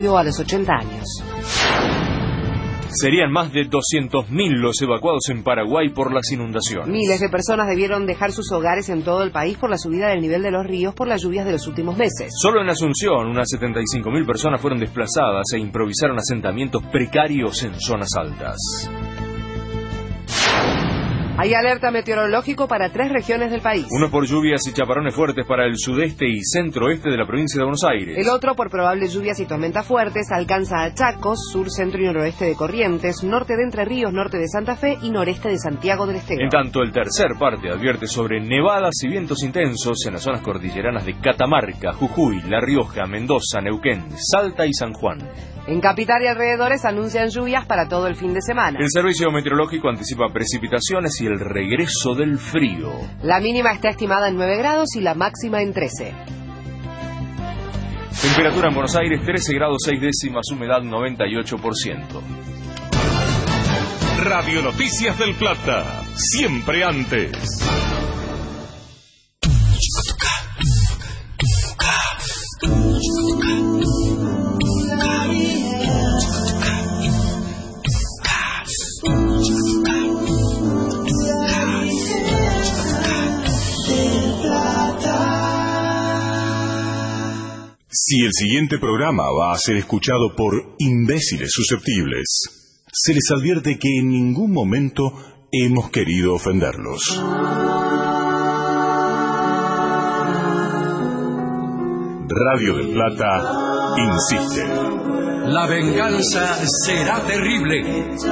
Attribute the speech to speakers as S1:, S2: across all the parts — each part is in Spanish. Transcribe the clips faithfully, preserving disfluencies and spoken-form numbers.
S1: a los ochenta años.
S2: Serían más de doscientos mil los evacuados en Paraguay por las inundaciones.
S1: Miles de personas debieron dejar sus hogares en todo el país por la subida del nivel de los ríos por las lluvias de los últimos meses.
S2: Solo en Asunción, unas setenta y cinco mil personas fueron desplazadas e improvisaron asentamientos precarios en zonas altas.
S1: Hay alerta meteorológico para tres regiones del país.
S2: Uno por lluvias y chaparrones fuertes para el sudeste y centro-oeste de la provincia de Buenos Aires.
S1: El otro por probables lluvias y tormentas fuertes alcanza a Chacos, sur, centro y noroeste de Corrientes, norte de Entre Ríos, norte de Santa Fe y noreste de Santiago del Estero.
S2: En tanto, el tercer parte advierte sobre nevadas y vientos intensos en las zonas cordilleranas de Catamarca, Jujuy, La Rioja, Mendoza, Neuquén, Salta y San Juan.
S1: En Capital y alrededores anuncian lluvias para todo el fin de semana.
S2: El servicio meteorológico anticipa precipitaciones y el regreso del frío.
S1: La mínima está estimada en nueve grados y la máxima en trece.
S2: Temperatura en Buenos Aires trece grados seis décimas, humedad noventa y ocho por ciento.
S3: Radio Noticias del Plata, siempre antes. Si el siguiente programa va a ser escuchado por imbéciles susceptibles, se les advierte que en ningún momento hemos querido ofenderlos. Radio del Plata insiste.
S4: La venganza será terrible.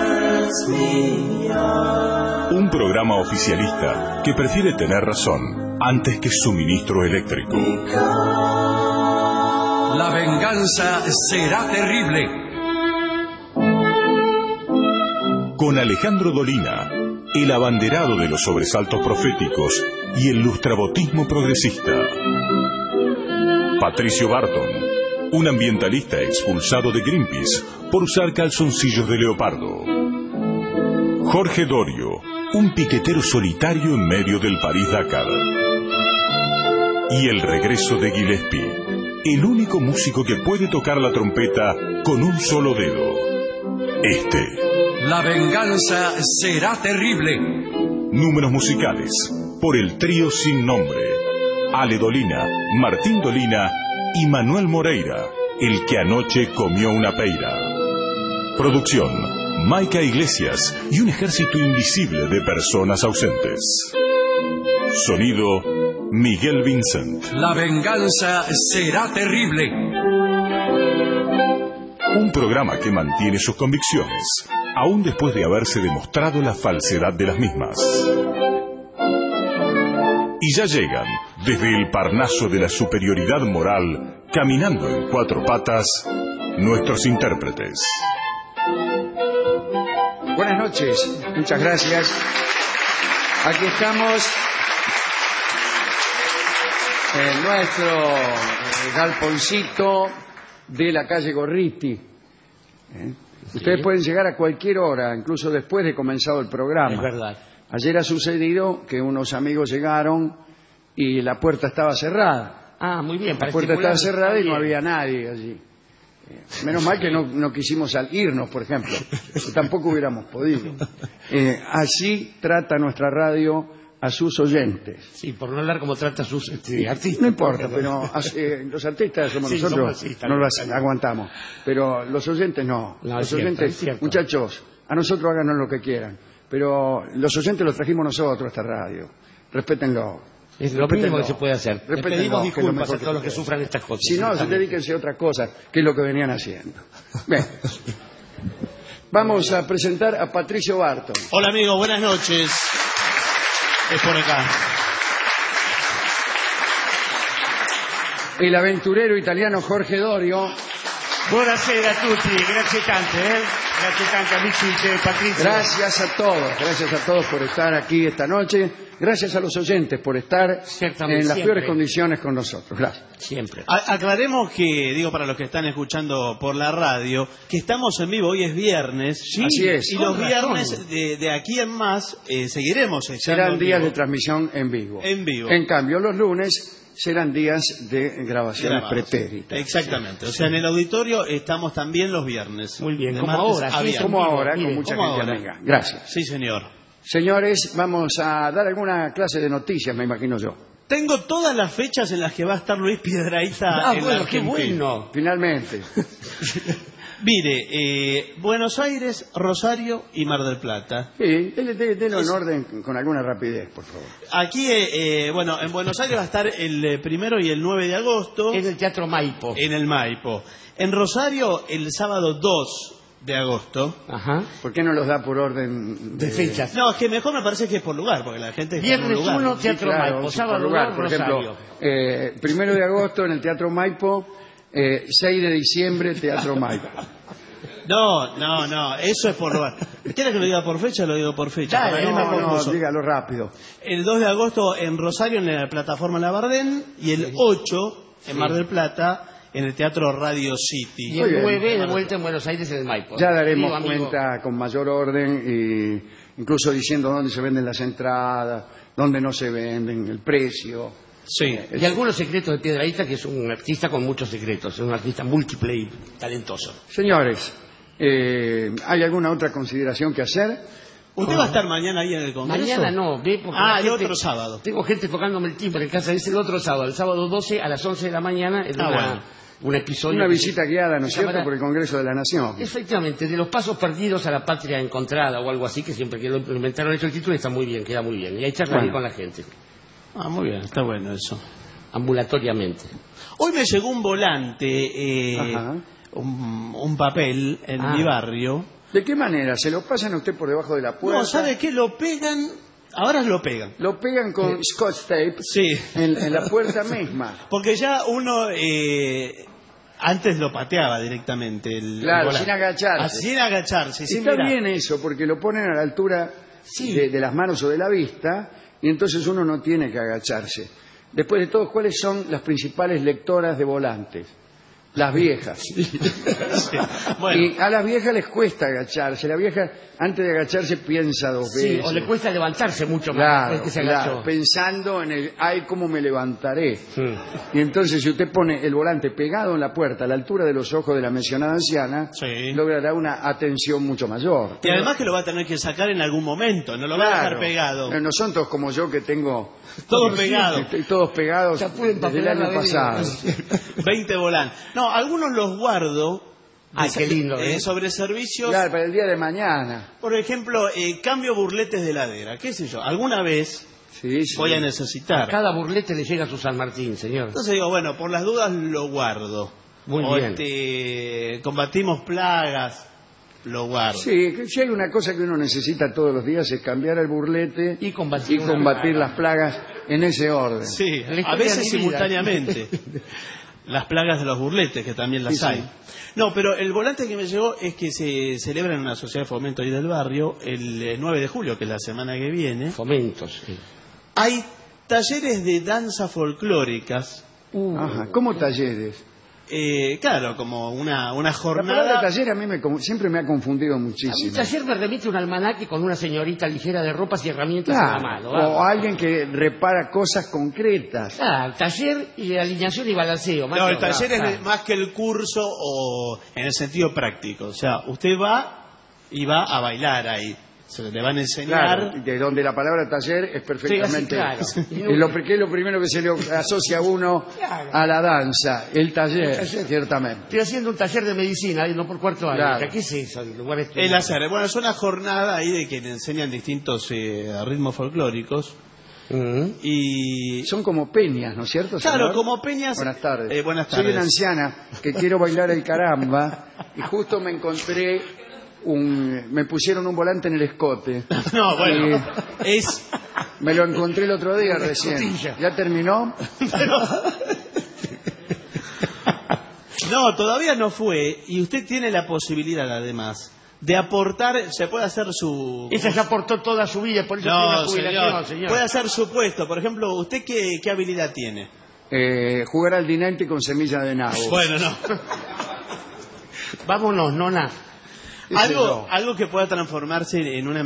S3: Un programa oficialista que prefiere tener razón antes que suministro eléctrico.
S4: La venganza será terrible.
S3: Con Alejandro Dolina, el abanderado de los sobresaltos proféticos y el lustrabotismo progresista. Patricio Barton, un ambientalista expulsado de Greenpeace por usar calzoncillos de leopardo. Jorge Dorio, un piquetero solitario en medio del París-Dakar. Y el regreso de Gillespie, el único músico que puede tocar la trompeta con un solo dedo. Este.
S4: La venganza será terrible.
S3: Números musicales por el trío sin nombre. Ale Dolina, Martín Dolina y Manuel Moreira, el que anoche comió una peira. Producción, Maica Iglesias y un ejército invisible de personas ausentes. Sonido, Miguel Vincent.
S4: La venganza será terrible.
S3: Un programa que mantiene sus convicciones, aún después de haberse demostrado la falsedad de las mismas. Y ya llegan, desde el Parnaso de la superioridad moral, caminando en cuatro patas, nuestros intérpretes.
S5: Buenas noches, muchas gracias. Aquí estamos en nuestro galponcito de la calle Gorriti. ¿Eh? Sí. Ustedes pueden llegar a cualquier hora, incluso después de comenzado el programa.
S6: Es verdad.
S5: Ayer ha sucedido que unos amigos llegaron y la puerta estaba cerrada.
S6: Ah, muy bien.
S5: La puerta estaba cerrada y no había nadie allí. Menos mal que no, no quisimos irnos, por ejemplo. Tampoco hubiéramos podido. Eh, así trata nuestra radio a sus oyentes.
S6: Sí, por no hablar como trata a sus este, artistas.
S5: No importa, pero eh, los artistas somos sí, nosotros, somos artistas, no los aguantamos. Pero los oyentes no. no los cierto, oyentes, muchachos, a nosotros háganos lo que quieran. Pero los oyentes los trajimos nosotros a esta radio. Respétenlo.
S6: Es lo mínimo que se puede hacer.
S5: Les
S6: pedimos disculpas a todos los que sufran estas cosas.
S5: Si no, dedíquense a otra cosa, que es lo que venían haciendo. Bien. Vamos a presentar a Patricio Barton.
S7: Hola, amigo, buenas noches. Es por acá.
S5: El aventurero italiano Jorge Dorio.
S8: Buonasera a tutti, grazie tante, eh? Grazie tante, amici de Patricio.
S5: Gracias a todos, gracias a todos por estar aquí esta noche. Gracias a los oyentes por estar en las siempre. peores condiciones con nosotros. Gracias.
S6: Siempre.
S7: A aclaremos que, digo para los que están escuchando por la radio, que estamos en vivo, hoy es viernes.
S5: Sí, así es.
S7: Y los viernes de, de aquí en más eh, seguiremos.
S5: Serán días de transmisión en vivo.
S7: En vivo.
S5: En cambio, los lunes serán días de grabaciones
S7: Grabados.
S5: pretéritas.
S7: Exactamente. O sea, en el auditorio estamos también los viernes.
S6: Muy bien,
S7: De
S6: como
S7: martes
S6: ahora,
S7: a
S6: sí,
S7: viernes.
S5: Como ahora,
S6: Mire,
S5: con mucha
S7: como
S5: gente
S7: ahora.
S5: amiga. Gracias.
S7: Sí, señor.
S5: Señores, vamos a dar alguna clase de noticias, me imagino yo.
S7: Tengo todas las fechas en las que va a estar Luis Piedrahíta
S6: Ah,
S7: en la
S6: bueno, qué
S7: Argentina.
S6: bueno.
S5: Finalmente.
S7: Mire, eh, Buenos Aires, Rosario y Mar del Plata.
S5: Sí, denle, denle- denlo en orden con alguna rapidez, por favor.
S7: Aquí, eh, eh, bueno, en Buenos Aires va a estar el eh, primero y el nueve de agosto
S6: En el Teatro Maipo.
S7: en el Maipo. En Rosario, el sábado dos de agosto.
S6: Ajá.
S5: ¿Por qué no los da por orden
S6: De fechas.
S7: No, es que mejor me parece que es por lugar, porque la gente es por
S6: Viernes
S7: lugar.
S6: uno,
S5: Sí,
S6: Teatro
S5: claro,
S6: Maipo.
S5: sí,
S6: Sábado
S5: por lugar,
S6: dos,
S5: por
S6: Rosario.
S5: ejemplo, eh, primero de agosto en el Teatro Maipo, eh, seis de diciembre, Teatro Maipo.
S7: No, no, no, eso es por lugar. ¿Quiere que lo diga por fecha? Lo digo por fecha.
S6: Dale,
S7: para que me
S5: No, no,
S7: confuso.
S5: dígalo rápido.
S7: El dos de agosto en Rosario, en la plataforma Labardén, y el ocho en Mar del Plata, en el Teatro Radio City.
S6: Y
S5: Muy
S6: el
S5: bien.
S6: nueve de vuelta en Buenos Aires en el Maipo.
S5: Ya daremos
S6: Digo, amigo,
S5: cuenta con mayor orden, y incluso diciendo dónde se venden las entradas, dónde no se venden, el precio.
S7: Sí.
S6: Y algunos secretos de Piedrahíta, que es un artista con muchos secretos, es un artista múltiple y talentoso.
S5: Señores, eh, ¿hay alguna otra consideración que hacer?
S7: ¿Usted va a estar mañana ahí en el Congreso?
S6: Mañana no, ve, porque
S7: Ah,
S6: la
S7: el
S6: gente-
S7: otro sábado.
S6: Tengo gente tocándome el timbre en casa, es el otro sábado, el sábado doce a las once de la mañana, en
S7: Ah,
S6: una,
S7: bueno.
S6: un episodio.
S5: Una
S6: que-
S5: visita guiada, ¿no es
S6: se
S5: cierto?,
S6: llamará-
S5: por el Congreso de la Nación.
S6: Efectivamente, de los pasos perdidos a la patria encontrada o algo así, que siempre que lo implementaron hecho el título está muy bien, queda muy bien. Y ahí charlaré
S5: Bueno.
S6: con la gente,
S7: Ah, muy bien, está bueno eso.
S6: ambulatoriamente.
S7: Hoy me llegó un volante, eh,
S5: Ajá.
S7: un, un papel en
S6: Ah.
S7: mi barrio.
S5: ¿De qué manera? ¿Se lo pasan a usted por debajo de la puerta?
S7: No, ¿sabe qué? Lo pegan, ahora lo pegan.
S5: Lo pegan con scotch tape
S7: Sí.
S5: en, en la puerta misma.
S7: Porque ya uno eh, antes lo pateaba directamente. El,
S5: Claro,
S7: el volante.
S5: sin agacharse.
S7: Ah, sin agacharse, sin
S5: Está
S7: mirar.
S5: bien eso, porque lo ponen a la altura de, de las manos o de la vista, y entonces uno no tiene que agacharse. Después de todo, ¿cuáles son las principales lectoras de volantes? Las viejas.
S7: Sí. Bueno,
S5: Y a las viejas les cuesta agacharse. La vieja, antes de agacharse, piensa dos
S6: Sí,
S5: veces.
S6: o le cuesta levantarse mucho más
S5: Claro,
S6: después que se
S5: claro,
S6: agachó.
S5: pensando en el, ay, cómo me levantaré.
S6: Sí.
S5: Y entonces, si usted pone el volante pegado en la puerta, a la altura de los ojos de la mencionada anciana,
S7: Sí.
S5: logrará una atención mucho mayor.
S7: y además que lo va a tener que sacar en algún momento, no lo va a dejar
S5: Claro.
S7: pegado.
S5: Eh, No son todos como yo, que tengo...
S7: Todos pegados.
S5: Estoy todos pegados
S6: Ya pude
S5: desde el
S6: empapelar
S5: año
S6: la vez.
S5: pasado.
S7: veinte volantes. No, algunos los guardo.
S6: Ay, qué lindo,
S7: eh,
S6: ¿eh?
S7: sobre servicios.
S5: Claro, para el día de mañana.
S7: Por ejemplo, eh, cambio burletes de heladera. ¿Qué sé yo? Alguna vez
S5: Sí, sí.
S7: voy a necesitar.
S6: Cada burlete le llega a su San Martín, señor.
S7: Entonces digo, bueno, por las dudas lo guardo.
S6: Muy
S7: O,
S6: bien.
S7: este, combatimos plagas, lo guardo.
S5: Sí, que si hay una cosa que uno necesita todos los días es cambiar el burlete
S6: Y combatir
S5: y
S6: una
S5: combatir
S6: plaga.
S5: las plagas en ese orden.
S7: Sí,
S6: La
S7: a
S6: historia
S7: veces
S6: de mi vida.
S7: simultáneamente. Las plagas de los burletes, que también las
S5: Sí, sí.
S7: hay. No, pero el volante que me llegó es que se celebra en una sociedad de fomento ahí del barrio el eh, nueve de julio, que es la semana que viene.
S6: Fomentos. Sí.
S7: Hay talleres de danza folclóricas.
S5: Ajá, ¿cómo talleres?
S7: Eh, claro, como una, una
S5: La palabra
S7: jornada.
S5: taller a mí me, con- siempre me ha confundido
S6: A mi
S5: muchísimo.
S6: taller me remite un almanaque con una señorita ligera de ropas y herramientas
S5: Claro,
S6: en la mano.
S5: o
S6: vamos.
S5: alguien que repara cosas concretas.
S6: Ah, taller y alineación y balanceo.
S7: No, el
S6: macho.
S7: taller es
S6: Ah.
S7: de- más que el curso o en el sentido práctico. O sea, usted va y va a bailar ahí. Se le van a enseñar.
S5: Claro, de donde la palabra taller es perfectamente...
S6: Sí, así, claro.
S5: es lo, que es lo primero que se le asocia a uno
S6: Claro.
S5: a la danza, el taller,
S6: El taller.
S5: ciertamente.
S6: Estoy haciendo un taller de medicina, y no por cuarto año.
S5: Claro.
S6: ¿Qué es eso? El lugar este-
S7: El hacer. Bueno, es una jornada ahí de que le enseñan distintos eh, ritmos folclóricos.
S6: Mm.
S7: Y.
S5: Son como peñas, ¿no es cierto,
S7: Claro,
S5: señor?
S7: como peñas.
S5: Buenas tardes.
S7: Eh, buenas
S5: Soy una
S7: tardes.
S5: anciana que quiero bailar el caramba y justo me encontré un... me pusieron un volante en el escote.
S7: No, bueno. Es.
S5: Me lo encontré el otro día recién.
S6: escotilla.
S5: ¿Ya terminó?
S7: No, todavía no fue. Y usted tiene la posibilidad, además, de aportar. Se puede hacer su.
S6: Ella ya aportó toda su vida, por eso tiene
S7: No,
S6: una jubilación,
S7: señor.
S6: señor.
S7: Puede hacer su puesto. Por ejemplo, ¿usted qué, qué habilidad tiene?
S5: Eh, jugar al dinante con semilla de nabo.
S7: Bueno, no.
S6: Vámonos, nona.
S5: ¿Qué sé
S7: Algo,
S5: yo?
S7: algo que pueda transformarse en una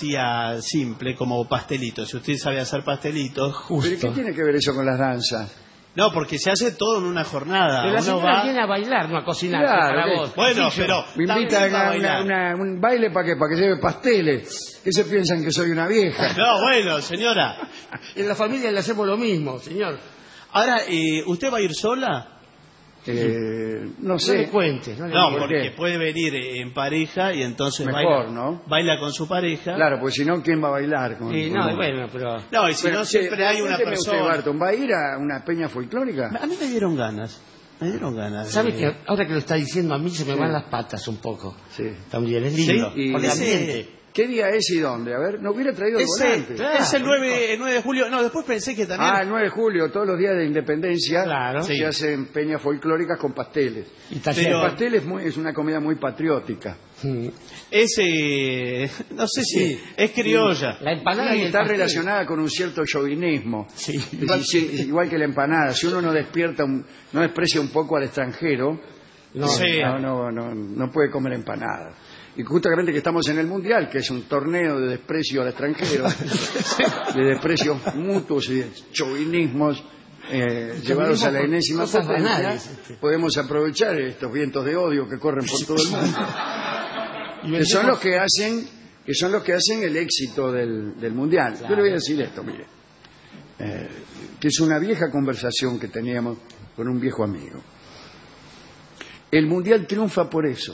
S7: mercancía simple, como pastelitos. Si usted sabe hacer pastelitos,
S5: ¿Pero qué tiene que ver eso con las danzas?
S7: No, porque se hace todo en una jornada.
S6: Pero la
S7: Uno
S6: señora
S7: va...
S6: viene a bailar, no a cocinar,
S5: Claro,
S6: para
S5: ¿qué?
S6: vos.
S7: Bueno,
S6: Sí,
S7: pero...
S5: Me
S7: también
S5: invitan
S7: va
S5: a
S7: bailar.
S5: una- una- un baile para qué, para que lleve pasteles. ¿Qué se piensan que soy una vieja?
S7: No, bueno, señora.
S6: En la familia le hacemos lo mismo, señor.
S7: Ahora, eh, ¿usted va a ir sola?
S5: Eh, no
S6: No le
S5: sé.
S6: cuentes. No, le
S7: No,
S6: cuentes.
S5: ¿por
S7: porque
S5: qué?
S7: puede venir en pareja y entonces
S5: Mejor,
S7: baila,
S5: ¿no?
S7: baila con su pareja.
S5: Claro, pues si no, ¿quién va a bailar? Con,
S6: Sí,
S5: con
S6: no,
S5: uno?
S6: bueno, pero...
S7: No, y si
S5: Pero,
S7: no, siempre
S5: eh,
S7: hay una
S5: cuénteme usted,
S7: persona.
S5: Barton, ¿va a ir a una peña folclórica?
S7: A mí me dieron ganas. Me dieron ganas.
S6: ¿Sabe
S7: de-
S6: que ahora que lo está diciendo a mí se me
S5: Sí.
S6: van las patas un poco?
S5: Sí.
S6: También es lindo.
S5: Sí, y-
S6: Por el
S7: Ese-
S6: ambiente.
S5: ¿Qué día es y dónde? A ver, no hubiera traído el
S7: Ese,
S5: volante.
S6: Claro.
S7: es el nueve, el nueve de julio. No, después pensé que también...
S5: Ah, el nueve de julio, todos los días de independencia
S6: Claro.
S5: se
S7: Sí.
S5: hacen peñas folclóricas con pasteles.
S6: Y taller.
S7: Pero-
S5: El pastel es, muy- es una comida muy patriótica.
S6: Mm.
S7: Ese... No sé si...
S5: Sí.
S7: Es criolla.
S6: La empanada
S5: Sí,
S6: y el
S5: está
S6: pastel.
S5: relacionada con un cierto chauvinismo.
S6: Sí.
S5: Es decir, sí, igual que la empanada. Si uno no despierta, un- no desprecia un poco al extranjero,
S6: No,
S7: Sí.
S5: no, no, no, no puede comer empanadas. Y justamente que estamos en el Mundial, que es un torneo de desprecio al extranjero, de desprecios mutuos y de chauvinismos eh, llevados a la enésima
S6: cosas
S5: potencia,
S6: banales, este.
S5: podemos aprovechar estos vientos de odio que corren por todo el mundo,
S6: Y
S5: que son
S6: vendemos-
S5: los que hacen, que son los que hacen el éxito del, del Mundial. Yo le voy a decir esto, mire, eh, que es una vieja conversación que teníamos con un viejo amigo. El Mundial triunfa por eso,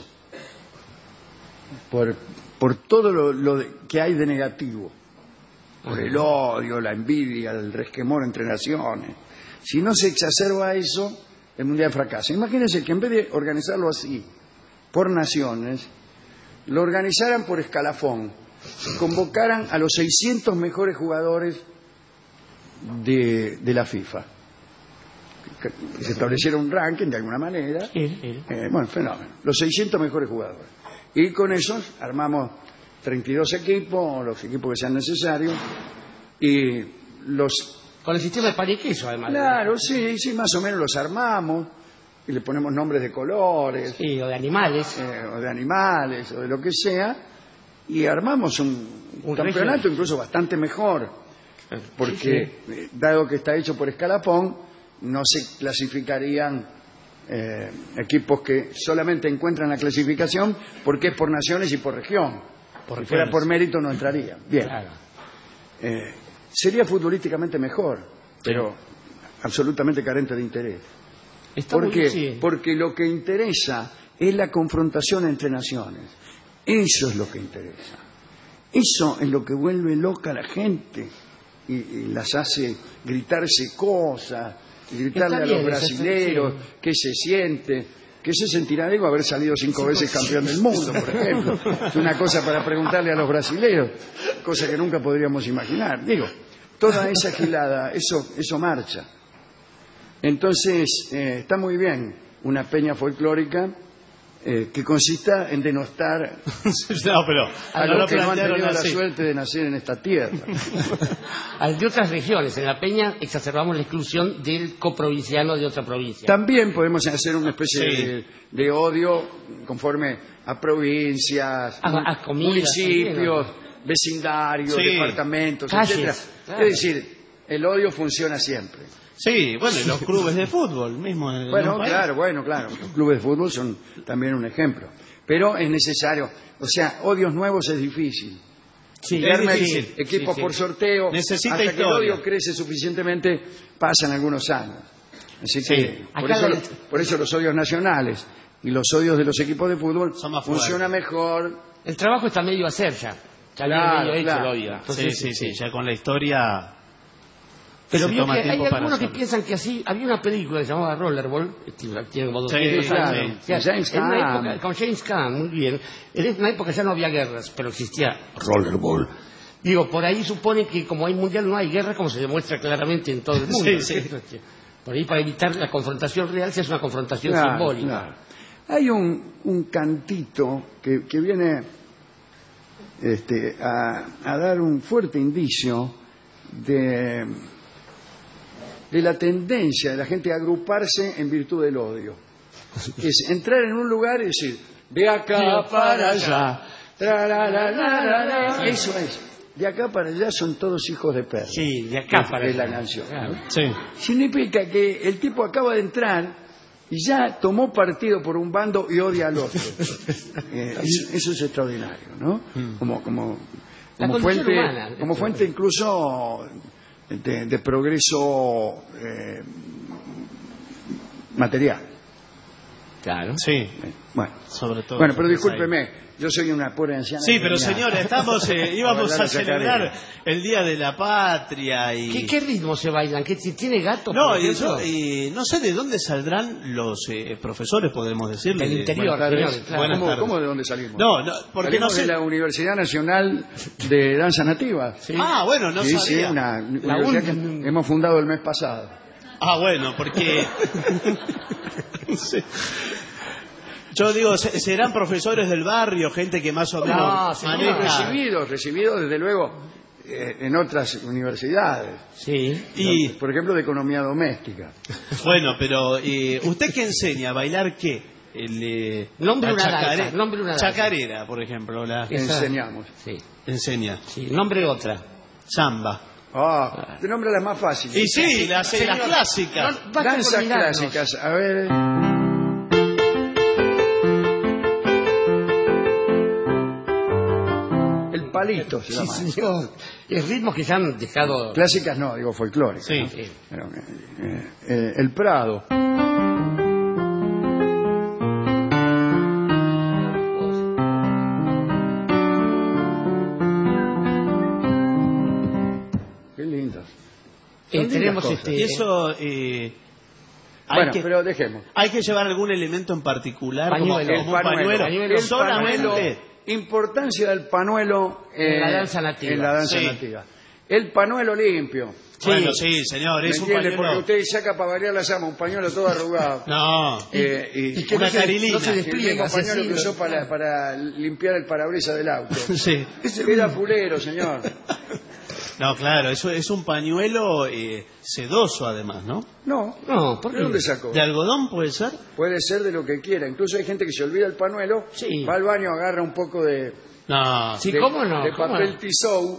S5: por, por todo lo, lo de- que hay de negativo, por el odio, la envidia, el resquemor entre naciones. Si no se exacerba eso, el Mundial fracasa. Imagínense que en vez de organizarlo así, por naciones, lo organizaran por escalafón, convocaran a los seiscientos mejores jugadores de, de la FIFA. Que se estableciera un ranking de alguna manera.
S6: Sí, sí.
S5: Eh, bueno, fenómeno. Los seiscientos mejores jugadores. Y con esos armamos treinta y dos equipos, los equipos que sean necesarios, y los...
S6: Con el sistema de pan y queso, además.
S5: Claro, sí, sí, más o menos los armamos, y le ponemos nombres de colores,
S6: Sí, o de animales.
S5: eh, o de animales, o de lo que sea, y armamos un,
S6: Un
S5: campeonato
S6: régimen.
S5: incluso bastante mejor, porque eh, dado que está hecho por escalafón, no se clasificarían eh, equipos que solamente encuentran la clasificación porque es por naciones y por región.
S6: Por
S5: si fuera
S6: regiones.
S5: por mérito no entraría. Bien.
S6: Claro.
S5: Eh, sería futbolísticamente mejor, pero absolutamente carente de interés.
S6: Está
S5: ¿Por
S6: muy
S5: qué?
S6: bien, sí.
S5: Porque lo que interesa es la confrontación entre naciones. Eso es lo que interesa. Eso es lo que vuelve loca a la gente y, y las hace gritarse cosas, y gritarle
S6: Está
S5: a
S6: bien,
S5: los
S6: eso
S5: brasileros
S6: está- sí.
S5: qué se siente, qué se sentirá, digo, haber salido cinco veces campeón del mundo, por ejemplo. Es una cosa para preguntarle a los brasileros, cosa que nunca podríamos imaginar. Digo, toda esa gilada, eso, eso marcha. Entonces, eh, está muy bien una peña folclórica eh, que consista en denostar
S7: No, pero...
S5: a
S7: no
S5: los
S7: lo
S5: que no han
S7: plantearon
S5: tenido la
S7: así.
S5: suerte de nacer en esta tierra.
S6: Al de otras regiones. En la Peña exacerbamos la exclusión del coprovinciano de otra provincia.
S5: También podemos hacer una especie
S7: Sí.
S5: de, de odio conforme a provincias,
S6: A- a comidas,
S5: municipios,
S6: también,
S5: vecindarios,
S7: Sí.
S5: departamentos,
S6: Calles,
S5: etcétera.
S6: claro.
S5: Es decir, el odio funciona siempre.
S7: Sí, bueno, y los clubes de fútbol mismo. en
S5: Bueno,
S7: un país.
S5: claro, bueno, claro. Los clubes de fútbol son también un ejemplo. Pero es necesario, o sea, odios nuevos es difícil.
S6: Sí,
S5: Se arma
S7: es difícil.
S5: equipos
S6: Sí, sí.
S5: por sorteo,
S7: Necesita
S5: hasta que el
S7: historia.
S5: odio crece suficientemente, pasan algunos años. Así
S7: Sí.
S5: que, por
S6: Acá
S5: eso,
S6: la-
S5: por eso los odios nacionales y los odios de los equipos de fútbol
S7: Son más
S5: funciona mejor.
S6: El trabajo está medio a hacer ya. Ya
S5: Claro,
S6: viene medio
S5: claro.
S6: hecho el odio.
S7: Sí,
S6: Entonces,
S7: sí, sí, ya con la historia...
S6: Pero
S7: se
S6: vio
S7: toma
S6: que hay
S7: tiempo para
S6: algunos que
S7: hacerlo.
S6: piensan que así. Había una película que se llamaba Rollerball, que tiene como
S7: Sí,
S6: doscientos
S5: claro.
S6: años.
S5: Sí. James
S6: en una
S5: Caan.
S6: época, con James Caan, muy bien. En una época ya no había guerras, pero existía Rollerball. Digo, por ahí supone que como hay mundial no hay guerra, como se demuestra claramente en todo el mundo.
S7: Sí, sí.
S6: Por ahí para evitar la confrontación real se hace una confrontación
S5: Claro,
S6: simbólica.
S5: claro. Hay un, un cantito que, que viene este, a, a dar un fuerte indicio de, de la tendencia de la gente a agruparse en virtud del odio. Es entrar en un lugar y decir, de acá para allá. Tra, la, la, la, la, la. Eso es. de acá para allá son todos hijos de perro.
S6: Sí, de acá para allá.
S5: Es la canción.
S6: Claro.
S7: Sí.
S5: Significa que el tipo acaba de entrar y ya tomó partido por un bando y odia al otro. Eh, eso es extraordinario, ¿no? Como, como,
S6: La
S5: como
S6: condición
S5: fuente,
S6: humana.
S5: como fuente incluso de, de progreso eh, material.
S6: Claro.
S7: Sí,
S5: Eh, Bueno,
S7: sobre todo.
S5: bueno, pero discúlpeme, yo soy una pobre anciana.
S7: Sí,
S5: que
S7: pero
S5: venía
S7: señora, estamos, eh, íbamos
S5: bailar
S7: a
S5: la
S7: celebrar
S5: chacarera.
S7: el Día de la Patria y...
S6: ¿Qué, ¿Qué ritmo se bailan? ¿Qué, si ¿Tiene gato?
S7: No,
S6: por
S7: y,
S6: ejemplo?
S7: yo- y no sé de dónde saldrán los eh, profesores, podemos decirle.
S6: Del
S7: de-
S6: interior,
S5: Buenas tardes.
S6: señores, claro.
S7: Buenas
S5: ¿Cómo,
S7: tardes.
S5: cómo de dónde salimos?
S7: No, no, porque no
S5: Salimos
S7: sé...
S5: de la Universidad Nacional de Danza Nativa.
S7: Ah, bueno, no
S5: sí, sí,
S7: sabía.
S5: una
S6: La
S5: universidad
S6: un-
S5: que hemos fundado el mes pasado.
S7: Ah, bueno, porque... Sí. Yo digo, se- serán profesores del barrio, gente que más o menos
S6: No, señor,
S7: maneja...
S5: Recibidos, recibidos desde luego eh, en otras universidades.
S6: Sí.
S7: Y,
S5: Por ejemplo, de economía doméstica.
S7: bueno, pero eh, ¿usted qué enseña? ¿Bailar qué? El, eh,
S6: Nombre
S7: la
S6: una
S7: chacare-
S6: danza, nombre una danza.
S7: Chacarera, por ejemplo, la
S6: Esa-
S5: Enseñamos.
S6: Sí.
S7: enseña.
S6: Sí. Nombre otra.
S7: Samba.
S5: Ah, te nombra las más fáciles.
S7: Y sí, las, las
S6: Señor,
S7: clásicas.
S6: no, basta
S5: Danzas
S6: con mirarnos.
S5: clásicas. A ver. El palito se
S6: Sí,
S5: llama.
S6: señor. Es ritmos que se han dejado...
S5: Clásicas no, digo folclóricas.
S7: Sí.
S5: ¿no?
S6: Sí.
S5: Pero, eh, eh, el Prado. Qué lindo.
S6: Eh,
S5: Son
S6: tenemos
S5: lindas
S6: este...
S7: Y eso... eh, hay,
S5: Bueno,
S7: que,
S5: pero dejemos.
S7: hay que llevar algún elemento en particular como,
S6: Pañuelo.
S7: como un pañuelo.
S6: Pañuelo.
S5: El
S7: Solamente...
S5: pañuelo, importancia del pañuelo eh,
S6: En la danza nativa.
S5: en la danza
S7: Sí.
S5: nativa. El pañuelo limpio.
S7: Bueno, sí, señor,
S5: ¿Me
S7: es un
S5: entiende?
S7: pañuelo...
S5: Porque usted saca para variar la llama un pañuelo todo arrugado.
S7: No,
S5: Eh, y,
S6: y que
S7: una
S6: no se-
S7: carilina.
S6: no se
S5: el
S6: despliega,
S5: mismo pañuelo
S6: así,
S5: que usó
S6: ¿no?
S5: para, para limpiar el parabrisas del auto.
S7: sí.
S5: Era pulero, señor.
S7: No, claro, eso es un pañuelo eh, sedoso además, ¿no?
S5: No,
S6: No, ¿por
S5: ¿de
S6: qué?
S5: dónde sacó?
S7: ¿De algodón puede ser?
S5: Puede ser de lo que quiera. Incluso hay gente que se olvida el pañuelo,
S6: Sí.
S5: va al baño, agarra un poco de,
S7: No,
S6: Sí,
S5: de,
S6: ¿cómo no?
S5: de
S6: ¿Cómo
S5: papel
S6: no?
S5: tisou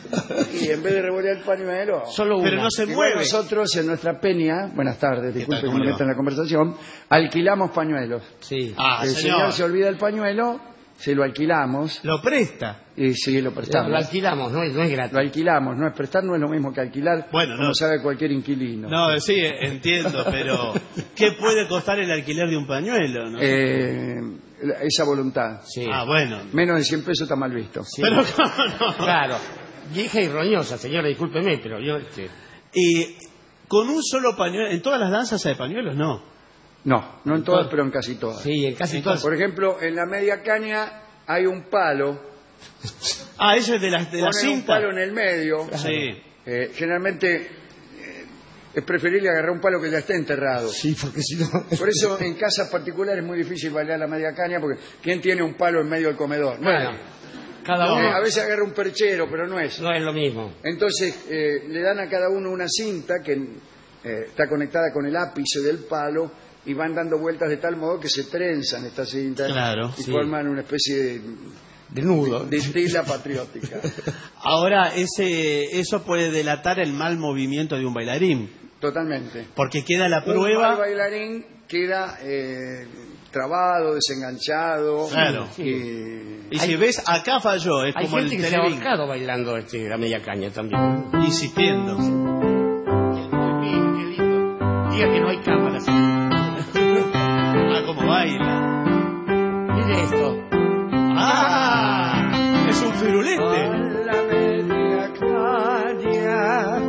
S5: y en vez de revolear el pañuelo...
S6: Solo una.
S7: pero no se
S5: Igual
S7: mueve.
S5: nosotros en nuestra peña, buenas tardes, disculpe que
S7: ¿Cómo
S5: me
S7: le va?
S5: meta en la conversación, alquilamos pañuelos.
S6: Sí.
S7: Ah,
S5: el señor.
S7: señor,
S5: se olvida el pañuelo, se lo alquilamos
S7: lo presta.
S5: y sí, lo
S6: Lo,
S5: prestamos.
S6: lo alquilamos, no es, no es gratis.
S5: Lo alquilamos, no es prestar, no es lo mismo que alquilar,
S7: Bueno,
S5: como
S7: no.
S5: sabe cualquier inquilino.
S7: No, sí, entiendo, pero ¿qué puede costar el alquiler de un pañuelo? No?
S5: Eh, esa voluntad.
S6: Sí.
S7: Ah, bueno.
S5: Menos de cien pesos está mal visto.
S6: Sí.
S7: Pero ¿cómo no?
S6: Claro. Vieja y roñosa, señora, discúlpeme, pero yo... Este...
S7: Y con un solo pañuelo, ¿en todas las danzas hay pañuelos? No.
S5: No, no en todas, pero en casi todas.
S6: Sí, en casi todas.
S5: Por ejemplo, en la media caña hay un palo,
S7: Ah, ese es de la, de la
S5: ponen un
S7: cinta.
S5: palo en el medio.
S7: Sí.
S5: Eh, generalmente eh, es preferible agarrar un palo que ya esté enterrado.
S6: Sí, porque si no...
S5: Por eso en casas particulares es muy difícil bailar la media caña, porque ¿quién tiene un palo en medio del comedor?
S6: Bueno,
S5: Nadie.
S6: cada
S5: Eh,
S6: uno
S5: a veces agarra un perchero, pero no es.
S6: no es lo mismo.
S5: Entonces eh, le dan a cada uno una cinta que eh, está conectada con el ápice del palo y van dando vueltas de tal modo que se trenzan estas cintas
S7: Claro,
S5: y
S6: sí.
S5: forman una especie de,
S6: De nudo.
S5: de tela patriótica.
S7: Ahora, ese, eso puede delatar el mal movimiento de un bailarín,
S5: Totalmente.
S7: porque queda la
S5: Un mal
S7: prueba.
S5: bailarín queda eh, trabado, desenganchado.
S7: Claro.
S5: y-
S7: Y si ves, acá falló, es
S6: Hay
S7: como el
S6: gente que se ha
S7: Televín,
S6: ahorcado bailando este, la media caña también.
S7: insistiendo.
S6: Qué lindo. Diga que no hay cámaras.
S7: Ah, cómo baila.
S6: Mire esto.
S7: Ah, es un firulete.
S5: la media caña.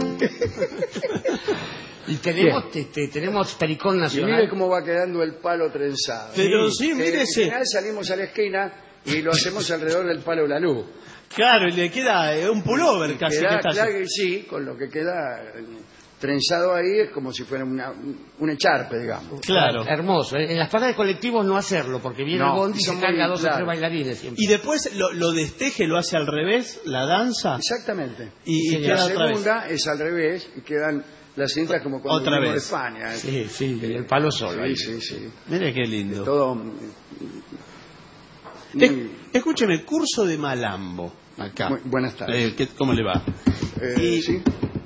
S6: Y tenemos, este, tenemos Pericón
S5: Y
S6: Nacional.
S5: mire cómo va quedando el palo trenzado.
S7: Pero sí,
S5: Que
S7: mírese.
S5: En general salimos a la esquina y lo hacemos alrededor del palo de la luz.
S7: Claro, y le queda eh, un pullover casi que
S5: Queda,
S7: está
S5: claro
S7: así.
S5: que sí, con lo que queda eh, trenzado ahí es como si fuera una, un echarpe, digamos.
S7: Claro.
S6: Hermoso. En las paradas de colectivos no hacerlo, porque viene
S5: No,
S6: el bondi y se
S5: son muy
S6: carga a dos o
S5: claros.
S6: tres bailarines siempre.
S7: Y después lo, lo desteje, lo hace al revés, la danza,
S5: Exactamente.
S7: y, y
S5: Y la
S7: queda otra vez.
S5: segunda es al revés y quedan las cintas como cuando
S7: Otra
S5: venimos
S7: vez.
S5: de España. ¿eh?
S6: Sí, sí, y el palo solo. ahí.
S5: Sí, sí, sí.
S7: Mire qué lindo.
S5: Todo. mm,
S7: Es-
S5: muy-
S7: escúcheme, curso de malambo. Acá.
S5: Bu- buenas tardes.
S7: Eh, ¿qué- ¿Cómo le va?
S5: Eh,
S7: y-
S5: ¿sí?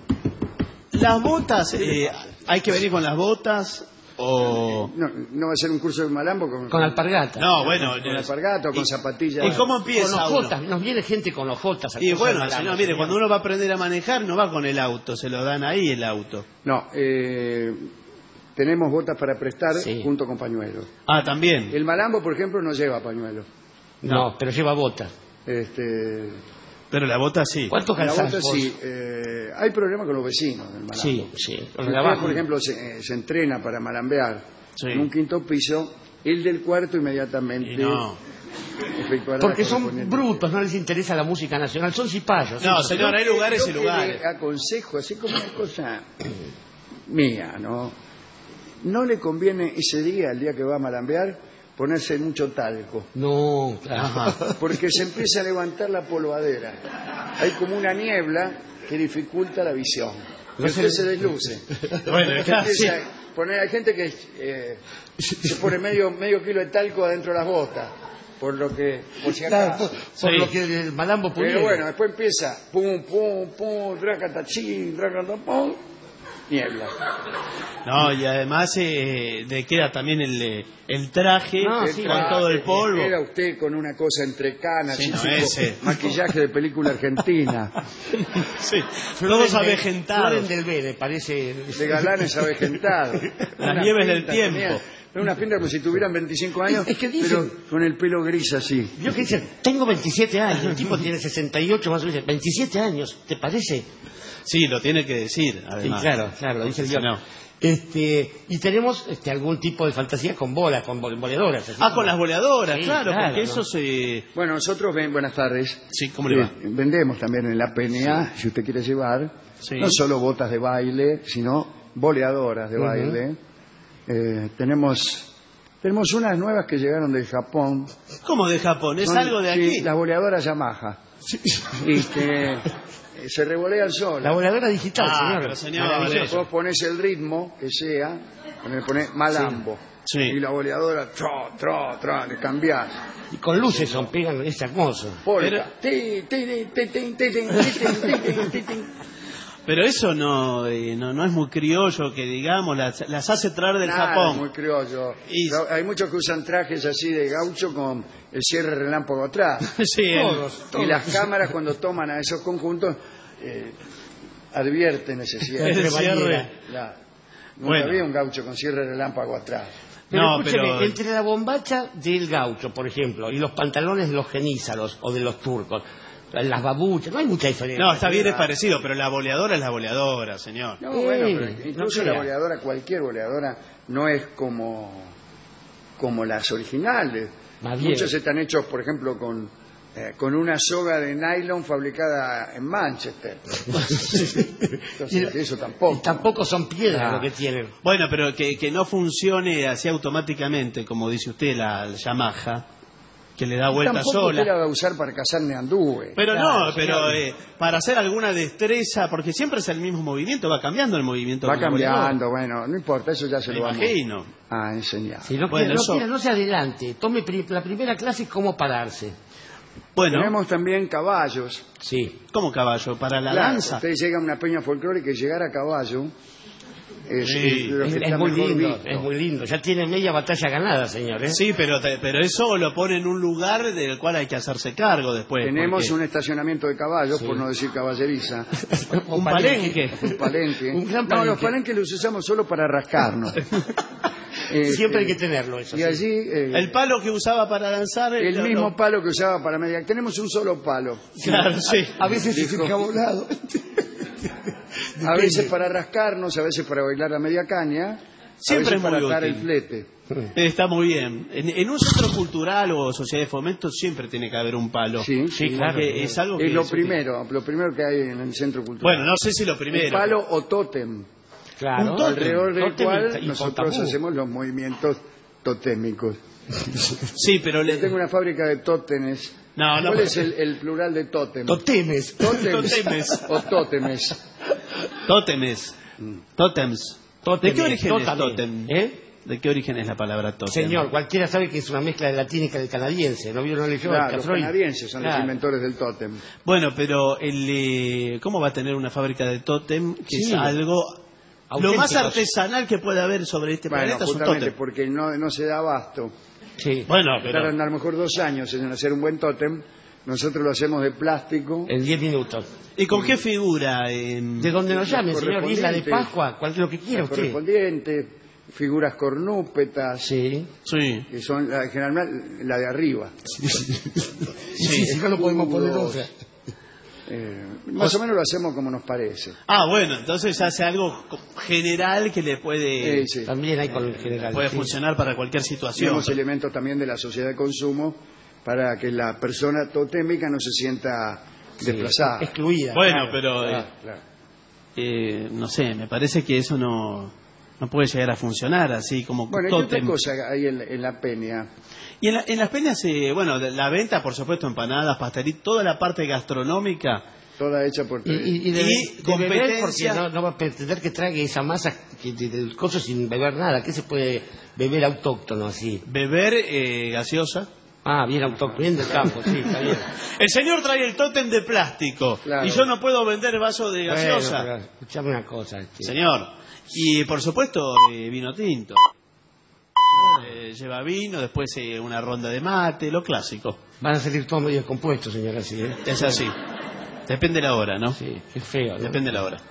S7: Las botas, eh, ¿hay que venir con las botas o...?
S5: No, no va a ser un curso de malambo con,
S6: Con alpargata.
S7: No, bueno...
S5: con
S7: eh,
S5: alpargata o con
S7: y-
S5: zapatillas.
S7: ¿Y cómo
S6: Con
S7: empieza uno?
S6: ojotas. Nos viene gente con ojotas. al
S7: Y
S6: curso
S7: bueno,
S6: de malambo,
S7: señor, mire,
S6: señor.
S7: cuando uno va a aprender a manejar, no va con el auto, se lo dan ahí el auto.
S5: No, eh, tenemos botas para prestar
S6: Sí.
S5: junto con pañuelos.
S7: Ah, también.
S5: El malambo, por ejemplo, no lleva pañuelo.
S6: No, pero lleva botas.
S5: Este,
S7: Pero la bota sí.
S6: ¿Cuánto
S5: la
S6: calzás
S5: bota
S6: vos?
S5: sí. eh, hay problemas con los vecinos del malambo.
S6: Sí, sí. Con
S5: Si
S6: el
S5: usted,
S6: abajo.
S5: por ejemplo, se, eh, se entrena para malambear
S7: Sí.
S5: en un quinto piso, el del cuarto inmediatamente
S7: Y no.
S5: efectuará
S6: Porque
S5: la
S6: son
S5: correspondiente-
S6: brutos, no les interesa la música nacional, son cipayos.
S7: No,
S6: ¿sí?
S7: señor, hay lugares
S5: Yo
S7: y
S5: que
S7: lugares.
S5: le aconsejo, así como una cosa mía, ¿no? No le conviene ese día, el día que va a malambear, ponerse mucho talco,
S6: No, claro.
S5: porque se empieza a levantar la polvadera. Hay como una niebla que dificulta la visión. Y
S6: No
S5: usted
S6: se-
S5: se desluce.
S7: Bueno,
S5: Se
S7: claro, sí.
S5: empieza a poner, hay gente que eh, se pone medio, medio kilo de talco adentro de las botas, por lo que, por si
S6: Claro,
S5: acaso.
S6: por
S7: Sí.
S6: lo que el malambo pudiera.
S5: Pero bueno, después empieza pum, pum, pum, dracatachín, dracatapum, niebla.
S7: No, y además eh, le queda también el, eh, el traje
S6: No,
S7: con
S6: sí,
S7: todo el polvo.
S5: Era usted con una cosa entre canas,
S7: Sí,
S5: un
S7: no,
S5: tipo
S7: ese.
S5: maquillaje de película argentina,
S7: Sí,
S6: Floren
S7: todos
S6: del-
S7: avejentados.
S6: Floren del Bene, parece.
S5: de galanes avejentados. Unas
S7: nieves del
S5: pintas
S7: tiempo.
S5: tenían, Una pinta como si tuvieran veinticinco años,
S6: Es que dicen-
S5: pero con el pelo gris así.
S6: Yo que dice, tengo veintisiete años, el tipo tiene sesenta y ocho más o menos, veintisiete años, ¿te parece?
S7: Sí, lo tiene que decir,
S6: Sí,
S7: además.
S6: claro, claro, lo dice el
S7: Sí,
S6: guión.
S7: no.
S6: Este, y tenemos este, algún tipo de fantasía con bolas, con bol- boleadoras. así
S7: Ah,
S6: como-
S7: con las boleadoras,
S6: Sí,
S7: claro,
S6: claro,
S7: porque
S6: ¿no?
S7: eso se...
S5: Bueno, nosotros, ven, buenas tardes.
S7: Sí, ¿cómo le va?
S5: Eh, vendemos también en la P N A, si usted quiere llevar,
S7: Sí.
S5: no solo botas de baile, sino boleadoras de
S6: Ujú.
S5: baile. Eh, tenemos tenemos unas nuevas que llegaron del Japón.
S7: ¿Cómo de Japón? ¿Es
S5: Son,
S7: algo de
S5: sí,
S7: aquí?
S5: las boleadoras Yamaha. Este, eh, se revolean solas.
S6: La voladora digital,
S7: Ah,
S6: señor.
S7: pero señor,
S6: Maravilloso.
S5: Vos pones el ritmo que sea, le pones malambo.
S7: Sí.
S5: Y la boleadora, tro, tro, tro, le cambiás.
S6: Y con luces son, pegan, es hermoso.
S5: Polka. Ti, ti, ti, ti, ti, ti, ti, ti, ti, ti, ti.
S7: Pero eso no, eh, no no es muy criollo, que digamos, las, las hace traer del
S5: Nada,
S7: Japón.
S5: muy criollo.
S7: Y-
S5: Pero hay muchos que usan trajes así de gaucho con el cierre relámpago atrás.
S7: Sí, el-
S6: Todos,
S5: Y las cámaras cuando toman a esos conjuntos eh, advierten ese cierre.
S7: El cierre.
S5: La- nunca
S7: Bueno.
S5: había un gaucho con cierre relámpago atrás.
S6: Pero
S7: No,
S6: escúcheme,
S7: pero-
S6: entre la bombacha del gaucho, por ejemplo, y los pantalones de los genízaros o de los turcos, las babuchas, no hay mucha diferencia.
S7: No, está bien, es parecido, pero la boleadora es la boleadora, señor.
S5: No,
S6: Eh,
S5: bueno, pero
S6: no
S5: incluso
S6: crea.
S5: la boleadora, cualquier boleadora, no es como, como las originales.
S6: Más bien.
S5: Muchos están hechos, por ejemplo, con, eh, con una soga de nylon fabricada en Manchester. Entonces, eso tampoco.
S6: Y tampoco son piedras
S5: Ah.
S6: lo que tienen.
S7: Bueno, pero que, que no funcione así automáticamente, como dice usted, la, la Yamaha, que le da vuelta
S5: Tampoco usted la
S7: sola.
S5: va a usar para cazar neandúes.
S7: Pero
S6: Claro,
S7: no, pero
S6: señor.
S7: eh, para hacer alguna destreza, porque siempre es el mismo movimiento, va cambiando el movimiento.
S5: Va
S7: con la boleadora.
S5: cambiando, bueno, no importa, eso ya se
S7: Me
S5: lo vamos
S7: imagino.
S5: a enseñar.
S6: Si no,
S7: Bueno,
S6: quiere, no,
S7: eso-
S6: quiere, no se adelante. Tome pri- la primera clase cómo pararse.
S7: Bueno,
S5: Tenemos también caballos.
S6: Sí.
S7: como caballo, para la
S5: Claro,
S7: danza.
S5: usted llega a una peña folclórica y llegar a caballo es,
S7: Sí.
S5: es de lo
S6: Es,
S5: que
S6: es
S5: está
S6: muy
S5: mejor
S6: lindo,
S5: visto.
S6: es muy lindo. Ya tiene media batalla ganada, señor. ¿eh?
S7: Sí, pero, te- pero eso lo pone en un lugar del cual hay que hacerse cargo después.
S5: Tenemos
S7: porque-
S5: un estacionamiento de caballos,
S6: Sí.
S5: por no decir caballeriza.
S6: Un
S7: palenque.
S5: Un palenque.
S6: Un gran
S5: No,
S6: palenque.
S5: los palenques los usamos solo para rascarnos. Este,
S6: Siempre hay que tenerlo, eso.
S5: Y
S6: sí.
S5: allí eh,
S7: El palo que usaba para danzar... eh,
S5: el
S7: lo-
S5: mismo
S7: lo-
S5: palo que usaba para media. Tenemos un solo palo.
S7: Claro, sí.
S6: A veces es
S5: Dijo.
S6: encabolado.
S5: A veces para rascarnos, a veces para bailar la media caña,
S7: Siempre
S5: a veces
S7: es
S5: para
S7: muy
S5: atar
S7: útil.
S5: el flete.
S7: Está muy bien. En, en un centro cultural o sociedad de fomento siempre tiene que haber un palo.
S5: Sí,
S6: Sí,
S7: Porque
S6: claro.
S7: es algo que...
S5: Es lo
S7: es útil.
S5: primero, lo primero que hay en el centro cultural.
S7: Bueno, no sé si lo primero.
S5: Un palo o tótem,
S6: Claro.
S7: Un tótem.
S5: alrededor del
S6: Tótem y-
S5: cual
S6: y
S5: nosotros
S6: tabú.
S5: hacemos los movimientos totémicos.
S7: Sí, pero... Le...
S5: Yo tengo una fábrica de tótenes.
S7: No, no,
S5: ¿Cuál
S7: pero-
S5: es el, el plural de tótem?
S6: Totemes.
S5: Tótems
S7: Tótemes.
S5: o tótemes.
S7: Tótemes. Tótems. ¿De qué origen es
S6: Tótame.
S7: tótem?
S6: ¿Eh?
S7: ¿De qué origen es la palabra tótem?
S6: Señor, cualquiera sabe que es una mezcla de latínica del canadiense. ¿No vio? No leyó
S5: Claro,
S6: el
S5: los
S6: Freud.
S5: canadienses son
S6: Claro.
S5: los inventores del tótem.
S7: Bueno, pero el, eh, ¿cómo va a tener una fábrica de tótem que
S6: Sí.
S7: es algo... Lo más
S6: Auténticos.
S7: artesanal que puede haber sobre este
S5: Bueno,
S7: planeta es un
S5: justamente
S7: tótem.
S5: porque no, no se da abasto.
S6: Sí.
S7: Bueno, pero...
S5: Tardan a lo mejor dos años en hacer un buen tótem. Nosotros lo hacemos de plástico.
S6: En diez minutos.
S7: ¿Y con qué figura? En...
S6: De donde nos llame, señor. Isla de
S5: correspondiente.
S6: Pascua, cualquier lo que quiera
S5: Las
S6: usted.
S5: correspondientes, figuras cornúpetas,
S6: Sí.
S7: Sí.
S5: que son la, generalmente la de arriba.
S6: Sí, sí, no lo podemos poner otra.
S5: Eh, más o menos lo hacemos como nos parece.
S7: Ah, bueno, entonces hace algo co- general que le puede,
S5: Eh, sí.
S6: También hay con el general.
S7: puede
S6: sí.
S7: funcionar para cualquier situación.
S5: Tenemos elementos también de la sociedad de consumo para que la persona totémica no se sienta
S6: Sí.
S5: desplazada.
S6: Excluida.
S7: Bueno,
S6: claro.
S7: pero... eh,
S5: Ah, claro.
S7: eh, no sé, me parece que eso no, no puede llegar a funcionar así como
S5: Bueno, ¿y qué otra
S7: tótem.
S5: cosa hay en, en la peña?
S7: Y en, la- en las peñas, eh, bueno, la, la venta, por supuesto, empanadas, pastelitos, toda la parte gastronómica.
S5: Toda hecha por...
S6: Y, y, y de,
S7: Y
S6: de beber,
S7: competencia.
S6: porque no, no va a pretender que trague esa masa que, de- del coso sin beber nada. ¿Qué se puede beber autóctono así?
S7: Beber eh, gaseosa.
S6: Ah, bien autóctono, bien del campo, sí, está bien.
S7: El señor trae el tótem de plástico
S5: Claro.
S7: y yo no puedo vender vaso de gaseosa.
S6: Bueno, pero escuchame una cosa. este.
S7: Señor. Y por supuesto, eh, vino tinto. Eh, lleva vino, después eh, una ronda de mate, lo clásico.
S6: Van a salir todos medio descompuestos, señor, así, ¿eh?
S7: Es así. Depende de la hora, ¿no?
S6: Sí, qué feo, ¿no?
S7: Depende de la hora.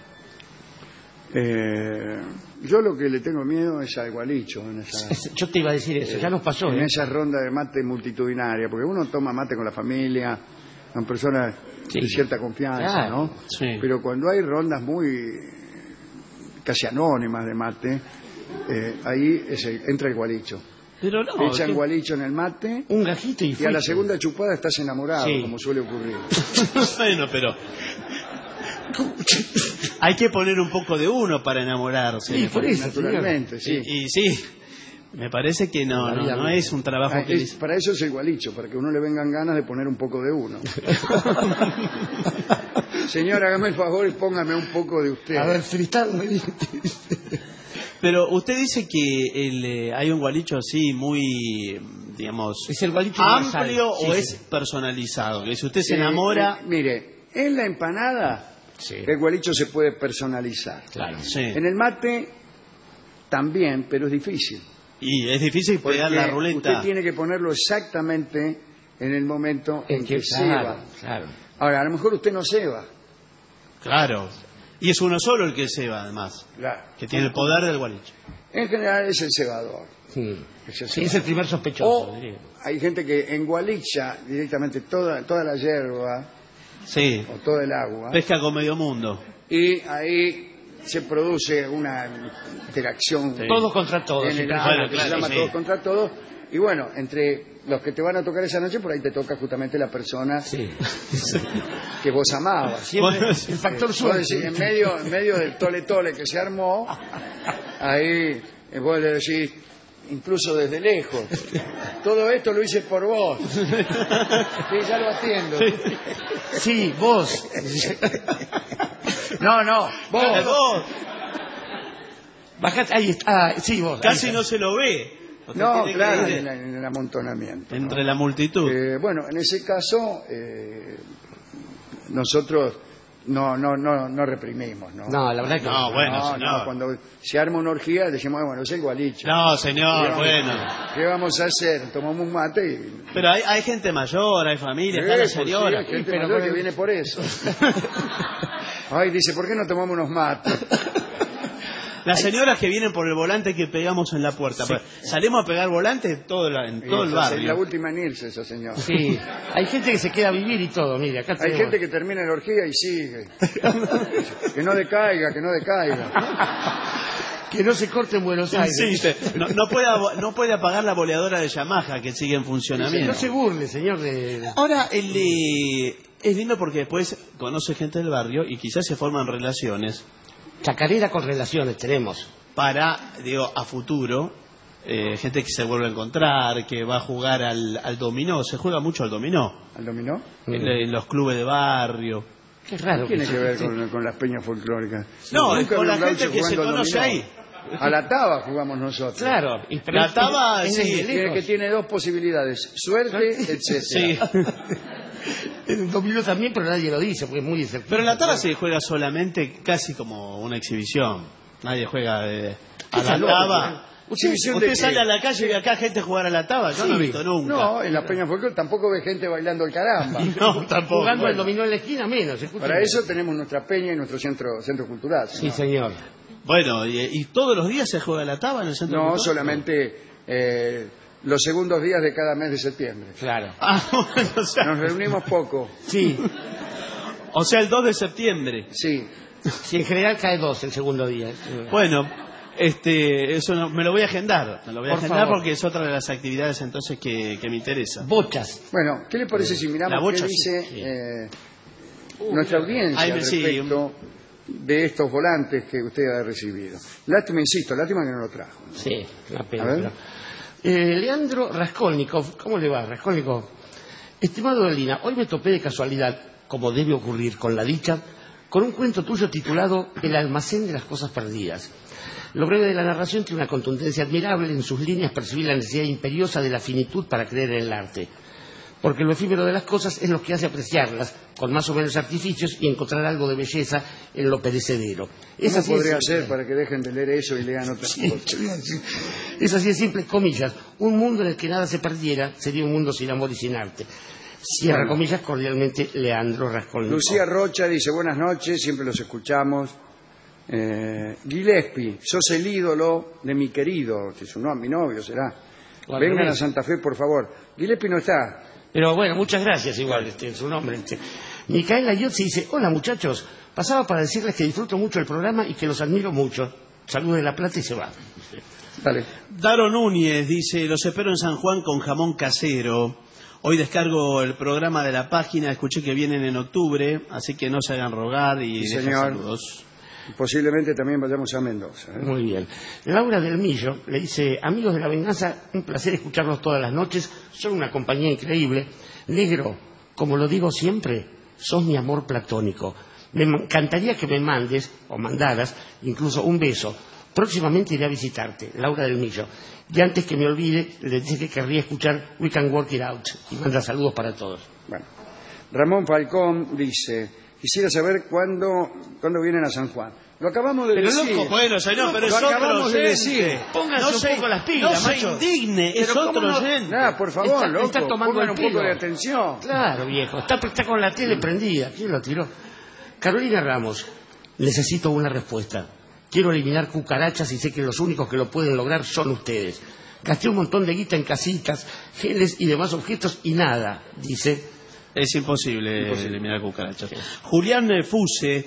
S5: Eh, yo lo que le tengo miedo es al gualicho, en esa,
S6: Yo te iba a decir eso, ya nos pasó,
S5: en
S6: ¿eh?
S5: esa ronda de mate multitudinaria, porque uno toma mate con la familia, con personas
S6: Sí.
S5: de cierta confianza,
S6: Claro.
S5: ¿no?
S7: Sí.
S5: Pero cuando hay rondas muy casi anónimas de mate, eh, ahí es el- entra el gualicho.
S7: Pero
S5: Te
S7: no.
S5: echan
S7: ¿qué-
S5: gualicho en el mate
S6: Un gajito y,
S5: y a la
S6: fuiste.
S5: segunda chupada estás enamorado,
S6: Sí.
S5: como suele ocurrir.
S7: Bueno, pero... Hay que poner un poco de uno para enamorarse.
S6: Sí, por eso,
S5: Naturalmente, sí.
S7: Y, y sí, me parece que no,
S6: La
S7: no,
S6: vida
S7: no
S6: misma.
S7: es un trabajo
S5: Ah,
S7: que...
S5: es- para eso es el gualicho, para que a uno le vengan ganas de poner un poco de uno. Señor, hágame el favor y póngame un poco de usted.
S6: A ver, Tristán, me dice.
S7: Pero usted dice que el, eh, hay un gualicho así muy, digamos,
S6: Es el gualicho
S7: amplio
S6: universal.
S7: o
S6: Sí,
S7: es
S6: sí.
S7: personalizado. Que si usted se
S5: Eh,
S7: enamora...
S5: eh, mire, en la empanada
S6: Sí.
S5: el gualicho se puede personalizar.
S6: Claro.
S7: Sí.
S5: En el mate también, pero es difícil.
S7: Y es difícil
S5: Porque
S7: pegar la ruleta.
S5: usted tiene que ponerlo exactamente en el momento en,
S6: En
S5: que
S6: que
S5: se
S6: claro,
S5: va.
S6: claro.
S5: Ahora, a lo mejor usted no se va.
S7: Claro. Y es uno solo el que se va, además.
S5: Claro.
S7: Que tiene el poder del gualicho.
S5: En general es el cebador.
S6: Sí.
S5: Es el
S6: Sí, es el primer sospechoso.
S5: O
S6: diría.
S5: hay gente que engualicha directamente toda, toda la hierba
S7: Sí.
S5: o todo el agua
S7: Pesca con medio mundo.
S5: y ahí se produce una interacción
S7: Sí.
S6: Todos contra todos.
S5: en el
S6: siempre.
S7: Bueno,
S5: agua que
S7: claro,
S5: se llama
S7: sí.
S5: todos contra todos. Y bueno, entre los que te van a tocar esa noche, por ahí te toca justamente la persona
S6: Sí.
S5: que vos amabas.
S6: Siempre
S7: Bueno,
S6: el factor
S5: Vos
S6: suerte.
S5: decís, en medio, en medio del tole tole que se armó, ahí eh, vos le decís, incluso desde lejos, todo esto lo hice por vos. Sí, ya lo atiendo.
S6: Sí, vos.
S5: No, no, vos.
S7: Vos,
S6: Bajate, ahí está. Ah, sí, vos.
S7: casi
S6: ahí
S7: no se lo ve. Usted
S5: No,
S7: tiene que
S5: claro,
S7: ir
S5: en, la- en el amontonamiento.
S7: entre la multitud.
S5: Eh, bueno, en ese caso, eh, nosotros no, no, no, no reprimimos, ¿no?
S6: No, la verdad que
S7: No, bueno,
S5: no,
S7: señor.
S5: no, cuando se arma una orgía decimos, bueno, es el gualicho.
S7: No, señor,
S5: ¿Qué
S7: bueno.
S5: vamos- ¿Qué vamos a hacer? Tomamos un mate y...
S7: Pero hay, hay gente mayor, hay familia, está la
S5: Eh, pues sí,
S7: señora.
S5: hay gente
S6: pero
S5: mayor
S6: con
S5: que
S6: el-
S5: viene por eso. Ay, dice, ¿por qué no tomamos unos mates?
S7: Las señoras que vienen por el volante que pegamos en la puerta. Pues, salimos a pegar volantes en todo, la- en todo el
S5: Esa es la
S7: barrio.
S5: última en irse, esa señora.
S6: Sí. Hay gente que se queda a vivir y todo, mire, acá
S5: Hay
S6: tenemos.
S5: gente que termina la orgía y sigue. Que no decaiga, que no decaiga.
S6: que no se corte en Buenos Aires.
S7: Insiste. No, no puede, abo- no puede apagar la boleadora de Yamaha que sigue en funcionamiento.
S6: No se burle, señor. De...
S7: Ahora, el, eh, es lindo porque después conoce gente del barrio y quizás se forman relaciones
S6: Chacarera con relaciones tenemos.
S7: para, digo, a futuro, eh, gente que se vuelve a encontrar, que va a jugar al, al dominó. Se juega mucho al dominó
S5: ¿Al dominó?
S7: en, en los clubes de barrio.
S6: Qué raro.
S5: ¿Qué tiene
S6: que
S5: que
S6: se-
S5: ver
S6: sí.
S5: con, con las peñas folclóricas?
S7: No,
S5: Nunca
S7: con
S5: vi
S7: la
S5: un gaucho
S7: gente que se
S5: jugando al
S7: conoce
S5: dominó.
S7: ahí.
S5: A la taba jugamos nosotros.
S6: Claro. Y
S7: La taba,
S6: es,
S7: sí,
S6: es de
S5: Tiene que
S6: lejos.
S5: tiene dos posibilidades, suerte, etcétera.
S7: Sí.
S6: El dominó también, pero nadie lo dice, porque es muy cerquita.
S7: Pero la taba se juega solamente casi como una exhibición. Nadie juega de, a la taba.
S5: ¿Exhibición
S7: Usted
S5: de
S7: sale
S5: qué?
S7: a la calle y ve acá gente jugar a la taba. Yo no he visto nunca.
S5: No, en la Peña Folclore tampoco ve gente bailando el caramba.
S7: No, tampoco.
S6: Jugando al dominó en la esquina, menos. escúcheme.
S5: Para eso tenemos nuestra peña y nuestro centro centro cultural.
S6: Sí,
S5: ¿no?
S6: señor.
S7: Bueno, y, y todos los días se juega la taba en el centro
S5: No,
S7: cultural?
S5: solamente eh, los segundos días de cada mes de septiembre.
S6: Claro.
S7: Ah, bueno, o sea,
S5: Nos reunimos poco.
S6: Sí.
S7: o sea, el dos de septiembre.
S5: Sí.
S6: Sí, en general cae dos el segundo día.
S7: Bueno, este, eso no- me lo voy a agendar. Me lo voy a
S6: Por
S7: agendar
S6: favor.
S7: porque es otra de las actividades entonces que, que me interesa.
S6: Bochas.
S5: Bueno, ¿qué le parece si
S7: La
S5: miramos
S7: bocha,
S5: qué dice
S7: sí.
S5: eh, nuestra audiencia
S7: Ay, me- sí,
S5: respecto de estos volantes que usted ha recibido? Lástima, insisto, lástima que no lo trajo.
S6: Sí, una
S5: A
S6: pena.
S5: ver.
S6: pero- Eh, Leandro Raskolnikov, ¿cómo le va, Raskolnikov? Estimado Lina, hoy me topé de casualidad, como debe ocurrir con la dicha, con un cuento tuyo titulado El almacén de las cosas perdidas. Lo breve de la narración tiene una contundencia admirable. En sus líneas percibí la necesidad imperiosa de la finitud para creer en el arte. Porque lo efímero de las cosas es lo que hace apreciarlas, con más o menos artificios, y encontrar algo de belleza en lo perecedero. Es
S5: ¿Cómo
S6: así de
S5: podría
S6: simple.
S5: ser para que dejen de leer eso y lean otras cosas?
S6: Es así de simple, comillas. Un mundo en el que nada se perdiera sería un mundo sin amor y sin arte. Cierra
S5: Bueno.
S6: comillas, cordialmente, Leandro Raskolnikov.
S5: Lucía Rocha dice, buenas noches, siempre los escuchamos. Eh, Gillespie, sos el ídolo de mi querido, que su no, mi novio será.
S6: O al
S5: Vengan
S6: revés.
S5: a Santa Fe, por favor. Gillespie no está.
S6: Pero bueno, muchas gracias igual, este, en su nombre. Este. Micaela Yotzi dice, hola muchachos, pasaba para decirles que disfruto mucho el programa y que los admiro mucho. Saludos de La Plata y se va.
S5: Dale.
S7: Daro Núñez dice, los espero en San Juan con jamón casero. Hoy descargo el programa de la página, escuché que vienen en octubre, así que no se hagan rogar y
S5: Sí,
S7: dejen
S5: señor.
S7: saludos.
S5: Posiblemente también vayamos a Mendoza. ¿eh?
S6: Muy bien. Laura del Millo le dice, amigos de La Venganza, un placer escucharlos todas las noches, son una compañía increíble. Negro, como lo digo siempre, sos mi amor platónico. Me encantaría que me mandes, o mandaras, incluso un beso. Próximamente iré a visitarte, Laura del Millo. Y antes que me olvide, le dice que querría escuchar We Can Work It Out. Y manda saludos para todos.
S5: Bueno. Ramón Falcón dice, quisiera saber cuándo, cuándo vienen a San Juan. Lo acabamos de
S6: Pero
S5: decir.
S6: loco,
S7: Bueno, señor, pero
S5: Lo
S7: es otro
S5: acabamos de
S7: oyente.
S5: decir.
S6: Pónganse
S7: no
S6: un
S7: se,
S6: poco las pilas,
S7: no
S6: macho.
S7: se indigne, es
S6: Pero ¿cómo
S7: otro
S6: no?
S7: oyente.
S5: Nada, por favor,
S6: Está-
S5: loco,
S6: está tomando
S5: pongan
S6: el
S5: un poco
S6: pelo.
S5: de atención.
S6: Claro, viejo. Está, está con la tele prendida. ¿Quién lo tiró? Carolina Ramos, necesito una respuesta. Quiero eliminar cucarachas y sé que los únicos que lo pueden lograr son ustedes. Gasté un montón de guita en casitas, geles y demás objetos y nada, dice.
S7: Es imposible, eliminar cucarachas. Julián eh, Fuse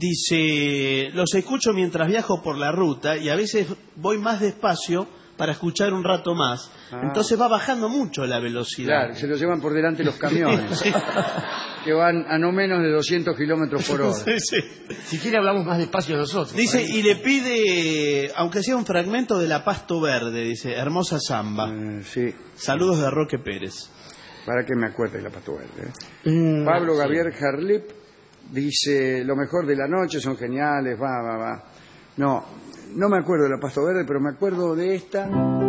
S7: dice, los escucho mientras viajo por la ruta y a veces voy más despacio para escuchar un rato más.
S5: Ah.
S7: Entonces va bajando mucho la velocidad.
S5: Claro, se lo llevan por delante los camiones, que van a no menos de doscientos kilómetros por hora.
S7: Sí, sí.
S6: Si quiere hablamos más despacio nosotros.
S7: Dice, y le pide, aunque sea un fragmento de La Pasto Verde, dice, hermosa samba.
S5: Eh, sí,
S7: Saludos de Roque Pérez.
S5: para que me acuerde la Pasto Verde. ¿eh?
S6: Mm,
S5: Pablo
S6: sí.
S5: Gabriel Harlip dice, lo mejor de la noche, son geniales, va, va, va. No, no me acuerdo de la Pasto Verde, pero me acuerdo de esta.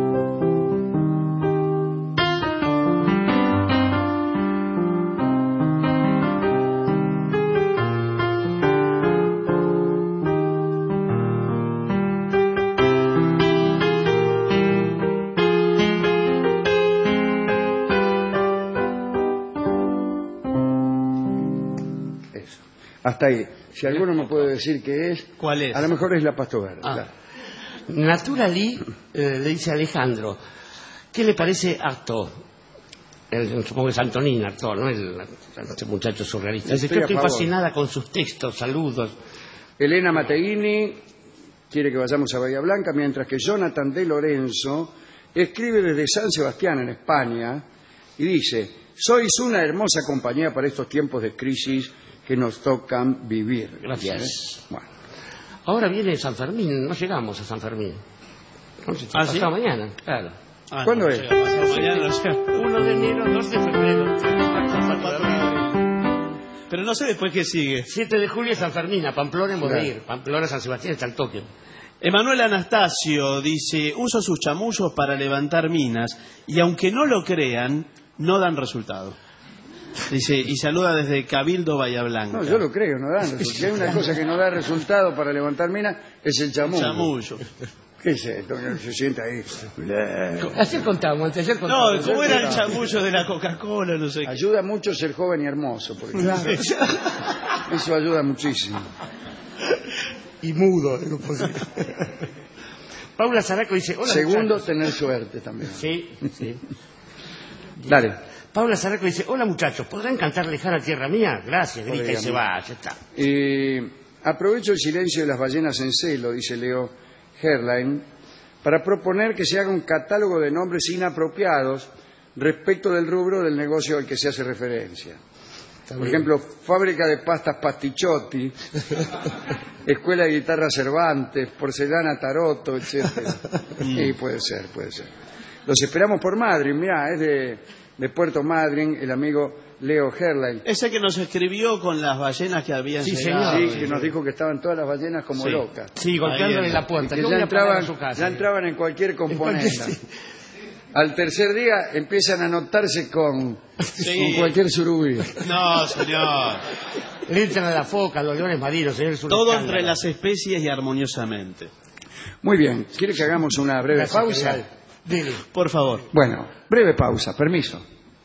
S5: Eso. Hasta ahí. Si alguno me puede decir qué es,
S7: ¿Cuál es?
S5: a lo mejor es la Pasto Verde.
S6: Ah.
S5: claro.
S6: Naturally, eh, le dice a Alejandro, ¿qué le parece Artaud? El, supongo que es Antonín Artaud, ¿no? El, este muchacho surrealista. Dice,
S5: Estoy
S6: yo
S5: a
S6: estoy
S5: favor.
S6: fascinada con sus textos, saludos.
S5: Elena Mateini quiere que vayamos a Bahía Blanca, mientras que Jonathan de Lorenzo escribe desde San Sebastián, en España, y dice, sois una hermosa compañía para estos tiempos de crisis que nos tocan vivir.
S6: Gracias.
S5: ¿Eh? Bueno,
S6: Ahora viene San Fermín, no llegamos a San Fermín. Entonces,
S7: ¿Ah, sí?
S6: pasado mañana, claro.
S7: Ah,
S5: ¿Cuándo
S7: no,
S5: es?
S7: llega, pasa mañana, no llega.
S6: uno de enero, dos de febrero.
S7: Pero no sé después qué sigue.
S6: siete de julio San Fermín, a Pamplona hemos
S5: Claro.
S6: de ir. Pamplona, San Sebastián está al toque.
S7: Emanuel Anastasio dice, uso sus chamullos para levantar minas y aunque no lo crean, no dan resultado. Dice, y saluda desde Cabildo Bahía Blanca.
S5: No, yo lo creo, no dan resultado. Si hay una cosa que no da resultado para levantar minas, es el chamullo.
S7: Chamullo.
S5: ¿Qué es esto? Se sienta ahí.
S6: Ayer contamos, ayer contamos.
S7: No, ¿cómo era el chamullo de la Coca-Cola? No sé.
S5: Ayuda mucho ser joven y hermoso, por ejemplo. Claro. Eso ayuda muchísimo.
S6: Y mudo, no posible. Paula Zaraco dice, hola.
S5: Segundo,
S6: muchachos.
S5: tener suerte también.
S6: Sí, sí.
S5: Dale.
S6: Paula Zaraco dice, hola muchachos, ¿podrán cantar Lejana Tierra Mía? Gracias, grita y se va, ya está.
S5: Eh, aprovecho el silencio de las ballenas en celo, dice Leo Herlein, para proponer que se haga un catálogo de nombres inapropiados respecto del rubro del negocio al que se hace referencia. Por ejemplo, fábrica de pastas Pastichotti, escuela de guitarra Cervantes, porcelana Taroto, etcétera. Y puede ser, puede ser. Los esperamos por Madryn, mirá, es de, de Puerto Madryn, el amigo Leo Herlein.
S7: Ese que nos escribió con las ballenas que habían
S6: sí,
S7: llegado.
S5: Sí, que nos dijo que estaban todas las ballenas como
S7: sí.
S5: locas.
S6: Sí, golpeándole la puerta.
S5: Que ya entraban, ya entraban en cualquier componente. En cualquier... Al tercer día empiezan a notarse con, sí. con cualquier surubí.
S7: No, señor.
S6: Le entran a la foca, a los leones marinos, señor.
S7: Todo escándalo. Entre las especies y armoniosamente.
S5: Muy bien. ¿Quiere que hagamos una breve Gracias, pausa?
S6: Dile.
S7: Por favor.
S5: Bueno, breve pausa. Permiso.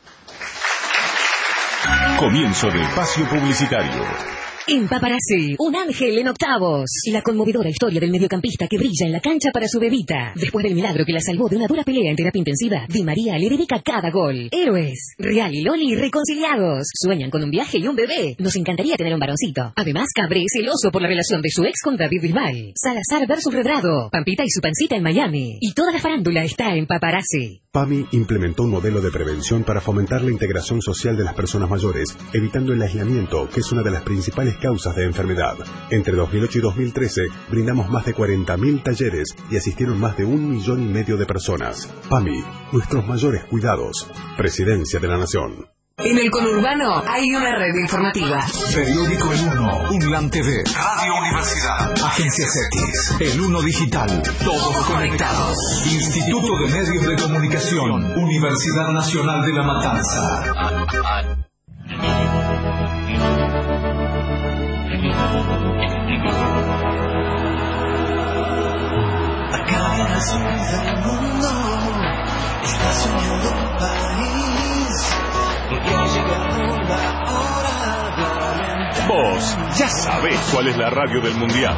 S3: Comienzo de espacio publicitario.
S9: En Paparazzi, un ángel en octavos. La conmovedora historia del mediocampista que brilla en la cancha para su bebita. Después del milagro que la salvó de una dura pelea en terapia intensiva, Di María le dedica cada gol. Héroes, Real y Loli reconciliados. Sueñan con un viaje y un bebé. Nos encantaría tener un varoncito. Además, Cabré es celoso por la relación de su ex con David Bisbal. Salazar versus Redrado. Pampita y su pancita en Miami. Y toda la farándula está en Paparazzi.
S10: PAMI implementó un modelo de prevención para fomentar la integración social de las personas mayores, evitando el aislamiento, que es una de las principales causas de enfermedad. Entre dos mil ocho y dos mil trece, brindamos más de cuarenta mil talleres y asistieron más de un millón y medio de personas. PAMI, nuestros mayores cuidados. Presidencia de la Nación.
S9: En el conurbano hay una red informativa.
S11: Periódico El Uno, Unlan T V, Radio Universidad, Agencias X, El Uno Digital, todos conectados. Instituto de Medios de Comunicación, Universidad Nacional de La Matanza.
S12: Acá en el sur del mundo está soñando un país.
S3: Vos ya sabés cuál es la radio del Mundial.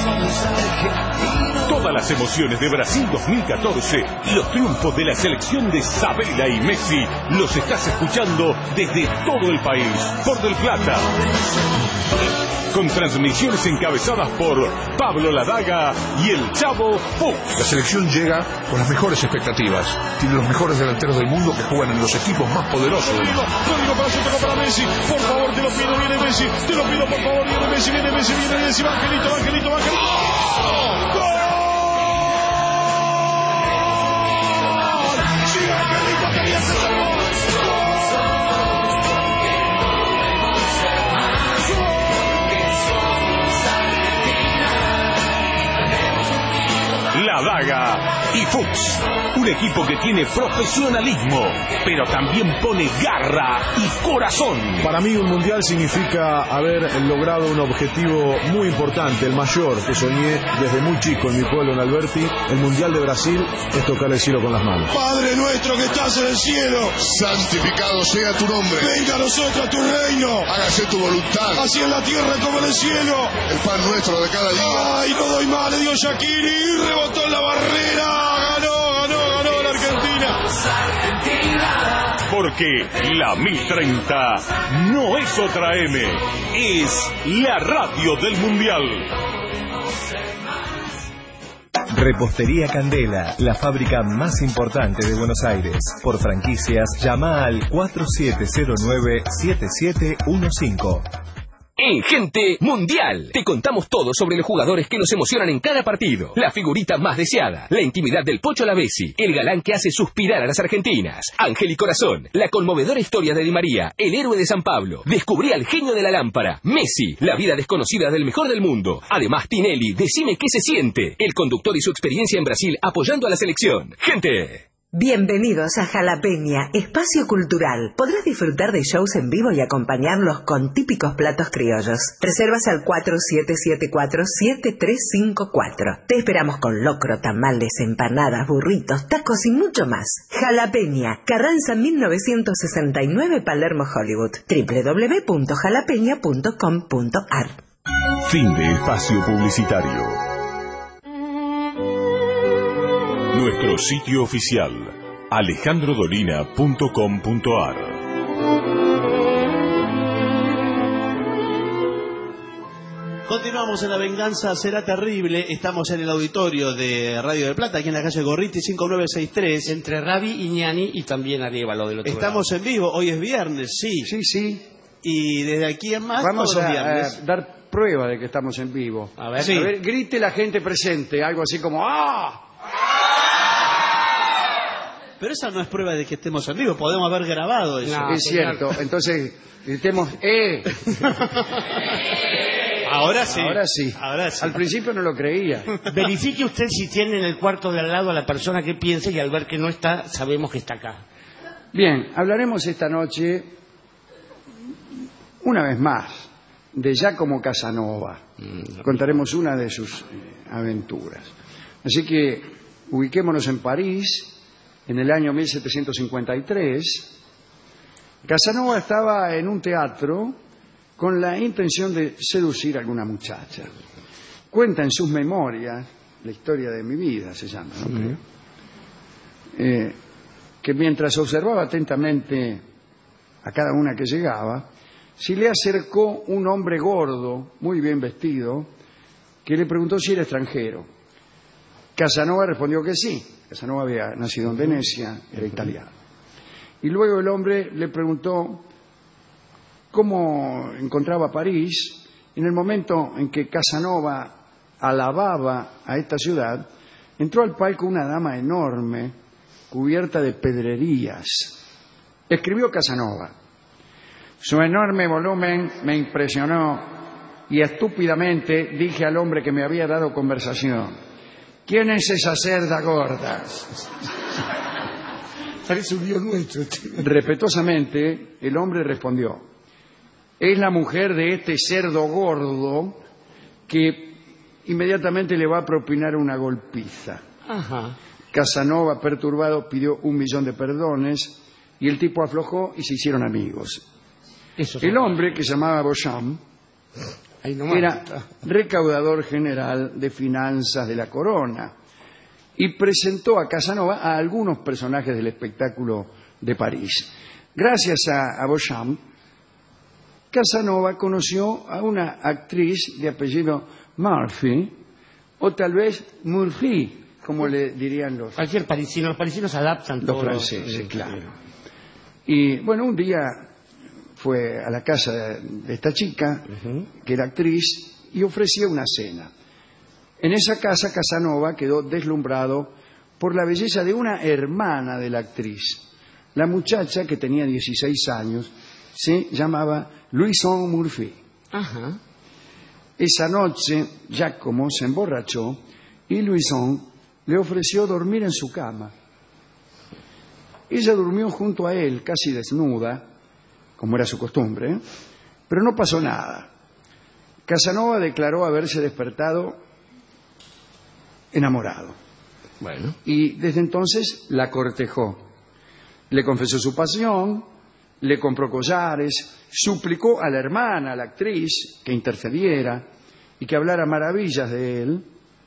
S3: Todas las emociones de Brasil dos mil catorce y los triunfos de la selección de Sabela y Messi los estás escuchando desde todo el país por Del Plata. Con transmisiones encabezadas por Pablo Ladaga y el Chavo Fuchs.
S13: La selección llega con las mejores expectativas. Tiene los mejores delanteros del mundo que juegan en los equipos más poderosos del mundo.
S14: Rodrigo para su toca para Messi. Por favor, te lo pido, viene Messi. Te lo pido, por favor, viene Messi, viene Messi, viene Messi. Va Angelito, va Angelito, va Angelito. ¡Gol! ¡Sí, Angelito, quería hacer el gol!
S3: Ladaga y Fuchs, un equipo que tiene profesionalismo, pero también pone garra y corazón.
S15: Para mí un mundial significa haber logrado un objetivo muy importante, el mayor que soñé desde muy chico en mi pueblo, en Alberti. El mundial de Brasil es tocar el cielo con las manos.
S14: Padre nuestro que estás en el cielo,
S13: santificado sea tu nombre.
S14: Venga a nosotros tu reino.
S13: Hágase tu voluntad.
S14: Así en la tierra como en el cielo.
S13: El pan nuestro de cada día.
S14: Ay, no doy más, le dio Shaqiri, rebotó en la barrera. Ganó, ganó, ganó la Argentina.
S3: Porque la mil treinta no es otra M, es la radio del Mundial.
S16: Repostería Candela, la fábrica más importante de Buenos Aires. Por franquicias, llama al cuatro siete cero nueve siete siete uno cinco.
S17: En Gente Mundial te contamos todo sobre los jugadores que nos emocionan en cada partido. La figurita más deseada, la intimidad del Pocho Lavezzi, el galán que hace suspirar a las argentinas, Ángel y Corazón, la conmovedora historia de Di María, el héroe de San Pablo. Descubrí al genio de la lámpara, Messi, la vida desconocida del mejor del mundo. Además, Tinelli, decime qué se siente, el conductor y su experiencia en Brasil apoyando a la selección. Gente.
S18: Bienvenidos a Jalapeña, espacio cultural. Podrás disfrutar de shows en vivo y acompañarlos con típicos platos criollos. Reservas al cuatro siete siete cuatro siete tres cinco cuatro. Te esperamos con locro, tamales, empanadas, burritos, tacos y mucho más. Jalapeña, Carranza mil novecientos sesenta y nueve, Palermo, Hollywood. doble u doble u doble u punto jalapeña punto com punto a r.
S3: Fin de espacio publicitario. Nuestro sitio oficial, alejandro dolina punto com punto a r.
S7: Continuamos en La Venganza Será Terrible. Estamos en el auditorio de Radio del Plata, aquí en la calle Gorriti cinco nueve seis tres.
S6: Entre Rabi y Ñani y también Arévalo del otro
S7: Estamos
S6: lado.
S7: En vivo, hoy es viernes, sí.
S5: Sí, sí.
S7: Y desde aquí en más,
S5: vamos
S7: todos
S5: a,
S7: los viernes.
S5: a dar prueba de que estamos en vivo.
S6: A ver,
S5: sí. A ver, grite la gente presente, algo así como ¡ah!
S7: Pero esa no es prueba de que estemos en vivo, podemos haber grabado eso.
S5: No, es cierto, entonces gritemos ¡eh!
S7: Ahora sí.
S5: Ahora sí.
S7: Ahora sí.
S5: Al principio no lo creía.
S6: Verifique usted si tiene en el cuarto de al lado a la persona que piensa y al ver que no está, sabemos que está acá.
S5: Bien, hablaremos esta noche, una vez más, de Giacomo Casanova. Mm, Contaremos una de sus eh, aventuras. Así que ubiquémonos en París. En el año mil setecientos cincuenta y tres, Casanova estaba en un teatro con la intención de seducir a alguna muchacha. Cuenta en sus memorias, la historia de mi vida se llama, ¿no? Creo. Eh, que mientras observaba atentamente a cada una que llegaba, se le acercó un hombre gordo, muy bien vestido, que le preguntó si era extranjero. Casanova respondió que sí. Casanova había nacido en Venecia, era italiano. Y luego el hombre le preguntó cómo encontraba París. En el momento en que Casanova alababa a esta ciudad, entró al palco una dama enorme, cubierta de pedrerías. Escribió Casanova: su enorme volumen me impresionó y estúpidamente dije al hombre que me había dado conversación: ¿quién es esa cerda gorda?
S6: Parece un lío nuestro.
S5: Respetuosamente, el hombre respondió: es la mujer de este cerdo gordo que inmediatamente le va a propinar una golpiza.
S6: Ajá.
S5: Casanova, perturbado, pidió un millón de perdones y el tipo aflojó y se hicieron amigos.
S6: Eso
S5: el hombre, que se llamaba Beauchamp, era recaudador general de finanzas de la corona y presentó a Casanova a algunos personajes del espectáculo de París. Gracias a, a Beauchamp, Casanova conoció a una actriz de apellido Murphy, o tal vez Murphy, como le dirían los...
S6: Cualquier parisino, los parisinos adaptan
S5: los
S6: todo.
S5: franceses, lo... claro. Y bueno, un día fue a la casa de esta chica, uh-huh. que era actriz, y ofrecía una cena. En esa casa Casanova quedó deslumbrado por la belleza de una hermana de la actriz. La muchacha, que tenía dieciséis años, se llamaba Louison Murphy.
S6: Ajá.
S5: Esa noche Giacomo se emborrachó y Louison le ofreció dormir en su cama. Ella durmió junto a él, casi desnuda, como era su costumbre, ¿eh? Pero no pasó nada. Casanova declaró haberse despertado enamorado.
S6: Bueno.
S5: Y desde entonces la cortejó. Le confesó su pasión, le compró collares, suplicó a la hermana, a la actriz, que intercediera y que hablara maravillas de él,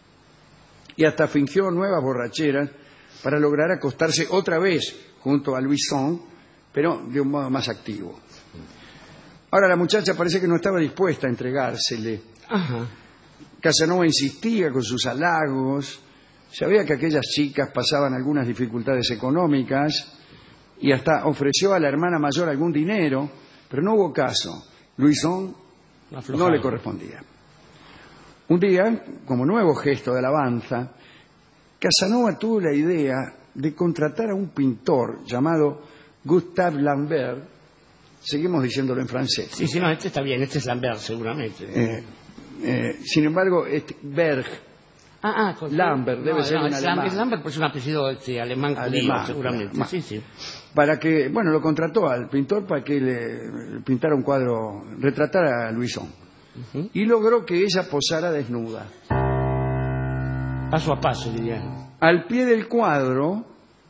S5: y hasta fingió nuevas borracheras para lograr acostarse otra vez junto a Louison, pero de un modo más activo. Ahora la muchacha parece que no estaba dispuesta a entregársele.
S6: Ajá.
S5: Casanova insistía con sus halagos, sabía que aquellas chicas pasaban algunas dificultades económicas y hasta ofreció a la hermana mayor algún dinero, pero no hubo caso. Louison no le correspondía. Un día, como nuevo gesto de alabanza, Casanova tuvo la idea de contratar a un pintor llamado Gustave Lambert. Seguimos diciéndolo en francés.
S6: Sí, sí, no, este está bien, este es Lambert seguramente.
S5: Eh, eh, sin embargo, este Berg,
S6: ah, ah, con...
S5: Lambert, debe
S6: no,
S5: ser
S6: no,
S5: un
S6: es
S5: alemán.
S6: Lambert, Lambert pues es un apellido este, alemán,
S5: Alemán,
S6: judío, seguramente.
S5: alemán.
S6: Sí, sí.
S5: Para que, bueno, lo contrató al pintor para que le pintara un cuadro, retratara a Louison. Uh-huh. Y logró que ella posara desnuda.
S6: Paso a paso, diría.
S5: Al pie del cuadro,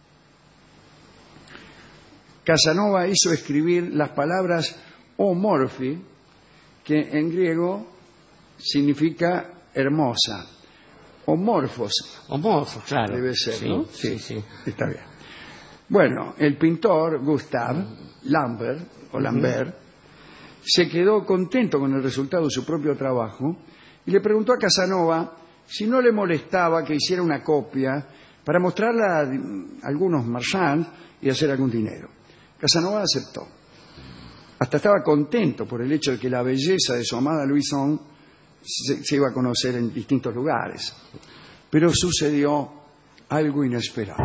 S5: Casanova hizo escribir las palabras homorfi, que en griego significa hermosa. Homorfos.
S6: Homorfos, claro.
S5: Debe ser,
S6: sí,
S5: ¿no?
S6: Sí, sí, sí.
S5: Está bien. Bueno, el pintor Gustave Lambert, o Lambert, uh-huh. se quedó contento con el resultado de su propio trabajo y le preguntó a Casanova si no le molestaba que hiciera una copia para mostrarla a algunos marchands y hacer algún dinero. Casanova aceptó. Hasta estaba contento por el hecho de que la belleza de su amada Louison se, se iba a conocer en distintos lugares. Pero sucedió algo inesperado.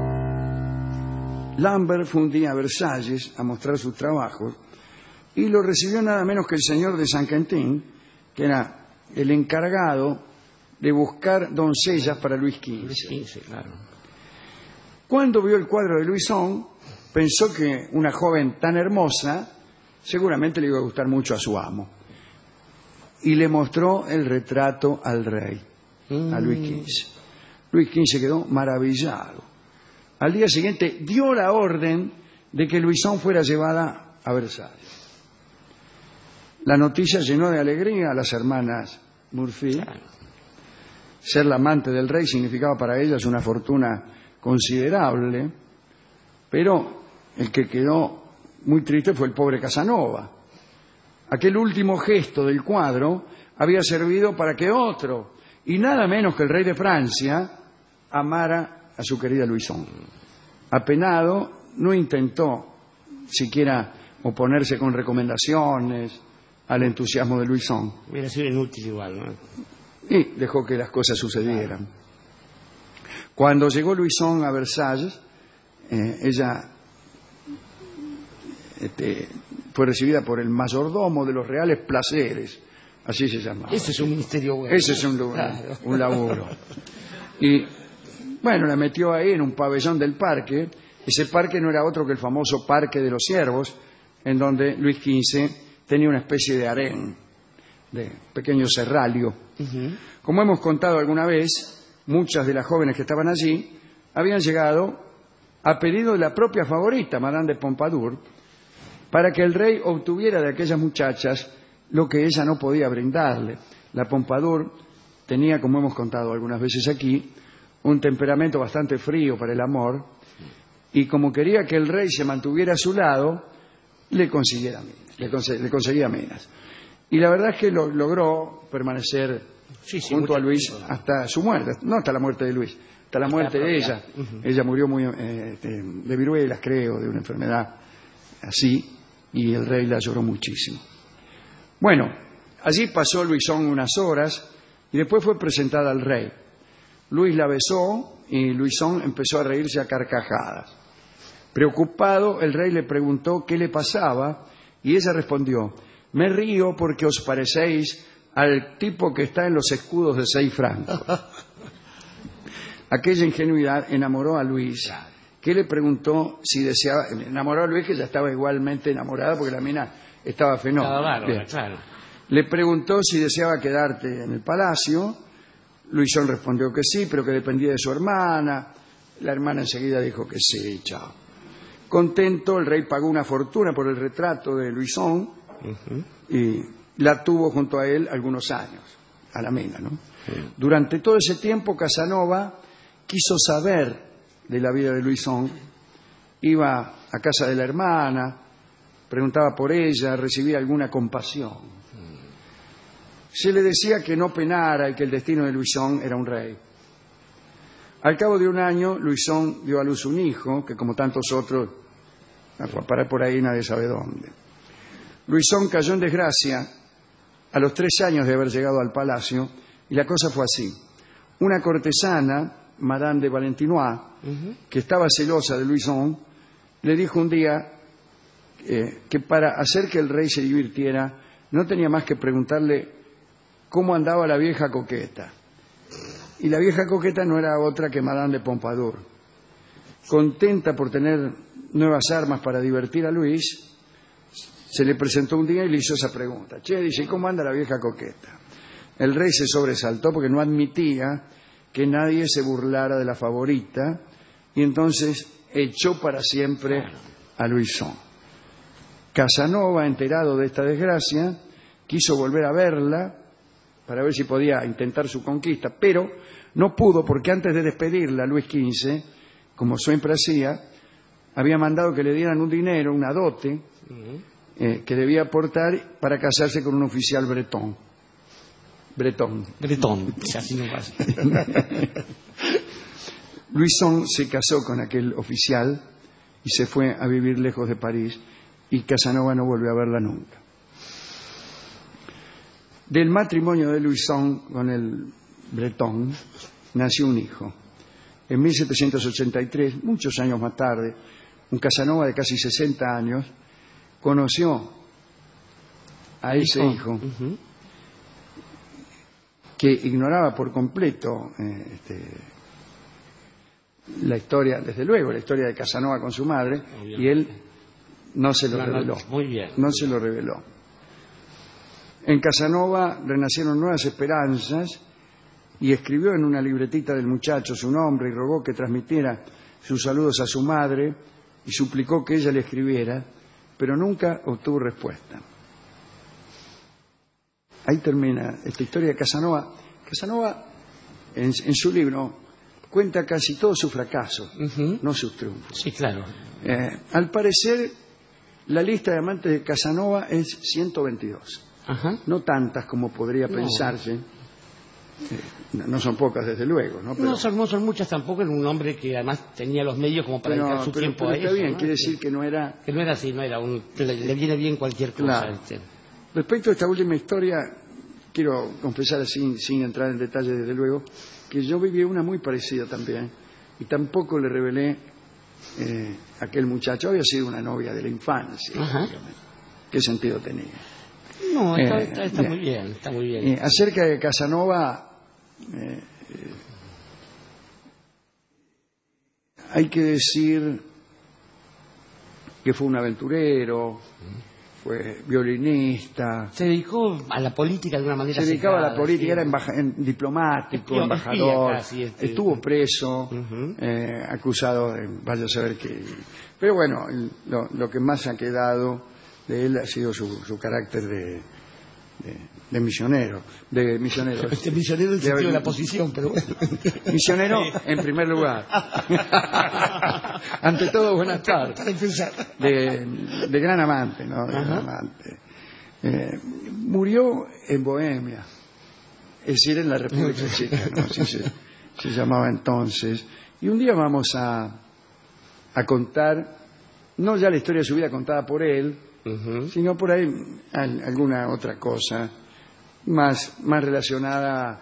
S5: Lambert fue un día a Versalles a mostrar sus trabajos y lo recibió nada menos que el señor de Saint-Quentin, que era el encargado de buscar doncellas para Luis quince.
S6: Luis quince, claro.
S5: Cuando vio el cuadro de Louison, pensó que una joven tan hermosa seguramente le iba a gustar mucho a su amo. Y le mostró el retrato al rey, mm. a Luis quince. Luis quince quedó maravillado. Al día siguiente dio la orden de que Louison fuera llevada a Versalles. La noticia llenó de alegría a las hermanas Murphy. Claro. Ser la amante del rey significaba para ellas una fortuna considerable, pero el que quedó muy triste fue el pobre Casanova. Aquel último gesto del cuadro había servido para que otro, y nada menos que el rey de Francia, amara a su querida Louison. Apenado, no intentó siquiera oponerse con recomendaciones al entusiasmo de Louison.
S6: Hubiera sido inútil igual, ¿no?
S5: Y dejó que las cosas sucedieran. Cuando llegó Louison a Versalles, eh, ella este, fue recibida por el mayordomo de los reales placeres, así se llamaba.
S6: Ese es un ministerio bueno.
S5: Ese es un, claro. un laburo. Y bueno, la metió ahí en un pabellón del parque. Ese parque no era otro que el famoso Parque de los Ciervos, en donde Luis quince tenía una especie de harén, de pequeño serralio. Uh-huh. Como hemos contado alguna vez, muchas de las jóvenes que estaban allí habían llegado a pedido de la propia favorita, Madame de Pompadour, para que el rey obtuviera de aquellas muchachas lo que ella no podía brindarle. La Pompadour tenía, como hemos contado algunas veces aquí, un temperamento bastante frío para el amor, y como quería que el rey se mantuviera a su lado, le, consiguiera, le, conse- le conseguía minas. Y la verdad es que lo, logró permanecer sí, sí, junto a Luis tiempo. Hasta su muerte, no hasta la muerte de Luis, hasta la muerte de ella. Uh-huh. Ella murió muy eh, de viruelas, creo, de una enfermedad así, y el rey la lloró muchísimo. Bueno, allí pasó Louison unas horas y después fue presentada al rey. Luis la besó y Louison empezó a reírse a carcajadas. Preocupado, el rey le preguntó qué le pasaba y ella respondió: me río porque os parecéis al tipo que está en los escudos de seis francos. Aquella ingenuidad enamoró a Luis, que le preguntó si deseaba... Enamoró a Luis, que ya estaba igualmente enamorada porque la mina estaba fenómena.
S6: Claro.
S5: Le preguntó si deseaba quedarte en el palacio. Louison respondió que sí, pero que dependía de su hermana. La hermana enseguida dijo que sí, chao. Contento, el rey pagó una fortuna por el retrato de Louison uh-huh. y la tuvo junto a él algunos años, a la mina, ¿no? Uh-huh. Durante todo ese tiempo, Casanova quiso saber de la vida de Louison. Iba a casa de la hermana, preguntaba por ella, recibía alguna compasión. Uh-huh. Se le decía que no penara y que el destino de Louison era un rey. Al cabo de un año, Louison dio a luz un hijo, que como tantos otros, fue a parar por ahí nadie sabe dónde. Louison cayó en desgracia a los tres años de haber llegado al palacio, y la cosa fue así. Una cortesana, Madame de Valentinois, uh-huh. que estaba celosa de Louison, le dijo un día eh, que para hacer que el rey se divirtiera, no tenía más que preguntarle cómo andaba la vieja coqueta. Y la vieja coqueta no era otra que Madame de Pompadour. Contenta por tener nuevas armas para divertir a Luis, se le presentó un día y le hizo esa pregunta. Che, dice, ¿cómo anda la vieja coqueta? El rey se sobresaltó porque no admitía que nadie se burlara de la favorita y entonces echó para siempre a Louison. Casanova, enterado de esta desgracia, quiso volver a verla para ver si podía intentar su conquista, pero no pudo porque antes de despedirla, Luis quince, como siempre hacía, había mandado que le dieran un dinero, una dote, uh-huh. eh, que debía aportar para casarse con un oficial bretón. Bretón.
S6: Bretón, así no pasa.
S5: Louison se casó con aquel oficial y se fue a vivir lejos de París y Casanova no volvió a verla nunca. Del matrimonio de Louison con el bretón nació un hijo. En mil setecientos ochenta y tres, muchos años más tarde, un Casanova de casi sesenta años conoció a ese hijo, uh-huh. que ignoraba por completo eh, este, la historia, desde luego, la historia de Casanova con su madre, y él no se lo reveló. Muy bien. No se lo reveló. En Casanova renacieron nuevas esperanzas y escribió en una libretita del muchacho su nombre y rogó que transmitiera sus saludos a su madre y suplicó que ella le escribiera, pero nunca obtuvo respuesta. Ahí termina esta historia de Casanova. Casanova, en, en su libro, cuenta casi todos sus fracasos, uh-huh. no sus triunfos.
S6: Sí, claro.
S5: Eh, al parecer, la lista de amantes de Casanova es ciento veintidós. Ajá. No tantas como podría no. pensarse. Eh, no, no son pocas, desde luego. No,
S6: pero, no, son, no son muchas tampoco. Era un hombre que además tenía los medios como para dedicar su
S5: pero,
S6: tiempo
S5: pero
S6: a
S5: está
S6: eso.
S5: Bien,
S6: ¿no?
S5: quiere decir que no era...
S6: Que no era así, no era un... Le, le viene bien cualquier cosa.
S5: Claro.
S6: Este.
S5: Respecto a esta última historia, quiero confesar sin, sin entrar en detalle, desde luego, que yo viví una muy parecida también. Y tampoco le revelé eh, a aquel muchacho. Había sido una novia de la infancia. Ajá. ¿Qué sentido tenía?
S6: No, está, eh, está, está muy bien, está muy bien.
S5: Eh, acerca de Casanova, eh, eh, hay que decir que fue un aventurero, fue violinista.
S6: Se dedicó a la política de una manera.
S5: Se dedicaba a la política, era embaja, en, diplomático, Espía, embajador, casi, este, estuvo preso, uh-huh. eh, acusado de vaya a saber qué. Pero bueno, lo, lo que más ha quedado de él ha sido su, su carácter de, de, de misionero, de misionero.
S6: Este misionero en el sentido de la posición, pero bueno.
S5: Misionero en primer lugar. Ante todo, buenas tardes. De, de gran amante, ¿no? De gran amante. Eh, murió en Bohemia, es decir, en la República Checa, ¿no? Así se, se llamaba entonces. Y un día vamos a, a contar, no ya la historia de su vida contada por él, Uh-huh. sino por ahí alguna otra cosa más, más relacionada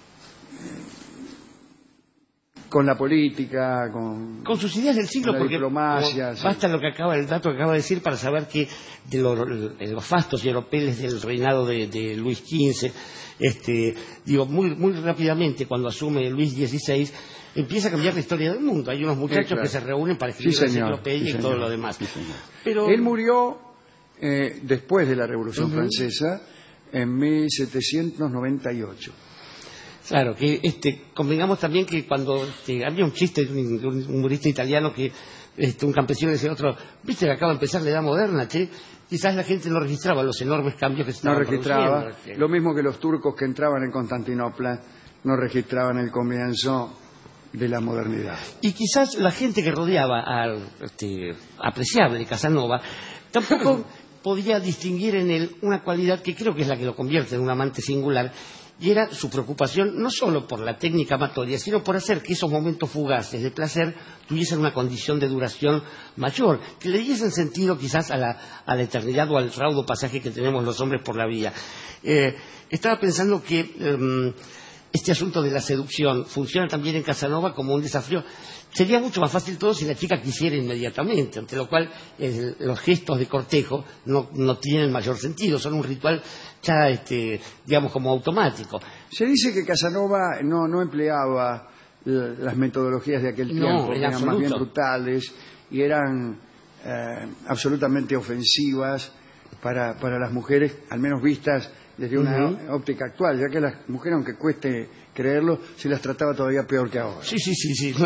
S5: con la política, con,
S6: con sus ideas del siglo,
S5: con la
S6: porque
S5: diplomacia. Sí.
S6: Basta lo que acaba, el dato que acaba de decir para saber que de, lo, de los fastos y oropeles del reinado de, de Luis quince, este, digo, muy, muy rápidamente cuando asume Luis dieciséis, empieza a cambiar la historia del mundo. Hay unos muchachos sí, claro. que se reúnen para escribir sí, la enciclopedia sí, y todo lo demás.
S5: Sí,
S6: Pero
S5: él murió Eh, después de la Revolución uh-huh. Francesa, en mil setecientos noventa y ocho.
S6: Claro, que este, convengamos también que cuando este, había un chiste de un, de un humorista italiano que este, un campesino decía a otro, viste que acaba de empezar la edad moderna, che, quizás la gente no registraba los enormes cambios que se estaban
S5: no registraba,
S6: produciendo.
S5: Lo mismo que los turcos que entraban en Constantinopla no registraban el comienzo de la modernidad.
S6: Y quizás la gente que rodeaba al este, apreciable Casanova tampoco podía distinguir en él una cualidad que creo que es la que lo convierte en un amante singular, y era su preocupación no solo por la técnica amatoria, sino por hacer que esos momentos fugaces de placer tuviesen una condición de duración mayor, que le diesen sentido quizás a la, a la eternidad o al raudo pasaje que tenemos los hombres por la vida. Eh, estaba pensando que eh, este asunto de la seducción funciona también en Casanova como un desafío. Sería mucho más fácil todo si la chica quisiera inmediatamente, ante lo cual eh, los gestos de cortejo no, no tienen mayor sentido, son un ritual ya, este, digamos, como automático.
S5: Se dice que Casanova no, no empleaba las metodologías de aquel tiempo,
S6: no,
S5: que eran
S6: absoluto.
S5: más bien brutales y eran eh, absolutamente ofensivas para, para las mujeres, al menos vistas desde una uh-huh. óptica actual, ya que las mujeres, aunque cueste creerlo, se las trataba todavía peor que ahora.
S6: Sí, sí, sí, sí,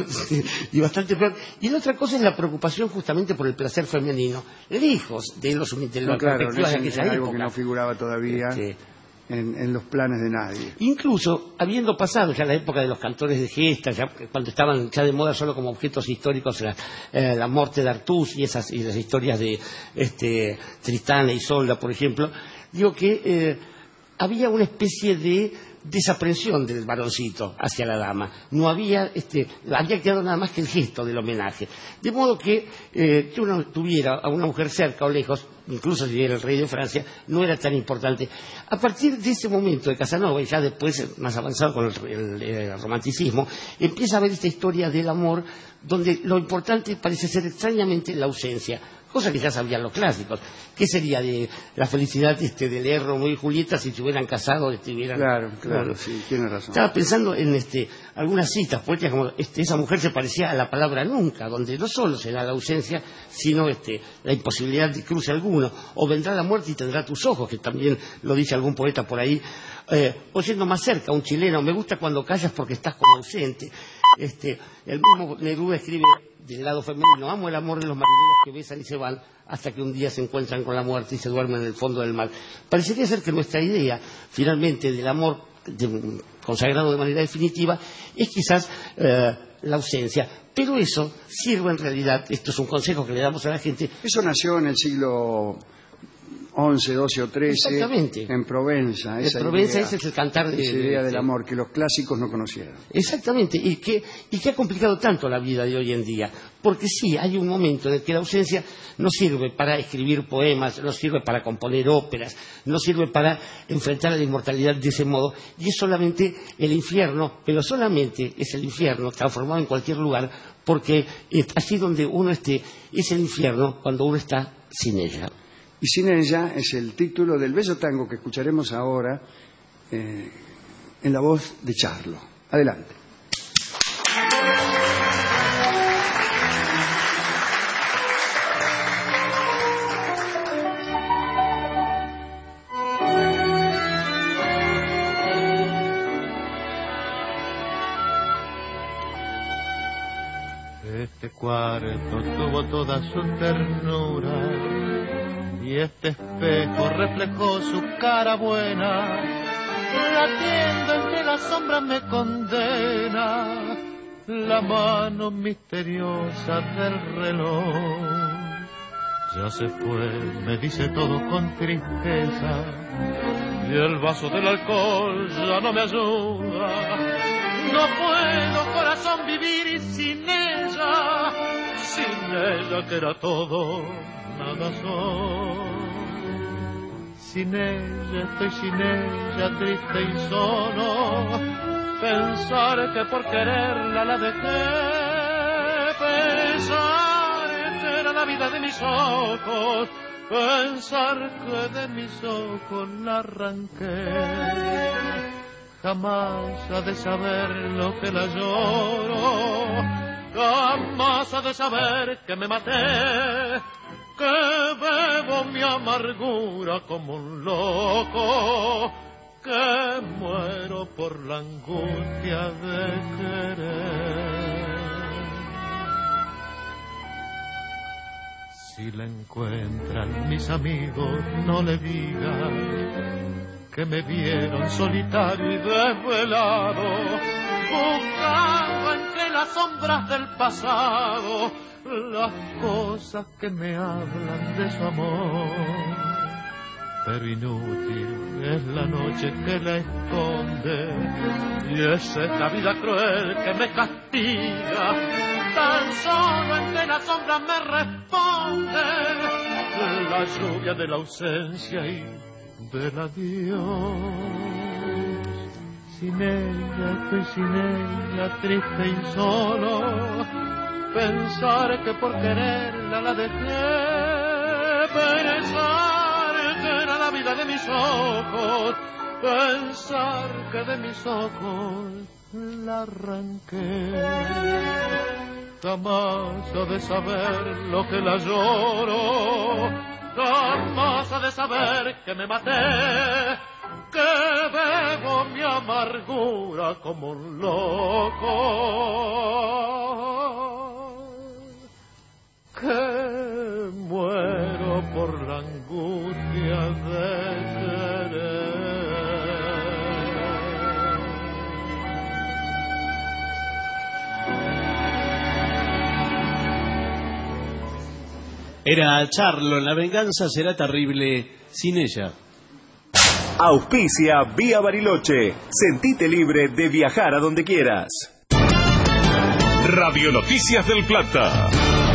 S6: y bastante peor. Y la otra cosa es la preocupación justamente por el placer femenino, lejos de los de
S5: no,
S6: los
S5: claro,
S6: de aquella
S5: algo
S6: época.
S5: que no figuraba todavía este... en, en los planes de nadie.
S6: Incluso, habiendo pasado ya la época de los cantores de gesta, ya cuando estaban ya de moda solo como objetos históricos la, eh, la muerte de Artús y esas y las historias de este, Tristán e Isolda, por ejemplo, digo que eh, había una especie de desaprensión del varoncito hacia la dama. No había, este, había quedado nada más que el gesto del homenaje. De modo que eh, que uno tuviera a una mujer cerca o lejos, incluso si era el rey de Francia, no era tan importante. A partir de ese momento de Casanova, y ya después, más avanzado con el, el, el romanticismo, empieza a haber esta historia del amor, donde lo importante parece ser extrañamente la ausencia. Cosa que ya sabían los clásicos. ¿Qué sería de la felicidad este, de leer Romeo y Julieta si se hubieran casado? Estuvieran...
S5: Claro, claro, sí, tiene razón.
S6: Estaba pensando en este, algunas citas poéticas como este, esa mujer se parecía a la palabra nunca, donde no solo será la ausencia, sino este, la imposibilidad de cruce alguno. O vendrá la muerte y tendrá tus ojos, que también lo dice algún poeta por ahí. Eh, oyendo más cerca, un chileno, me gusta cuando callas porque estás como ausente. Este, el mismo Neruda escribe del lado femenino, amo el amor de los marineros que besan y se van hasta que un día se encuentran con la muerte y se duermen en el fondo del mar. Parecería ser que nuestra idea, finalmente, del amor de, consagrado de manera definitiva, es quizás eh, la ausencia. Pero eso sirve en realidad, esto es un consejo que le damos a la gente.
S5: Eso nació en el siglo once, doce o trece,
S6: exactamente,
S5: en Provenza.
S6: En Provenza ese es el cantar de,
S5: esa idea
S6: de,
S5: del amor que los clásicos no conocieron.
S6: Exactamente, y que, y que ha complicado tanto la vida de hoy en día. Porque sí, hay un momento en el que la ausencia no sirve para escribir poemas, no sirve para componer óperas, no sirve para enfrentar a la inmortalidad de ese modo, y es solamente el infierno, pero solamente es el infierno transformado en cualquier lugar, porque es así donde uno esté, es el infierno cuando uno está sin ella.
S5: Y sin ella es el título del bello tango que escucharemos ahora eh, en la voz de Charlo. Adelante.
S19: Este cuarto tuvo toda su ternura y este espejo reflejó su cara buena, latiendo entre las sombras me condena la mano misteriosa del reloj. Ya se fue, me dice todo con tristeza, y el vaso del alcohol ya no me ayuda. No puedo, corazón, vivir sin ella, sin ella que era todo, nada soy. Sin ella estoy, sin ella triste y solo. Pensar que por quererla la dejé. Pensar que era la vida de mis ojos. Pensar que de mis ojos la arranqué. Jamás ha de saber lo que la lloro. Jamás ha de saber que me maté, que bebo mi amargura como un loco, que muero por la angustia de querer. Si la encuentran mis amigos, no le digan que me vieron solitario y desvelado, buscando entre las sombras del pasado las cosas que me hablan de su amor. pero inútil es la noche que la esconde, y esa es la vida cruel que me castiga. Tan solo entre las sombras me responde la lluvia de la ausencia y del adiós. Sin ella estoy sin ella, triste y solo, pensar que por quererla la dejé, pensar que era la vida de mis ojos, pensar que de mis ojos la arranqué. Jamás ha de saber lo que la lloro, jamás ha de saber que me maté, que bebo mi amargura como un loco, que muero por la angustia de querer.
S7: Era Charlo, la venganza será terrible sin ella.
S20: Auspicia Vía Bariloche. Sentite libre de viajar a donde quieras.
S3: Radio Noticias del Plata.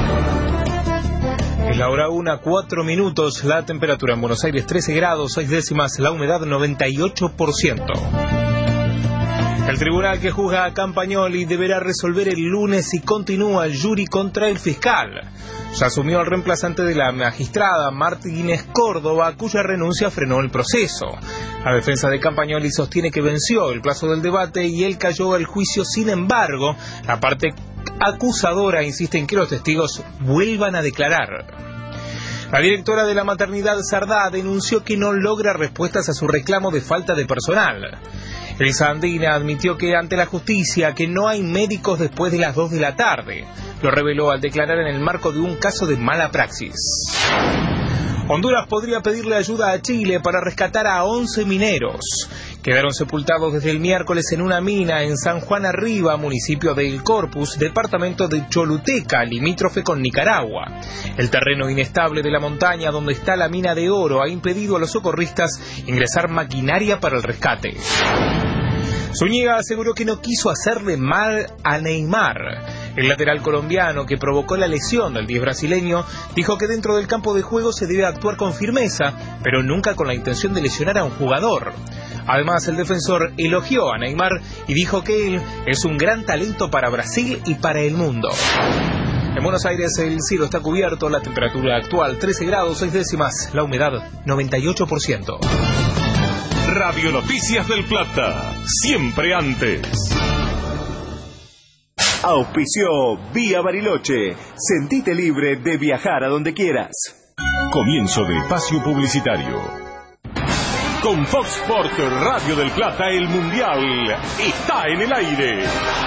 S21: Es la hora una, cuatro minutos. La temperatura en Buenos Aires trece grados, seis décimas. La humedad noventa y ocho por ciento. El tribunal que juzga a Campagnoli deberá resolver el lunes si continúa el jury contra el fiscal. Ya asumió el reemplazante de la magistrada Martínez Córdoba, cuya renuncia frenó el proceso. La defensa de Campagnoli sostiene que venció el plazo del debate y él cayó al juicio. Sin embargo, la parte acusadora insiste en que los testigos vuelvan a declarar. La directora de la maternidad Sardá denunció que no logra respuestas a su reclamo de falta de personal. Elisa Andina admitió que ante la justicia que no hay médicos después de las dos de la tarde. Lo reveló al declarar en el marco de un caso de mala praxis. Honduras podría pedirle ayuda a Chile para rescatar a once mineros. Quedaron sepultados desde el miércoles en una mina en San Juan Arriba, municipio de El Corpus, departamento de Choluteca, limítrofe con Nicaragua. El terreno inestable de la montaña donde está la mina de oro ha impedido a los socorristas ingresar maquinaria para el rescate. Zúñiga aseguró que no quiso hacerle mal a Neymar. El lateral colombiano que provocó la lesión del diez brasileño dijo que dentro del campo de juego se debe actuar con firmeza, pero nunca con la intención de lesionar a un jugador. Además, el defensor elogió a Neymar y dijo que él es un gran talento para Brasil y para el mundo. En Buenos Aires el cielo está cubierto, la temperatura actual trece grados, seis décimas, la humedad noventa y ocho por ciento.
S3: Radio Noticias del Plata, siempre antes.
S20: Auspició Vía Bariloche. Sentite libre de viajar a donde quieras.
S3: Comienzo de espacio publicitario. Con Fox Sports Radio del Plata, el Mundial está en el aire.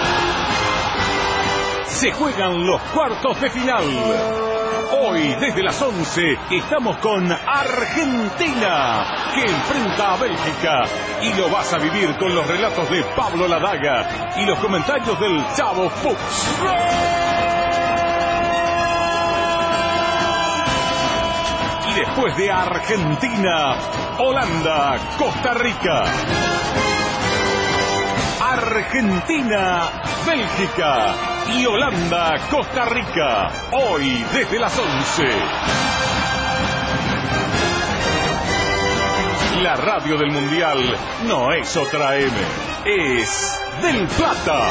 S3: Se juegan los cuartos de final. Hoy, desde las once, estamos con Argentina, que enfrenta a Bélgica. Y lo vas a vivir con los relatos de Pablo Ladaga y los comentarios del Chavo Fuchs. Y después de Argentina, Holanda, Costa Rica. Argentina, Bélgica y Holanda, Costa Rica. Hoy desde las once. La radio del Mundial no es otra M, es del Plata.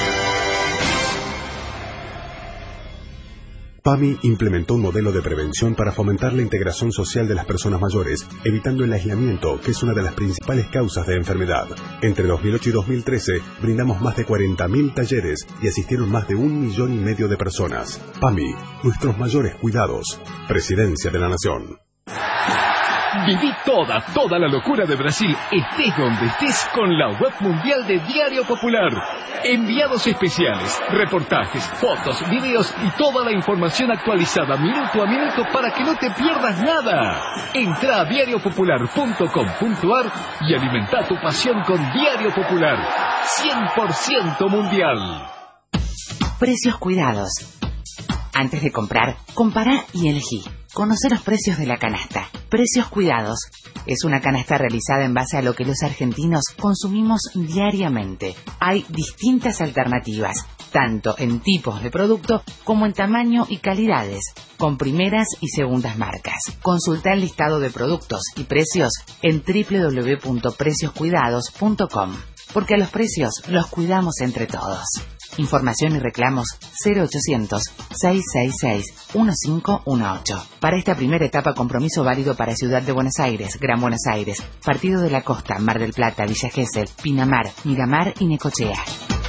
S10: PAMI implementó un modelo de prevención para fomentar la integración social de las personas mayores, evitando el aislamiento, que es una de las principales causas de enfermedad. Entre dos mil ocho y dos mil trece, brindamos más de cuarenta mil talleres y asistieron más de un millón y medio de personas. PAMI, nuestros mayores cuidados. Presidencia de la Nación.
S17: Viví toda, toda la locura de Brasil, estés donde estés, con la web mundial de Diario Popular. Enviados especiales, reportajes, fotos, videos y toda la información actualizada minuto a minuto para que no te pierdas nada. Entra a diario popular punto com punto ar y alimenta tu pasión con Diario Popular. cien por ciento mundial.
S22: Precios cuidados. Antes de comprar, compará y elegí. Conocer los precios de la canasta. Precios cuidados. Es una canasta realizada en base a lo que los argentinos consumimos diariamente. Hay distintas alternativas, tanto en tipos de producto como en tamaño y calidades, con primeras y segundas marcas. Consulta el listado de productos y precios en doble u doble u doble u punto precios cuidados punto com, porque a los precios los cuidamos entre todos. Información y reclamos cero ochocientos, seiscientos sesenta y seis, quince dieciocho. Para esta primera etapa, compromiso válido para Ciudad de Buenos Aires, Gran Buenos Aires, Partido de la Costa, Mar del Plata, Villa Gesell, Pinamar, Miramar y Necochea.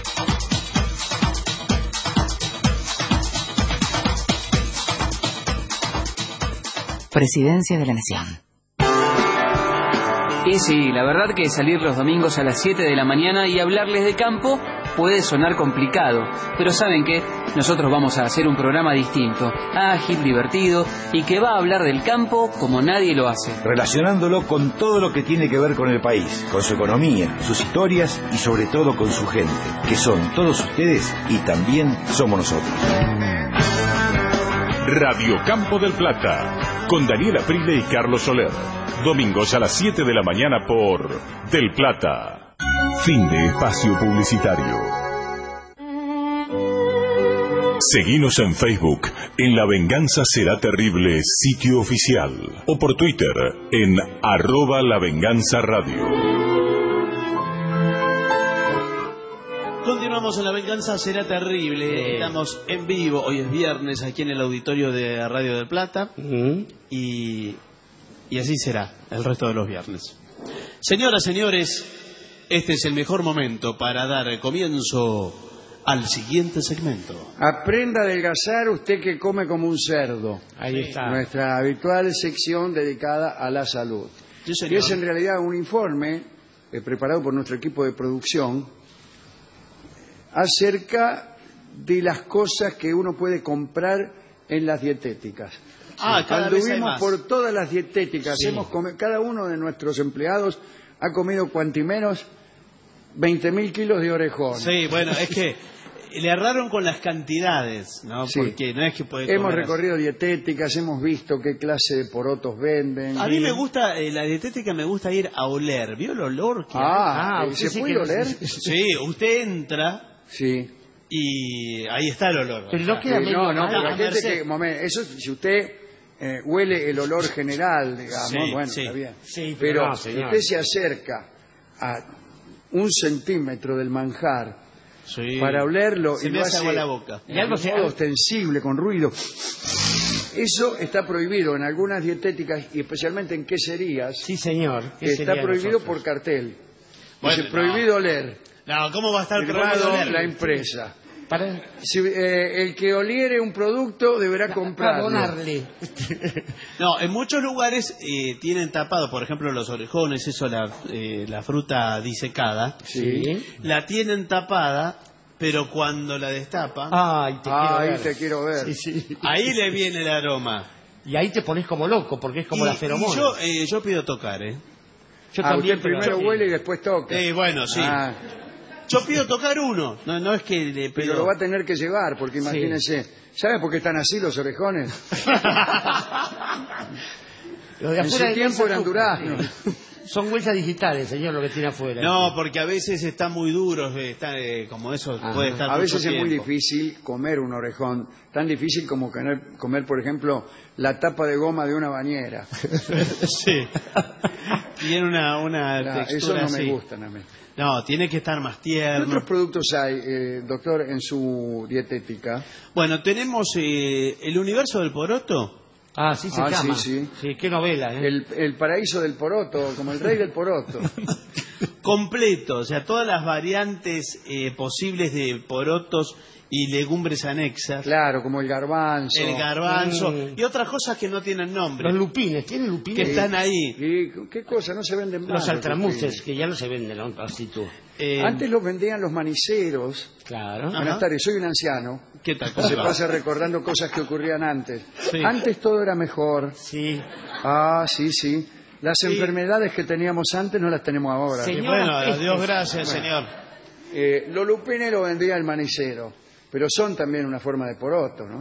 S22: Presidencia de la Nación.
S1: Y sí, la verdad que salir los domingos a las siete de la mañana y hablarles de campo puede sonar complicado, pero ¿saben qué? Nosotros vamos a hacer un programa distinto, ágil, divertido y que va a hablar del campo como nadie lo hace.
S2: Relacionándolo con todo lo que tiene que ver con el país, con su economía, sus historias y sobre todo con su gente, que son todos ustedes y también somos nosotros.
S3: Radio Campo del Plata, con Daniela Prile y Carlos Soler. Domingos a las siete de la mañana por Del Plata. Fin de espacio publicitario. Seguinos en Facebook, en La Venganza Será Terrible, sitio oficial. O por Twitter, en arroba La Venganza Radio.
S7: Continuamos en La Venganza Será Terrible. Estamos en vivo, hoy es viernes, aquí en el auditorio de Radio del Plata. Uh-huh. Y... Y así será el resto de los viernes. Señoras, señores, este es el mejor momento para dar comienzo al siguiente segmento.
S5: Aprenda a adelgazar usted que come como un cerdo.
S6: Ahí está.
S5: Nuestra habitual sección dedicada a la salud.
S7: Sí,
S5: y es en realidad un informe eh, preparado por nuestro equipo de producción acerca de las cosas que uno puede comprar en las dietéticas.
S7: Ah, cada
S5: Cuando
S7: vez hay
S5: vimos
S7: más.
S5: por todas las dietéticas,
S7: Sí.
S5: hemos come- cada uno de nuestros empleados ha comido cuanti menos veinte mil kilos de orejón.
S7: Sí, bueno, es que le erraron con las cantidades, ¿no?
S5: Sí.
S7: Porque no es que puede
S5: Hemos
S7: comer
S5: recorrido dietéticas, hemos visto qué clase de porotos venden.
S7: así. A mí me gusta, eh, la dietética me gusta ir a oler. ¿Vio el olor que
S5: Ah,
S7: hay?
S5: ¿eh, ¿se puede oler?
S7: Sí, usted entra
S5: Sí.
S7: y ahí está el olor.
S5: Pero no queda medio no, no, pero la gente que, momento, eso si usted eh, huele el olor general, digamos,
S7: Sí,
S5: bueno,
S7: sí.
S5: está bien.
S6: Sí, pero
S5: pero
S6: no,
S5: si
S6: señor.
S5: usted se acerca a un centímetro del manjar
S7: Sí.
S5: para olerlo
S7: Se
S5: y
S7: me
S5: lo
S7: hace
S5: hace
S7: agua la boca.
S5: de algún modo ostensible, con ruido, eso está prohibido en algunas dietéticas y especialmente en queserías.
S6: Sí, señor.
S5: Está prohibido por cartel.
S7: Bueno,
S5: Dice
S7: no.
S5: prohibido oler.
S7: No, ¿cómo va a estar
S5: Firmado
S7: prohibido oler?
S5: la empresa.
S6: Para
S5: Si, eh, el que oliere un producto deberá comprarlo.
S6: abonarle.
S7: No, en muchos lugares eh, tienen tapado, por ejemplo, los orejones, eso, la, eh, la fruta disecada,
S5: Sí.
S7: la tienen tapada, pero cuando la destapa,
S6: Ay, te
S5: Ah,
S6: quiero
S5: ahí
S6: ver.
S5: te quiero ver.
S6: Sí, sí.
S7: ahí le viene el aroma.
S6: Y ahí te pones como loco, porque es como
S7: Y-
S6: la
S7: y
S6: feromona.
S7: yo, eh, yo pido tocar, ¿eh?
S6: Yo
S5: Ah,
S6: también,
S5: usted
S6: pero-
S5: primero
S6: sí.
S5: huele y después toca.
S7: Eh, bueno, sí.
S5: Ah,
S7: Yo pido tocar uno, no, no es que le
S5: pero
S7: pido...
S5: lo va a tener que llevar, porque imagínese. ¿Sabe por qué están así los orejones?
S6: Lo de
S5: En
S6: afuera
S5: su
S6: de
S5: tiempo
S6: esa
S5: eran
S6: fruta.
S5: duraznos.
S6: Son huellas digitales, señor, lo que tiene afuera.
S7: No, porque a veces están muy duros, eh, está, eh, como eso
S6: Ajá.
S7: puede estar
S5: A
S7: mucho
S5: veces es muy
S7: tiempo.
S5: difícil comer un orejón, tan difícil como comer, comer, por ejemplo, la tapa de goma de una bañera.
S7: Sí. Tiene una, una
S5: La-
S7: textura
S5: eso no
S7: así.
S5: me gustan a mí.
S7: No, tiene que estar más
S5: ¿Qué
S7: tierno.
S5: otros productos hay, eh, doctor, en su dietética?
S7: Bueno, tenemos eh, el universo del poroto.
S6: Ah, sí se
S5: Ah,
S6: llama.
S5: sí, sí.
S6: qué novela, ¿eh?
S5: El, el paraíso del poroto, como el rey del poroto.
S7: Completo, o sea, todas las variantes eh, posibles de porotos y legumbres anexas.
S5: Claro, como el garbanzo.
S7: El garbanzo
S6: Mm.
S7: y otras cosas que no tienen nombre.
S6: Los lupines, ¿tiene lupines?
S7: Que están ahí.
S5: ¿Y qué cosa? No se venden más.
S6: Los altramuces,
S5: lupines.
S6: que ya no se venden, ¿no? Así tú.
S7: Eh,
S5: Antes los vendían los maniceros.
S6: Claro.
S5: Buenas
S7: Ajá.
S5: tardes, soy un anciano.
S7: ¿Qué tal? ¿Cómo
S5: Se
S7: va?
S5: pasa recordando cosas que ocurrían antes.
S7: Sí.
S5: Antes todo era mejor.
S6: Sí.
S5: Ah, sí, sí. Las
S7: Sí.
S5: enfermedades que teníamos antes no las tenemos ahora.
S6: Señor.
S7: Bueno,
S6: Señora,
S7: a Dios
S6: este-
S7: gracias, señor.
S5: Eh, los lupines lo vendía el manicero, pero son también una forma de poroto, ¿no?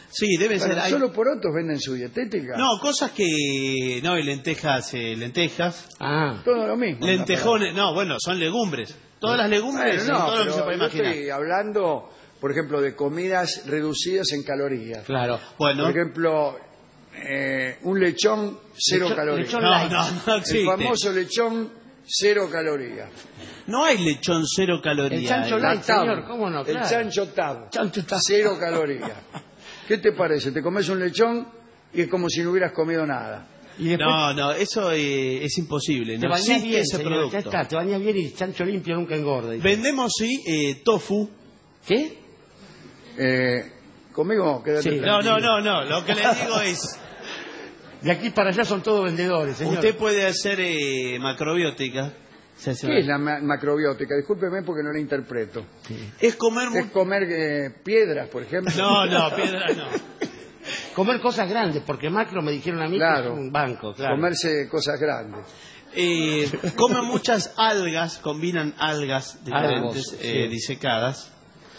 S7: Sí, debe
S5: Bueno,
S7: ser. hay-
S5: ¿Solo porotos venden su dietética?
S7: No, cosas que... No, y lentejas, eh, lentejas.
S6: Ah.
S5: Todo lo mismo.
S7: Lentejones, no, bueno, son legumbres. Todas las legumbres,
S5: Bueno, no,
S7: todo lo que
S5: pero
S7: se puede
S5: yo
S7: imaginar.
S5: estoy hablando, por ejemplo, de comidas reducidas en calorías.
S6: Claro.
S7: Bueno.
S5: Por ejemplo, eh, un lechón cero
S6: Lechón-
S5: calorías.
S6: lechón
S7: No,
S6: light.
S7: no, no existe.
S5: El famoso lechón cero calorías.
S7: No hay lechón cero calorías.
S6: El chancho
S7: eh.
S6: light,
S5: La tab,
S6: señor, ¿cómo no?
S5: El
S6: Claro.
S5: chancho tab.
S6: Chancho tab.
S5: Cero calorías. ¿Qué te parece? Te comes un lechón y es como si no hubieras comido nada.
S6: Y después
S7: No, no, eso eh, es imposible.
S6: te
S7: No
S6: bañás
S7: existe
S6: bien,
S7: ese
S6: señor,
S7: producto.
S6: ya está, te bañás bien y chancho limpio nunca engorda. dice.
S7: Vendemos, sí, eh, tofu.
S6: ¿Qué?
S5: Eh, conmigo, quédate
S6: Sí.
S7: No,
S5: tranquilo.
S7: no, no, no. Lo que le digo es...
S6: De aquí para allá son todos vendedores, señor.
S7: Usted puede hacer eh, macrobiótica. Se hace-
S5: ¿Qué es la ma- macrobiótica? Discúlpeme porque no la interpreto.
S7: Es comer...
S5: ¿Es
S7: mu-
S5: comer eh, piedras, por ejemplo?
S7: No, no, piedra no.
S6: Comer cosas grandes, porque macro me dijeron a mí
S5: Claro.
S6: que es un banco, claro.
S5: Comerse cosas grandes.
S7: Eh, comen muchas algas, combinan algas diferentes,
S6: Algos,
S7: eh,
S6: sí.
S7: disecadas.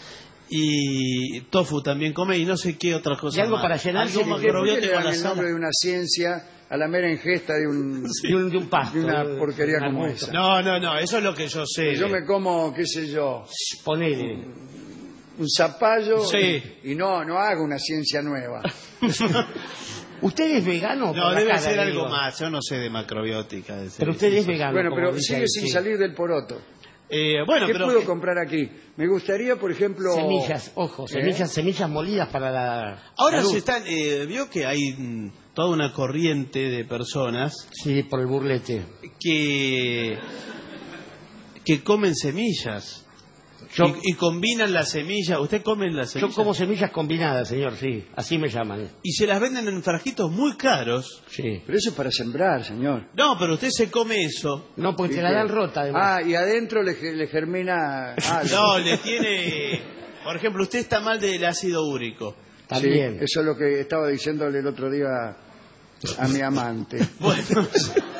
S7: Y tofu también come y no sé qué otra cosa
S6: Y algo
S7: más.
S6: para llenarse
S7: Algo
S6: de-
S5: ¿Por qué le
S7: macrobiótico a
S5: dan
S7: la
S5: el
S7: sala.
S5: nombre de una ciencia a la mera ingesta de un,
S6: de, un, de un pasto.
S5: de una
S6: de un-
S5: porquería
S6: de un
S5: como
S6: arbusto.
S5: esa?
S7: No, no, no, eso es lo que yo sé.
S5: Yo me como, qué sé yo,
S6: Ponele.
S5: un zapallo
S7: Sí.
S5: y, y no no hago una ciencia nueva.
S6: ¿Usted es vegano?
S7: No,
S6: Por la
S7: debe
S6: cara,
S7: ser
S6: le
S7: algo
S6: digo.
S7: más. Yo no sé de macrobiótica. de ser
S6: Pero usted es
S7: difícil.
S6: vegano.
S5: Bueno,
S6: como
S5: pero
S6: dice
S5: sigue
S6: ahí,
S5: sin
S6: sí.
S5: salir del poroto.
S7: Eh, bueno,
S5: ¿Qué
S7: pero
S5: puedo comprar aquí? Me gustaría, por ejemplo...
S6: Semillas, ojo,
S5: ¿Eh?
S6: semillas, semillas molidas para la.
S7: ahora
S6: salud.
S7: se están. Eh, vio que hay mm, toda una corriente de personas
S6: Sí, por el burlete.
S7: que que comen semillas.
S6: Yo,
S7: y, y combinan las semillas. ¿Usted come las
S6: yo
S7: semillas?
S6: como semillas combinadas, señor, sí. Así me llaman.
S7: Y se las venden en frajitos muy caros.
S6: Sí.
S5: Pero eso es para sembrar, señor.
S7: No, pero usted se come eso.
S6: No, porque
S5: ¿Y
S6: te la
S5: qué?
S6: dan rota, además.
S5: Ah, y adentro le, ge- le germina algo.
S7: No, le tiene... Por ejemplo, usted está mal del ácido úrico.
S6: También.
S5: Sí, eso es lo que estaba diciéndole el otro día a mi amante.
S7: Bueno...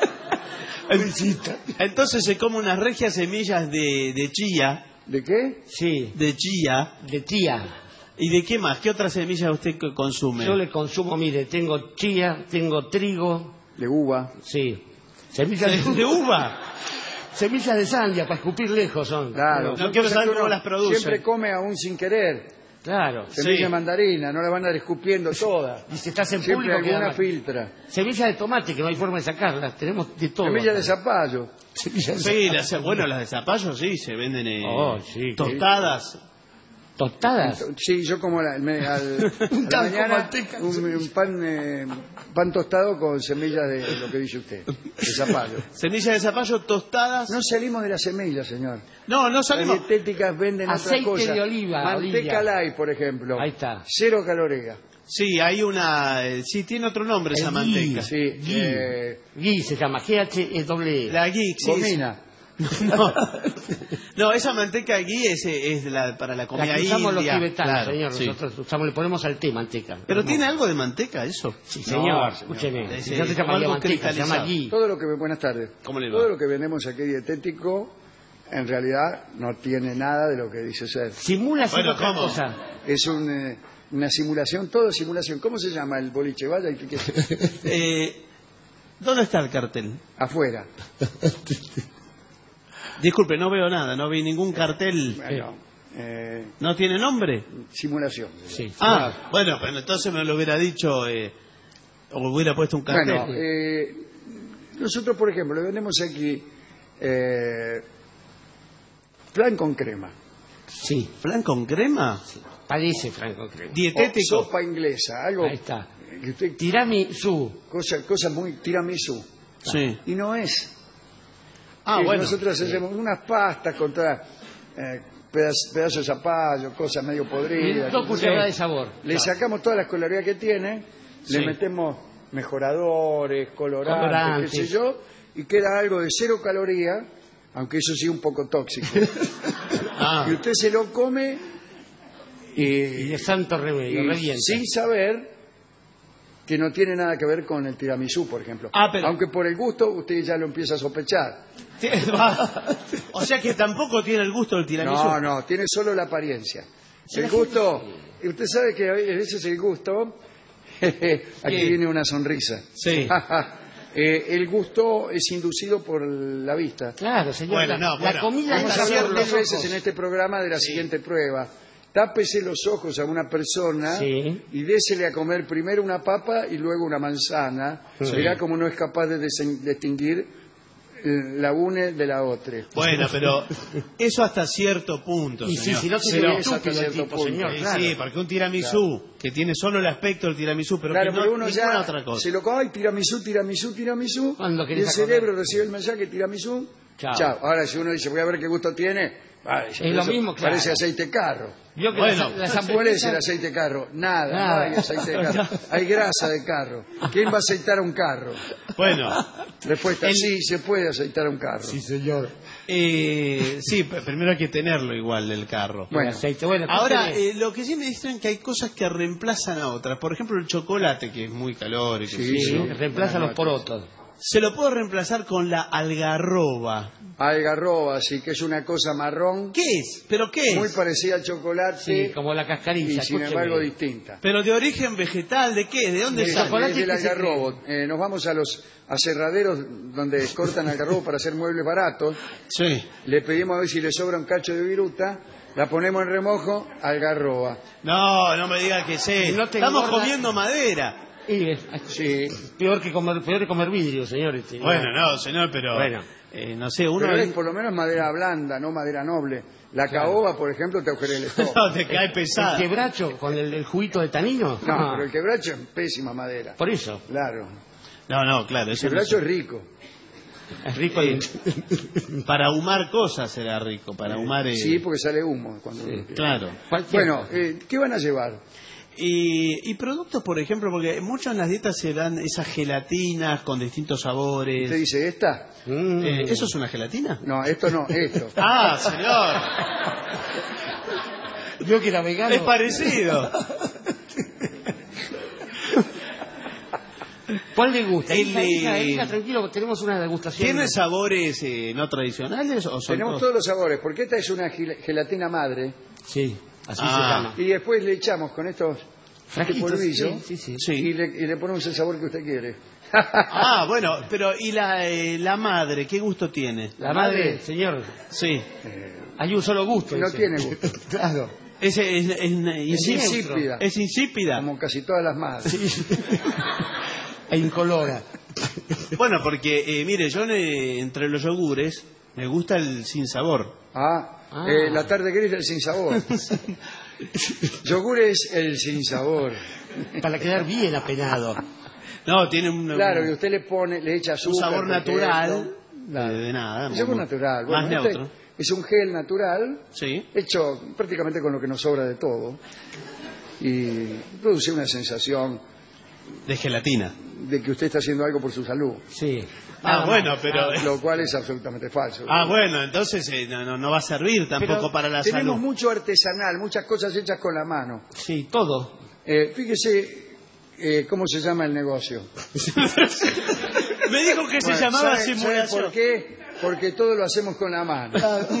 S7: Entonces se come unas regias semillas de, de chía.
S5: ¿De qué?
S6: Sí.
S7: De chía.
S6: De tía.
S7: ¿Y de qué más? ¿Qué otras semillas usted co- consume?
S6: Yo le consumo, mire, tengo chía, tengo trigo.
S5: De uva.
S6: Sí. Semillas de, de uva. Semillas de sandia, para escupir lejos son.
S5: Claro.
S7: No
S5: son
S7: quiero
S5: cosas
S7: saber
S5: que
S7: cómo
S5: uno
S7: las producen.
S5: Siempre come aún sin querer.
S6: Claro.
S5: Semilla
S7: Sí.
S5: de mandarina, no la van a dar escupiendo todas.
S6: Y si estás en
S5: Siempre
S6: público queda
S5: alguna
S6: mal.
S5: filtra.
S6: Semillas de tomate, que no hay forma de sacarlas. Tenemos de todo.
S5: Semilla de zapallo.
S6: Semillas de
S7: Sí,
S6: zapallo.
S7: las, bueno, las de zapallo sí, se venden eh,
S6: Oh, sí.
S7: tostadas.
S6: ¿Tostadas?
S5: Sí, yo como la, me- al, a la
S6: Tan
S5: mañana
S6: con manteca.
S5: un, un pan, eh, pan tostado con semillas de lo que dice usted, de zapallo.
S7: Semillas de zapallo tostadas.
S5: No salimos de la semilla, señor.
S7: No, no
S5: Las
S7: salimos.
S5: dietéticas venden
S6: Aceite
S5: otras cosas.
S6: de oliva,
S5: Manteca
S6: olilla.
S5: light, por ejemplo.
S6: Ahí está.
S5: Cero calorías.
S7: Sí, hay una. eh, Sí, tiene otro nombre esa
S6: El
S7: manteca.
S5: Sí,
S6: Ghee.
S5: eh,
S6: Ghee se llama G H E W.
S7: La ghee, sí.
S5: gomina.
S7: No. No, esa manteca ghee es, es de la, para la
S6: La
S7: comida
S6: que usamos los
S7: india.
S6: tibetanos,
S7: Claro,
S6: señor.
S7: sí.
S6: Nosotros usamos, le ponemos al té manteca.
S7: Pero
S6: No.
S7: tiene algo de manteca eso.
S6: Sí, señor,
S5: No,
S6: escúcheme.
S7: Es,
S6: Si
S7: eh,
S6: no se
S7: como
S6: llamaría
S7: algo
S6: manteca, se llama
S7: cristalizado.
S6: ghee.
S5: Todo lo que buenas tardes.
S7: ¿Cómo le va?
S5: Todo lo que vendemos aquí dietético en realidad no tiene nada de lo que dice ser.
S6: Simula ser
S7: Bueno,
S6: otra
S7: ¿cómo?
S6: cosa.
S5: Es un, eh, una simulación, todo simulación. ¿Cómo se llama el boliche? Vaya y fíjese.
S7: Eh, ¿Dónde está el cartel?
S5: Afuera.
S7: Disculpe, no veo nada, no vi ningún cartel.
S5: Bueno, eh,
S7: ¿No tiene nombre?
S5: simulación.
S6: Sí.
S7: Ah, bueno, pero entonces me lo hubiera dicho eh, o hubiera puesto un cartel.
S5: Bueno, eh, nosotros, por ejemplo, le vendemos aquí eh, flan con crema.
S6: Sí.
S7: ¿Flan con crema?
S6: Parece Franco Crema.
S7: Dietético.
S5: O sopa inglesa, algo
S6: Ahí está.
S5: que usted,
S6: Tiramisú.
S5: cosa, cosa muy tiramisú.
S7: Sí.
S5: Y no es.
S7: Ah,
S5: Sí,
S7: bueno.
S5: Nosotros hacemos unas pastas con todas, eh, pedaz- pedazos de zapallo, cosas medio podridas.
S6: Dos cucharadas de sabor.
S5: Le sacamos todas las calorías que tiene,
S7: Sí.
S5: le metemos mejoradores, colorantes,
S6: Colorantes.
S5: qué sé yo, y queda algo de cero caloría, aunque eso sí un poco tóxico.
S7: Ah.
S5: Y usted se lo come y,
S6: Y de santo remedio,
S5: y
S6: revienta.
S5: sin saber que no tiene nada que ver con el tiramisú, por ejemplo.
S7: Ah, pero-
S5: Aunque por el gusto usted ya lo empieza a sospechar.
S7: O sea que tampoco tiene el gusto del tiramisú.
S5: No, no, tiene solo la apariencia. El gusto usted sabe que ese es el gusto. Aquí
S6: ¿Qué?
S5: viene una sonrisa.
S6: Sí.
S5: Eh, el gusto es inducido por la vista.
S6: Claro, señor.
S5: Bueno,
S6: la,
S5: no,
S6: la
S5: bueno.
S6: comida
S5: Vamos
S6: es
S5: a hablar
S6: por
S5: dos
S6: los
S5: veces
S6: ojos.
S5: en este programa de la siguiente prueba. Tápese los ojos a una persona
S6: Sí.
S5: y désele a comer primero una papa y luego una manzana.
S7: Sí.
S5: Verá como no es capaz de desen- distinguir eh, la une de la otra.
S7: Bueno, pero eso hasta cierto punto,
S6: Y sí,
S7: señor.
S6: si no
S5: Sí,
S6: sería
S5: es hasta
S6: estúpido el
S5: cierto
S6: tipo,
S5: punto.
S6: señor.
S7: Sí,
S6: Claro.
S7: sí, porque un tiramisú, que tiene solo el aspecto del tiramisú, pero
S5: Claro,
S7: que no
S5: pero uno
S7: ninguna
S5: ya
S7: otra cosa.
S5: se lo come, ay, tiramisú, tiramisú, tiramisú,
S6: ¿Cuándo
S5: y
S6: querés
S5: el
S6: acordar?
S5: cerebro recibe el mensaje, tiramisú,
S6: Chao.
S5: chao. Ahora, si uno dice, voy a ver qué gusto tiene, ay,
S6: Es lo
S5: eso
S6: mismo, claro.
S5: parece aceite de carro.
S6: Vio que
S7: Bueno,
S6: las, las
S5: ¿Cuál es el
S6: hamburguesas-
S5: aceite de carro? Nada,
S6: Nada.
S5: no hay aceite de carro. Hay grasa de carro. ¿Quién va a aceitar un carro?
S7: Bueno,
S5: Respuesta,
S7: El-
S5: sí, se puede aceitar un carro.
S6: Sí, señor.
S7: eh, sí, p- primero hay que tenerlo igual el carro.
S5: Bueno.
S6: El aceite. Bueno, ¿qué
S7: Ahora,
S6: tenés?
S7: eh, lo que sí me dicen es que hay cosas que reemplazan a otras. Por ejemplo, el chocolate, que es muy calórico.
S5: Sí,
S7: sí,
S6: Sí,
S7: ¿no?
S6: reemplaza los porotos.
S7: Se lo puedo reemplazar con la algarroba.
S5: Algarroba, sí, que es una cosa marrón,
S7: ¿Qué es? ¿Pero qué
S5: muy
S7: es?
S5: parecida al chocolate
S6: Sí, como la cascarilla.
S5: y sin
S6: escúcheme.
S5: embargo distinta.
S7: ¿Pero de origen vegetal? ¿De qué? ¿De dónde
S5: Es,
S7: sale?
S6: chocolate
S5: es del
S6: que se
S5: algarrobo. Eh, nos vamos a los aserraderos donde cortan algarrobo para hacer muebles baratos.
S7: Sí.
S5: Le pedimos a ver si le sobra un cacho de viruta, la ponemos en remojo, algarroba.
S7: No, no me diga que sí.
S6: No te
S7: Estamos
S6: engorda.
S7: comiendo madera.
S6: Y es
S5: Sí,
S6: peor que comer, peor que comer vidrio, señores.
S7: Bueno, no, señor, pero...
S6: Bueno.
S7: eh, no sé, uno...
S5: pero es por lo menos madera blanda, no madera noble. La caoba, por ejemplo, te agujera el estómago.
S7: No, te cae pesada.
S6: ¿El quebracho con el, el juguito de tanino?
S5: No,
S6: Ah,
S5: pero el quebracho es pésima madera.
S6: Por eso.
S5: Claro.
S7: No, no, claro.
S5: El
S7: Eso no
S5: quebracho
S7: sé.
S5: es rico.
S6: Es rico y...
S7: Para ahumar cosas será rico, para ahumar... eh,
S5: Sí, porque sale humo. Cuando uno quiere.
S7: Claro.
S5: Bueno, eh, ¿qué van a llevar?
S7: Y, y productos, por ejemplo, porque muchas en las dietas se dan esas gelatinas con distintos sabores.
S5: ¿Usted dice esta?
S6: Mm.
S7: Eh, ¿Eso es una gelatina?
S5: No, esto no, esto.
S7: Ah, señor.
S6: Yo que era vegano.
S7: Es parecido.
S6: ¿Cuál le gusta?
S7: El,
S6: Hija, hija,
S7: eh,
S6: hija, tranquilo, tenemos una degustación.
S7: ¿Tiene sabores eh, no tradicionales o son
S5: Tenemos
S7: todos?
S5: todos los sabores, porque esta es una gel- gelatina madre.
S6: Sí, así
S7: Ah.
S6: se llama.
S5: Y después le echamos con estos este
S6: Fraquitos,
S5: polvillo
S6: sí, sí, sí.
S7: Sí.
S5: y, le, y le ponemos el sabor que usted quiere.
S7: Ah, bueno, pero ¿y la, eh, la madre? ¿Qué gusto tiene?
S6: La madre, señor,
S7: Sí.
S6: hay un solo gusto.
S5: No
S6: dice.
S5: tiene gusto.
S6: Claro.
S7: Es, es, es,
S5: Es insípida,
S7: Es insípida.
S5: como casi todas las madres.
S6: E incolora.
S7: Bueno, porque, eh, mire, yo eh, entre los yogures me gusta el sin sabor.
S5: Ah,
S6: Ah.
S5: eh, la tarde gris del sin sabor. Yogur es el sin sabor.
S6: Para quedar bien apenado.
S7: No, tiene un,
S5: Claro, y
S7: un,
S5: usted le pone, le echa
S7: un
S5: azúcar.
S7: sabor
S5: porque
S7: natural.
S5: esto-
S7: De, de nada.
S5: El yogur
S7: muy-
S5: natural.
S7: Más
S5: Bueno, este
S7: neutro.
S5: es un gel natural
S7: Sí.
S5: hecho prácticamente con lo que nos sobra de todo y produce una sensación
S7: De gelatina.
S5: de que usted está haciendo algo por su salud,
S6: Sí.
S7: Ah, bueno, pero...
S5: lo cual es absolutamente falso.
S7: Ah, bueno, entonces eh, no, no, no va a servir tampoco
S5: Pero
S7: para la
S5: tenemos
S7: salud.
S5: mucho artesanal, muchas cosas hechas con la mano.
S6: Sí, todo.
S5: Eh, fíjese eh, cómo se llama el negocio.
S7: Me dijo que se
S5: Bueno,
S7: llamaba
S5: ¿sabe-
S7: simulación.
S5: ¿sabe por qué? Porque todo lo hacemos con la mano.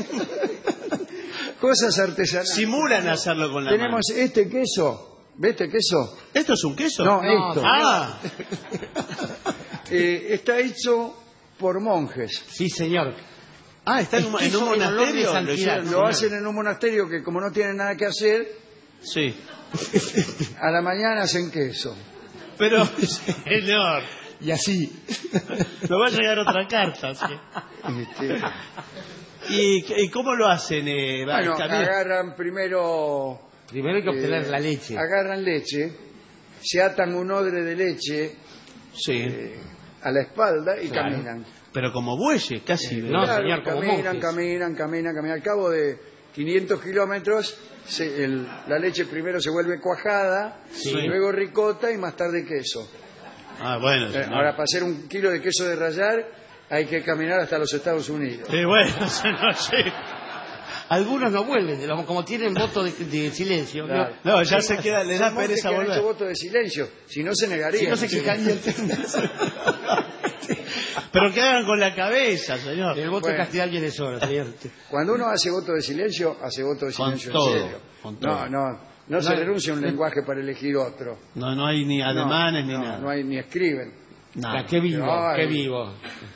S5: Cosas artesanales.
S7: Simulan hacerlo con la
S5: Tenemos este queso. ¿Ve este queso?
S7: mano. ¿Esto es un queso?
S5: No,
S6: No,
S5: esto.
S7: Ah,
S5: Eh, está hecho por monjes.
S6: Sí, señor.
S7: ah, está en un, en un
S6: Queso en olor de
S7: monasterio. Lo
S6: santidad.
S7: hicieron-
S5: Lo
S6: señor.
S5: hacen en un monasterio que como no tienen nada que hacer,
S7: Sí.
S5: a la mañana hacen queso.
S7: Pero, señor,
S6: Y así.
S7: me va a llegar otra carta. sí.
S5: Este,
S7: ¿Y, y cómo lo hacen? Eh, va,
S5: bueno,
S7: también-
S5: agarran primero...
S6: Primero hay que obtener
S5: eh,
S6: la leche.
S5: Agarran leche, se atan un odre de leche
S7: Sí,
S5: eh, a la espalda y
S6: Claro.
S5: caminan.
S7: pero como bueyes, casi.
S6: No,
S5: Claro,
S6: señor, como
S5: caminan,
S6: monjes.
S5: caminan, caminan, caminan. Al cabo de quinientos kilómetros, se- el- la leche primero se vuelve cuajada,
S7: Sí.
S5: luego ricota y más tarde queso.
S7: Ah, bueno.
S5: Eh,
S7: señor.
S5: Ahora, para hacer un kilo de queso de rallar, hay que caminar hasta los Estados Unidos.
S7: Eh, bueno, señor, sí.
S6: Algunos no vuelven, digamos, como tienen voto de, de silencio. ¿no?
S5: Claro.
S7: No, ya se queda, le da
S5: Son monjes
S7: pereza
S5: que han hecho
S7: volver.
S5: voto de silencio, si no se negaría.
S6: Si no se quejaría el
S7: Pero que hagan con la cabeza, señor.
S6: El voto
S5: Bueno.
S6: de castidad viene solo, señor.
S5: Cuando uno hace voto de silencio, hace voto de
S7: Con
S5: silencio
S7: todo,
S5: en serio.
S7: con todo.
S5: No, no, No, no se renuncia a un lenguaje para elegir otro.
S7: No, no hay ni ademanes
S5: no,
S7: ni
S5: no,
S7: nada.
S5: No hay ni escriben.
S6: Nada. Qué vivo,
S5: no,
S6: qué
S5: hay...
S6: vivo.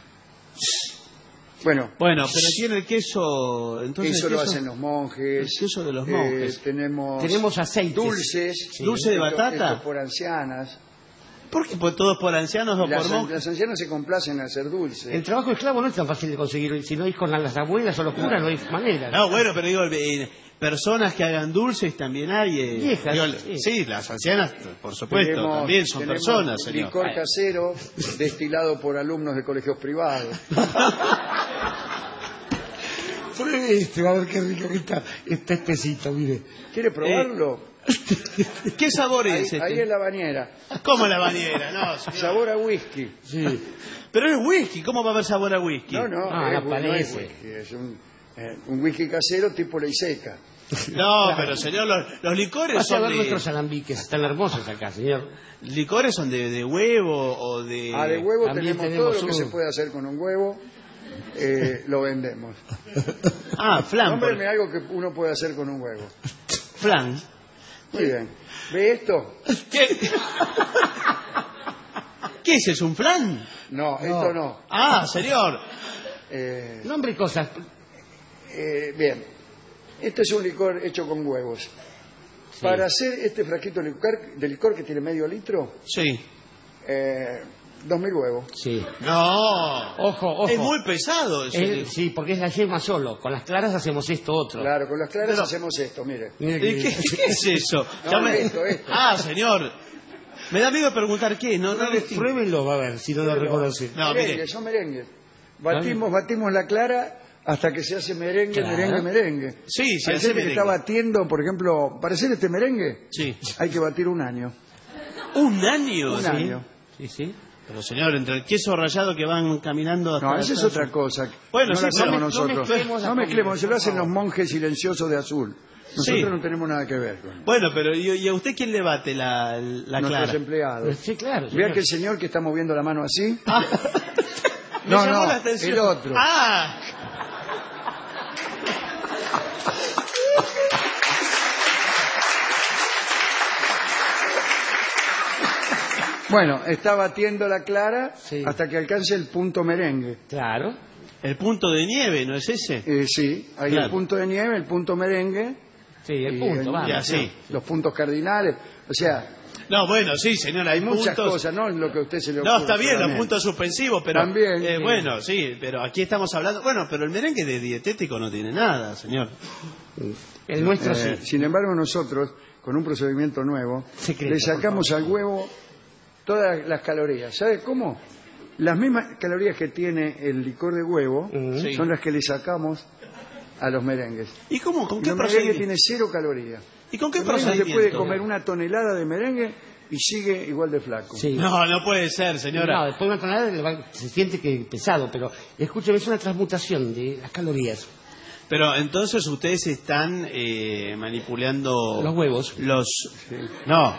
S5: Bueno,
S7: bueno, pero tiene el queso. Entonces
S5: eso
S7: el queso,
S5: lo hacen los monjes.
S7: El queso de los monjes.
S5: Eh, tenemos,
S6: tenemos aceites.
S5: Dulces.
S7: Sí. ¿Dulce de batata?
S5: Esto, esto por ancianas.
S7: ¿Por qué? ¿Pues todos por ancianos o
S5: las,
S7: por monjes?
S5: Las ancianas se complacen en hacer dulce.
S6: El trabajo esclavo no es tan fácil de conseguir. Si no es con las abuelas o los curas, no hay manera.
S7: No, bueno, pero digo, eh, personas que hagan dulces también hay. Eh,
S6: Viejas.
S7: digo,
S6: sí.
S7: sí, las ancianas, por supuesto,
S5: tenemos,
S7: también son personas, señor.
S5: Licor casero destilado por alumnos de colegios privados.
S6: Pruebe este, a ver qué rico que está. Está espesito, mire.
S5: ¿Quiere probarlo?
S7: Eh, ¿Qué sabor es
S5: ahí,
S7: este?
S5: Ahí en la bañera.
S7: ¿Cómo la bañera? No, señor.
S5: Sabor a whisky.
S6: Sí.
S7: Pero es whisky, ¿cómo va a haber sabor a whisky?
S5: No, no,
S6: Ah,
S5: es,
S6: no
S5: no es
S6: parece.
S5: whisky. Es un, eh, un whisky casero tipo ley seca.
S7: No, pero señor, los, los licores
S6: Vaya a
S7: son
S6: ver
S7: de...
S6: nuestros alambiques, están hermosos acá, señor.
S7: Licores son de, de huevo o de...
S5: Ah, de huevo
S6: También
S5: tenemos,
S6: tenemos
S5: todo lo que
S6: un-
S5: se puede hacer con un huevo. Eh, lo vendemos.
S7: Ah, flan. por-
S5: Nómbreme algo que uno puede hacer con un huevo.
S7: Flan.
S5: Muy bien. ¿Ve esto?
S7: ¿Qué? ¿Qué es? ¿Es un flan?
S5: No, esto no.
S7: Ah, señor.
S5: Eh,
S6: Nombre y cosas.
S5: eh, bien. Este es un licor hecho con huevos.
S6: Sí.
S5: Para hacer este frasquito de licor, de licor que tiene medio litro,
S7: Sí.
S5: eh, dos mil huevos.
S6: Sí.
S7: No.
S6: Ojo, ojo.
S7: Es muy pesado eso.
S6: Eh, sí, porque es la yema solo. Con las claras hacemos esto otro.
S5: Claro, con las claras
S7: Pero-
S5: hacemos esto, mire.
S6: Mire
S7: ¿Y
S6: que-
S7: ¿Qué, qué es eso?
S5: No,
S7: Ya me-
S5: esto, esto.
S7: Ah, señor. Me da miedo preguntar qué. No, no, distingo.
S6: Pruébenlo, va a ver, si no lo reconoce.
S7: No,
S5: merengue,
S7: mire.
S5: son merengues. Batimos, batimos la clara hasta que se hace merengue,
S6: Claro.
S5: merengue, merengue.
S7: Sí, sí,
S5: Hay
S7: hace
S5: gente que
S7: merengue.
S5: está batiendo, por ejemplo, para hacer este merengue,
S7: Sí.
S5: hay que batir un año.
S7: ¿Un año?
S5: Un
S7: Sí.
S5: año.
S6: Sí, sí.
S7: Pero señor, entre el queso rayado que van caminando hasta...
S5: No, esa es
S7: atrás-
S5: otra cosa.
S7: Bueno,
S5: no
S7: sí,
S5: la hacemos
S7: no me- no
S5: nosotros.
S6: mezclemos la
S5: No mezclemos,
S6: comida,
S5: se lo
S6: por
S5: hacen los
S6: favor.
S5: monjes silenciosos de azul. Nosotros
S7: Sí.
S5: no tenemos nada que ver con
S7: Bueno, pero ¿y, y a usted quién le bate la, la
S5: nuestros
S7: clara?
S5: empleados.
S6: Sí, claro.
S5: Vea
S6: señor.
S5: que el señor que está moviendo la mano así.
S7: Ah. Me
S5: No,
S7: llamó
S5: no,
S7: la atención.
S5: el otro.
S7: Ah,
S5: Bueno, está batiendo la clara
S6: Sí.
S5: hasta que alcance el punto merengue.
S6: Claro.
S7: el punto de nieve, ¿no es ese?
S5: Eh, sí, hay
S7: Claro.
S5: el punto de nieve, el punto merengue.
S6: Sí, el
S5: y
S6: punto,
S5: el-
S6: va.
S7: Ya, sí.
S5: Los puntos cardinales. O sea,
S7: No, bueno, sí, señor, hay,
S5: hay muchas
S7: puntos...
S5: cosas, no lo que a usted se le ocurre.
S7: No, está bien, los
S5: solamente.
S7: puntos suspensivos, pero...
S5: También,
S7: eh,
S5: sí.
S7: Bueno, sí, pero aquí estamos hablando... Bueno, pero el merengue de dietético no tiene nada, señor.
S6: El nuestro
S5: Eh,
S6: sí.
S5: Sin embargo, nosotros, con un procedimiento nuevo,
S6: Secreto,
S5: le sacamos al huevo todas las calorías. ¿Sabe cómo? Las mismas calorías que tiene el licor de huevo
S7: Sí.
S5: son las que le sacamos a los merengues.
S7: ¿Y cómo? ¿Con
S5: Y
S7: qué
S5: el merengue
S7: procedimiento?
S5: tiene cero calorías.
S7: ¿Y con qué
S5: El merengue se
S7: procedimiento?
S5: puede comer una tonelada de merengue y sigue igual de flaco.
S6: Sí.
S7: No, no puede ser, señora.
S6: No, después de una tonelada le va- se siente que pesado, pero escúcheme, es una transmutación de las calorías.
S7: Pero entonces ustedes están eh, manipulando...
S6: Los huevos.
S7: Los... No.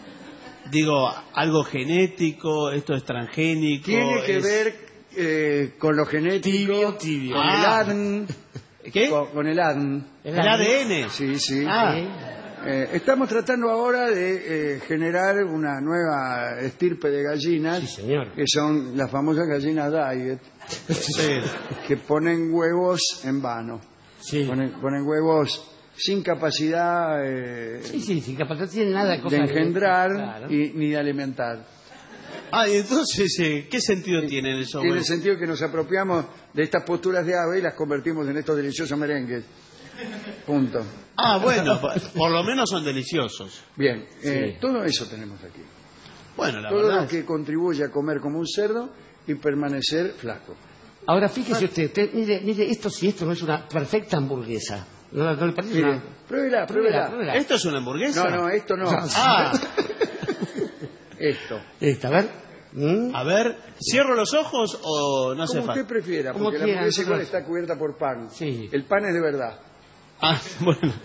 S7: Digo, algo genético, esto es transgénico...
S5: Tiene que
S7: es-
S5: ver eh, con lo genético,
S6: Tibio, tibio.
S5: con
S7: Ah.
S5: el A D N,
S7: ¿Qué?
S5: con, con el A D N.
S7: El A D N.
S5: Sí, sí.
S7: Ah.
S5: Eh, estamos tratando ahora de eh, generar una nueva estirpe de gallinas,
S6: Sí, señor.
S5: que son las famosas gallinas diet,
S7: Sí.
S5: que ponen huevos en vano.
S6: Sí.
S5: Ponen, ponen huevos sin capacidad eh,
S6: Sí, sí, sin capacidad tiene nada
S5: de
S6: cosa
S5: engendrar
S6: Claro.
S5: y, ni de alimentar.
S7: Ah, y entonces, eh, ¿qué sentido tienen esos
S5: Tiene
S7: huevos?
S5: sentido que nos apropiamos de estas posturas de ave y las convertimos en estos deliciosos merengues. Punto.
S7: Ah, bueno, por, por lo menos son deliciosos.
S5: Bien, eh,
S6: Sí.
S5: todo eso tenemos aquí.
S7: Bueno, la
S5: todo
S7: verdad...
S5: lo que contribuye a comer como un cerdo y permanecer flaco.
S6: Ahora fíjese usted, usted, mire, mire, esto si esto no es una perfecta hamburguesa. ¿No, no le parece
S5: Mire,
S6: una...
S5: pruébela,
S6: Pruébela,
S5: pruébela.
S6: pruébela.
S7: ¿Esto es una hamburguesa?
S5: No, no, esto no.
S7: Ah,
S5: Esto.
S6: Esta, a ver. ¿Mm?
S7: a ver, ¿cierro los ojos o no hace
S5: Como usted
S7: falta?
S5: prefiera,
S6: Como
S5: porque la
S6: quiera,
S5: hamburguesa igual
S6: nosotros.
S5: está cubierta por pan.
S6: Sí.
S5: El pan es de verdad.
S7: Ah, bueno.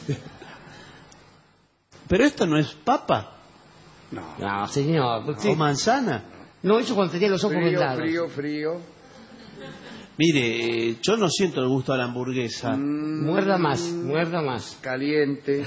S7: Pero esto no es papa
S5: No.
S6: No, señor.
S7: o manzana.
S6: No, eso cuando tenía los ojos
S5: Frío,
S6: vendados.
S5: frío, frío.
S7: Mire, eh, yo no siento el gusto a la hamburguesa.
S5: Mm,
S6: muerda más, muerda más.
S5: Caliente.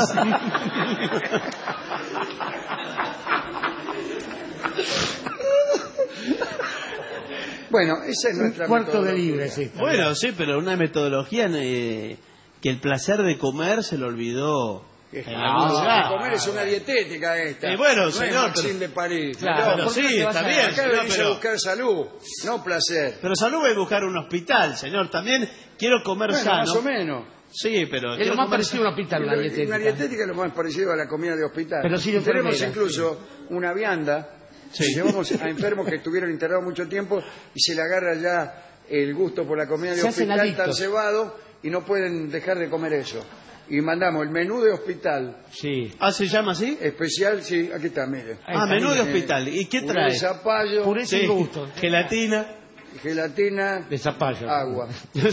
S5: Bueno, esa es nuestra
S6: Un cuarto de
S5: metodología.
S6: libre, sí.
S7: Bueno, sí, pero una metodología eh, que el placer de comer se lo olvidó. En
S5: Ah,
S7: algún lugar.
S5: comer es una dietética esta.
S7: Eh, bueno,
S5: no
S7: señor,
S5: es Maxim
S7: pero-
S5: de París.
S7: Claro,
S5: No,
S7: pero sí,
S5: ¿por qué te vas
S7: está
S5: a-
S7: bien,
S5: Acá
S7: señor,
S5: venís
S7: pero-
S5: a buscar salud, no placer.
S7: Pero salud va a buscar un hospital, señor. También quiero comer
S5: Bueno,
S7: sano.
S5: más o menos.
S7: Sí, pero
S6: Es
S7: quiero
S6: lo más
S7: comer
S6: parecido a un hospital, una
S5: Una
S6: dietética.
S5: dietética es lo más parecido a la comida de hospital.
S6: Pero sin
S5: Tenemos
S6: enfermera,
S5: incluso una vianda que llevamos a enfermos que estuvieron internados mucho tiempo y se le agarra ya el gusto por la comida de
S6: Se hacen
S5: hospital tan
S6: adictos.
S5: cebado y no pueden dejar de comer eso. Y mandamos el menú de hospital.
S6: Sí.
S7: Ah, ¿se llama así?
S5: Especial, sí, aquí está, mire.
S7: Ah, menú de hospital. ¿Y qué
S5: Puré
S7: trae?
S5: de zapallo,
S6: Puré sin
S7: Sí.
S6: gusto.
S7: Gelatina.
S5: gelatina,
S6: De zapallo.
S5: agua.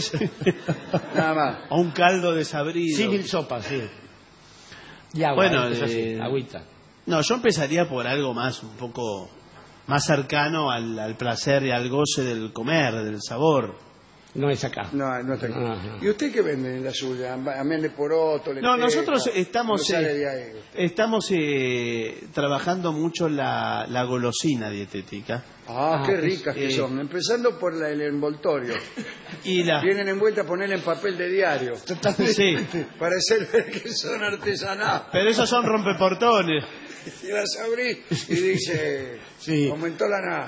S5: Nada más.
S7: O un caldo desabrido.
S6: Sí, mil sopas, sí. Y agua,
S7: Bueno,
S6: eso sí,
S7: eh,
S6: agüita.
S7: No, yo empezaría por algo más, un poco más cercano al, al placer y al goce del comer, del sabor.
S6: No es acá.
S5: No, no está aquí.
S6: Ajá.
S5: ¿Y usted qué vende en la suya? Amén de poroto,
S7: No,
S5: lenteja,
S7: nosotros estamos,
S5: no sale
S7: eh,
S5: de ahí.
S7: Estamos eh, trabajando mucho la, la golosina dietética.
S5: Ah,
S6: Ah,
S5: qué
S6: pues,
S5: ricas que
S7: eh,
S5: son. Empezando por la, el envoltorio.
S7: Y la...
S5: Vienen envueltas a ponerle en papel de diario.
S7: Sí,
S5: Para hacer ver que son artesanales.
S7: pero esos son rompeportones.
S5: Y las abrí y dice,
S6: Sí.
S5: aumentó la nada.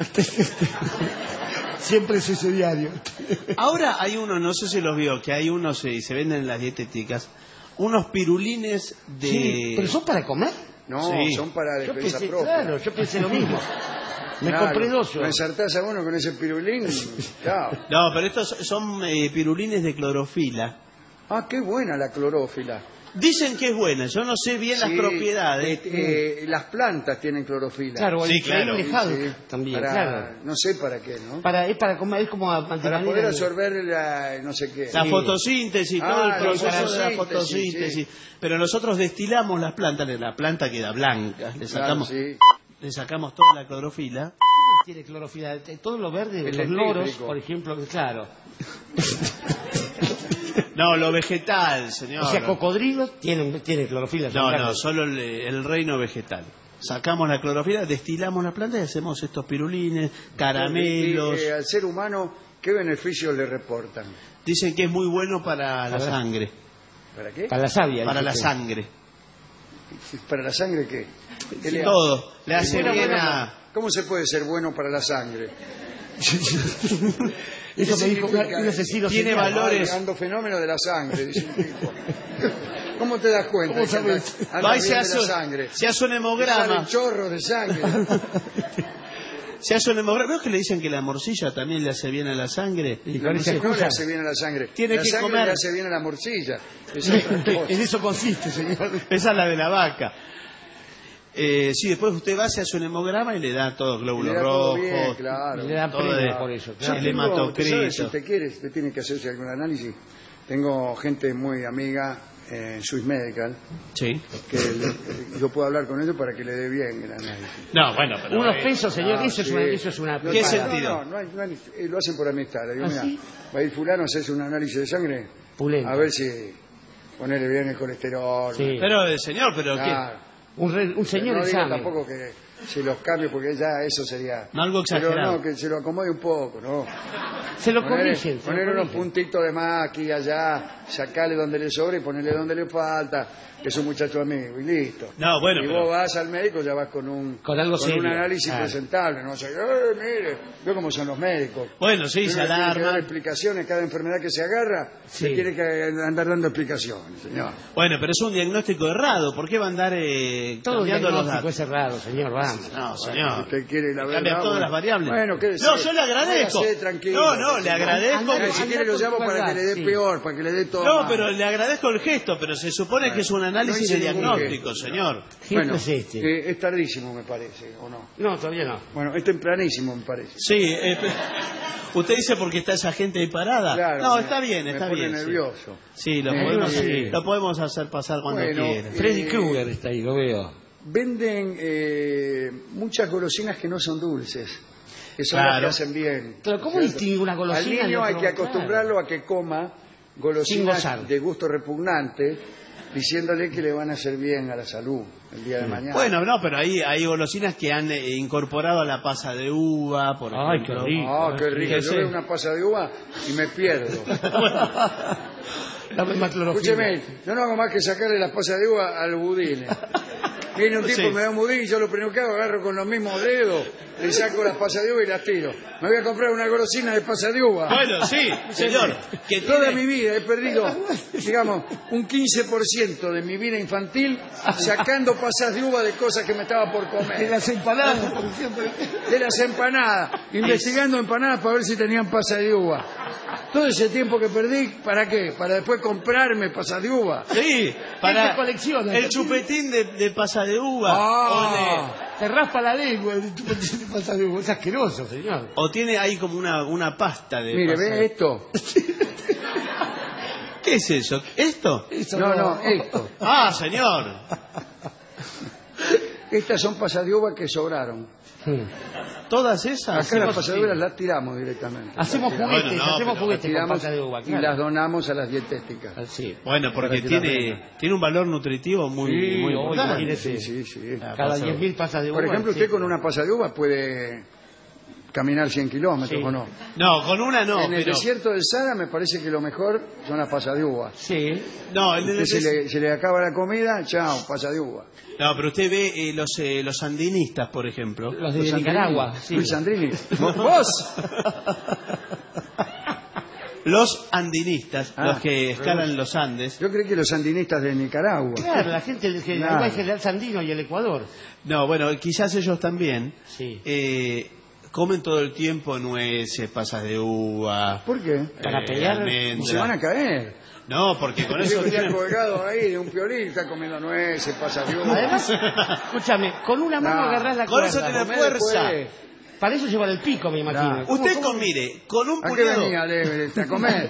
S6: Siempre es ese diario.
S7: Ahora hay unos, no sé si los vio, que hay unos, y se venden en las dietéticas, unos pirulines de...
S6: Sí, pero son para comer.
S5: No,
S7: Sí.
S5: son para
S6: Yo
S5: defensa
S6: pensé,
S5: propia.
S6: claro, yo pensé lo mismo. Me
S5: Claro,
S6: compré dos yo.
S5: Lo ensartás a uno con ese pirulín. Chao.
S7: No, pero estos son eh, pirulines de clorofila.
S5: Ah, qué buena la clorófila.
S7: Dicen que es buena, yo no sé bien las
S5: Sí,
S7: propiedades.
S5: eh, eh, las plantas tienen clorofila.
S6: Claro,
S7: Sí,
S6: el
S7: claro.
S6: Fraile Hulk
S5: Sí,
S6: también,
S5: para-
S6: claro.
S5: No sé para qué, ¿no?
S6: Para, es para comer, es como a
S5: Para
S6: mantener
S5: poder
S6: el-
S5: absorber la no sé qué.
S7: La
S6: Sí.
S7: fotosíntesis,
S5: Ah,
S7: todo el
S5: la
S7: proceso de la
S5: fotosíntesis,
S7: fotosíntesis.
S5: sí.
S7: Pero nosotros destilamos las plantas, la planta queda blanca, le sacamos,
S5: Claro, sí.
S7: le sacamos toda la clorofila.
S6: Tiene clorofila, todo lo verde,
S5: El
S6: los loros,
S5: eléctrico.
S6: por ejemplo, claro.
S7: No, lo vegetal, señor.
S6: O sea, cocodrilos tienen, tienen clorofila. son
S7: No, no,
S6: verdes.
S7: solo el, el reino vegetal. Sacamos la clorofila, destilamos la planta y hacemos estos pirulines, caramelos.
S5: Y, eh, al ser humano, ¿qué beneficios le reportan?
S7: Dicen que es muy bueno para la
S6: ver.
S7: sangre.
S5: ¿Para qué?
S6: Para la savia.
S7: Para la
S6: dice
S7: sangre.
S5: ¿Para la sangre qué? ¿Qué le
S7: Todo. Le
S5: hace?
S7: hace
S5: Bueno,
S7: bien
S5: bueno,
S7: a...
S5: ¿Cómo se puede ser bueno para la sangre?
S6: usted. Eso me dijo un un asesino.
S7: Tiene
S6: serial.
S7: valores.
S5: Ando fenómeno de la sangre, dice un tipo. ¿Cómo te das cuenta?
S6: ¿Cómo
S5: que
S6: sabes?
S5: anda- anda
S7: Va y
S5: bien
S7: se
S5: de la
S7: hace,
S5: sangre.
S7: se hace un
S5: Sale
S7: hemograma.
S5: chorro de sangre.
S7: Se hace un hemograma. ¿Ves que le dicen que la morcilla también le hace bien a la sangre?
S6: Y
S5: La
S6: con esa
S5: morcilla no le
S6: excusa.
S5: hace bien a la sangre.
S7: Tiene
S5: la
S7: que
S5: sangre
S7: comer.
S5: le hace bien a la morcilla. Es otra cosa.
S6: En eso consiste, señor.
S7: Esa es la de la vaca. Eh, sí, después usted va, se hace un hemograma y le da todo,
S5: Y
S7: glóbulos
S5: le da todo
S7: rojos.
S5: bien, claro.
S6: Y le dan
S7: todo
S6: premio
S7: de-
S6: por eso.
S5: Yo
S6: claro.
S7: el
S5: tengo-
S7: hematocrito.
S5: ¿sabe? Si usted quiere, usted tiene que hacerse algún análisis. Tengo gente muy amiga eh, en Swiss Medical,
S7: Sí.
S5: que le- yo puedo hablar con ellos para que le dé bien el análisis.
S7: No, bueno, pero...
S6: Unos
S7: eh,
S6: pesos, señor,
S5: Ah,
S6: eso, es
S5: sí.
S6: una, eso es una...
S5: No,
S7: ¿Qué
S5: no,
S7: sentido?
S5: No, no, no hay- no hay- eh, lo hacen por amistad. Le digo,
S6: ¿Ah,
S5: mira,
S6: sí?
S5: va a ir fulano a hacerse un análisis de sangre,
S6: Pulento.
S5: a ver si ponerle bien el colesterol.
S6: Sí.
S7: Pero, eh, señor, pero ¿qué?
S5: Claro.
S6: Un, re- un señor
S5: no digo
S6: examen.
S5: tampoco que se los cambie porque ya eso sería...
S7: No, algo
S5: Pero
S7: exagerado.
S5: no, que se lo acomode un poco, ¿no?
S6: Se lo
S5: Ponerle-
S6: corrigen. se lo
S5: Ponerle unos
S6: corrigen.
S5: puntitos de más aquí y allá, sacarle donde le sobra y ponerle donde le falta, que es un muchacho amigo, y listo.
S7: No, bueno,
S5: y
S7: pero-
S5: vos vas al médico, ya vas con un,
S6: Con algo
S5: un
S6: serio.
S5: análisis
S6: Claro.
S5: presentable, no sé, eh, mire, veo cómo son los médicos.
S7: Bueno, sí, se
S5: Uno le tiene que dar
S7: alarman.
S5: explicaciones, cada enfermedad que se agarra,
S6: Sí.
S5: se tiene que andar dando explicaciones, señor.
S7: Bueno, pero es un diagnóstico errado. ¿Por qué va a andar eh,
S6: Todo
S7: cambiando los
S6: diagnóstico
S7: datos?
S6: es errado, señor, vamos.
S7: No,
S5: Si
S7: señor.
S5: usted quiere la
S7: Cambia
S5: verdad,
S7: todas
S5: bueno.
S7: las variables.
S5: Bueno, quédese.
S7: No, yo le agradezco.
S5: Quédese tranquilo.
S7: No, no, le agradezco.
S5: Eh, si quiere lo llamo para que le dé
S6: Sí.
S5: peor, para que le dé todo
S7: No,
S5: mal.
S7: pero le agradezco el gesto, pero se supone que es un análisis
S5: No hice
S7: de
S5: ningún
S7: diagnóstico,
S5: gesto.
S7: señor.
S5: Bueno,
S6: es este?
S5: eh, es tardísimo, me parece, ¿o no?
S6: No, todavía no.
S5: Bueno, es tempranísimo, me parece.
S7: Sí, eh, pe- usted dice porque está esa gente ahí parada.
S5: Claro,
S7: no,
S5: me-
S7: está bien,
S5: me
S7: está
S5: pone
S7: bien. sí.
S5: nervioso.
S7: Sí, lo,
S5: Eh,
S7: podemos,
S5: sí.
S7: lo podemos hacer pasar cuando
S5: Bueno,
S7: quiera.
S5: eh,
S6: Freddy Krueger está ahí, lo veo.
S5: Venden eh, muchas golosinas que no son dulces. que son
S6: Claro.
S5: las que hacen bien.
S6: Pero ¿cómo
S5: ¿cierto?
S6: distingue una golosina
S5: Al niño
S6: de
S5: hay
S6: otro?
S5: que acostumbrarlo a que coma
S6: Sin
S5: golosinas
S6: gozar.
S5: de gusto repugnante, diciéndole que le van a hacer bien a la salud el día de mañana.
S7: Bueno, no, pero hay, hay golosinas que han eh, incorporado a la pasa de uva, por
S6: Ay,
S7: ejemplo.
S6: qué rico.
S5: Ah, qué rico.
S7: ¿Qué
S5: Yo
S7: sé?
S5: veo una pasa de uva y me pierdo.
S6: Dame más clorofila.
S5: Escúcheme, yo no hago más que sacarle las pasas de uva a los budines. Viene un tipo
S7: Sí.
S5: y me da un budín y yo lo primero que hago, agarro con los mismos dedos, le saco las pasas de uva y las tiro. Me voy a comprar una golosina de pasas de uva.
S7: Bueno, sí, señor. Que
S5: Toda
S7: tiene-
S5: mi vida he perdido, digamos, un quince por ciento de mi vida infantil sacando pasas de uva de cosas que me estaba por comer.
S6: De las empanadas, por ejemplo.
S5: De las empanadas, investigando empanadas para ver si tenían pasas de uva. Todo ese tiempo que perdí, ¿para qué? Para después comprarme pasas de uva.
S7: Sí, para
S6: Este colecciona.
S7: el chupetín de, de pasa de uva.
S5: Ah.
S6: Te raspa la lengua. el chupetín de pasa de uva. Es asqueroso, señor.
S7: O, o tiene ahí como una, una pasta de
S5: Mire,
S7: pasa
S5: ¿ve
S7: de-
S5: esto?
S7: ¿Qué es eso? ¿Esto?
S6: Eso
S5: No, no, esto.
S7: Ah, señor.
S5: Estas son pasas de uva que sobraron.
S7: Todas esas.
S5: Acá las pasas de uva las tiramos directamente.
S6: Hacemos
S5: Las tiramos.
S6: juguetes,
S7: Bueno, no,
S6: hacemos
S7: pero
S6: juguetes con
S5: Tiramos
S6: pasa de uva.
S5: y
S6: claro.
S5: las donamos a las dietéticas.
S6: Ah, sí.
S7: Bueno, porque
S5: Para que la
S7: tiene, tiene un valor nutritivo muy,
S6: Sí,
S7: muy
S6: oye,
S7: importante.
S6: imagínese.
S5: Sí, sí, sí.
S7: La
S6: Cada
S7: pasa de
S6: diez
S7: uva.
S6: mil pasas de uva.
S5: Por ejemplo,
S6: sí.
S5: usted con una pasa de uva puede caminar cien kilómetros,
S6: Sí.
S5: ¿o no?
S7: No, con una no,
S5: en el
S7: pero...
S5: desierto del Sahara me parece que lo mejor son las pasas de uva.
S6: Sí.
S7: No, el de-
S5: Usted se le, se le acaba la comida, chao, pasa de uva.
S7: no, pero usted ve eh, los, eh, los sandinistas, por ejemplo.
S6: Los de
S5: Los
S6: Nicaragua.
S5: Sandrini.
S6: Sí.
S5: Luis Sandrini. ¿Vos?
S7: Los andinistas,
S5: Ah,
S7: los que escalan
S5: pero-
S7: los Andes.
S5: Yo creí que los sandinistas de Nicaragua.
S6: Claro, la gente del
S5: Claro.
S6: Uruguay, General Sandino y el Ecuador.
S7: No, bueno, quizás ellos también
S6: Sí.
S7: eh, comen todo el tiempo nueces, pasas de uva.
S5: ¿Por qué?
S6: Para
S7: eh,
S6: pelear,
S7: almendras.
S5: Se van a caer.
S7: No, porque con
S5: Con
S7: eso
S5: eso está
S7: tienen...
S5: colgado ahí de un piolín, está comiendo nueces, pasa de uva.
S6: Además, escúchame, con una mano
S5: No.
S6: agarrás la
S7: Con
S6: cuerda.
S7: eso tiene
S5: Comer
S7: fuerza.
S5: después.
S6: Para eso llevar el pico, me imagino.
S5: No.
S6: ¿Cómo-
S7: Usted
S6: cómo-
S7: con, mire, con un
S5: ¿A qué
S7: puñado...
S5: venía al Everest? ¿A comer?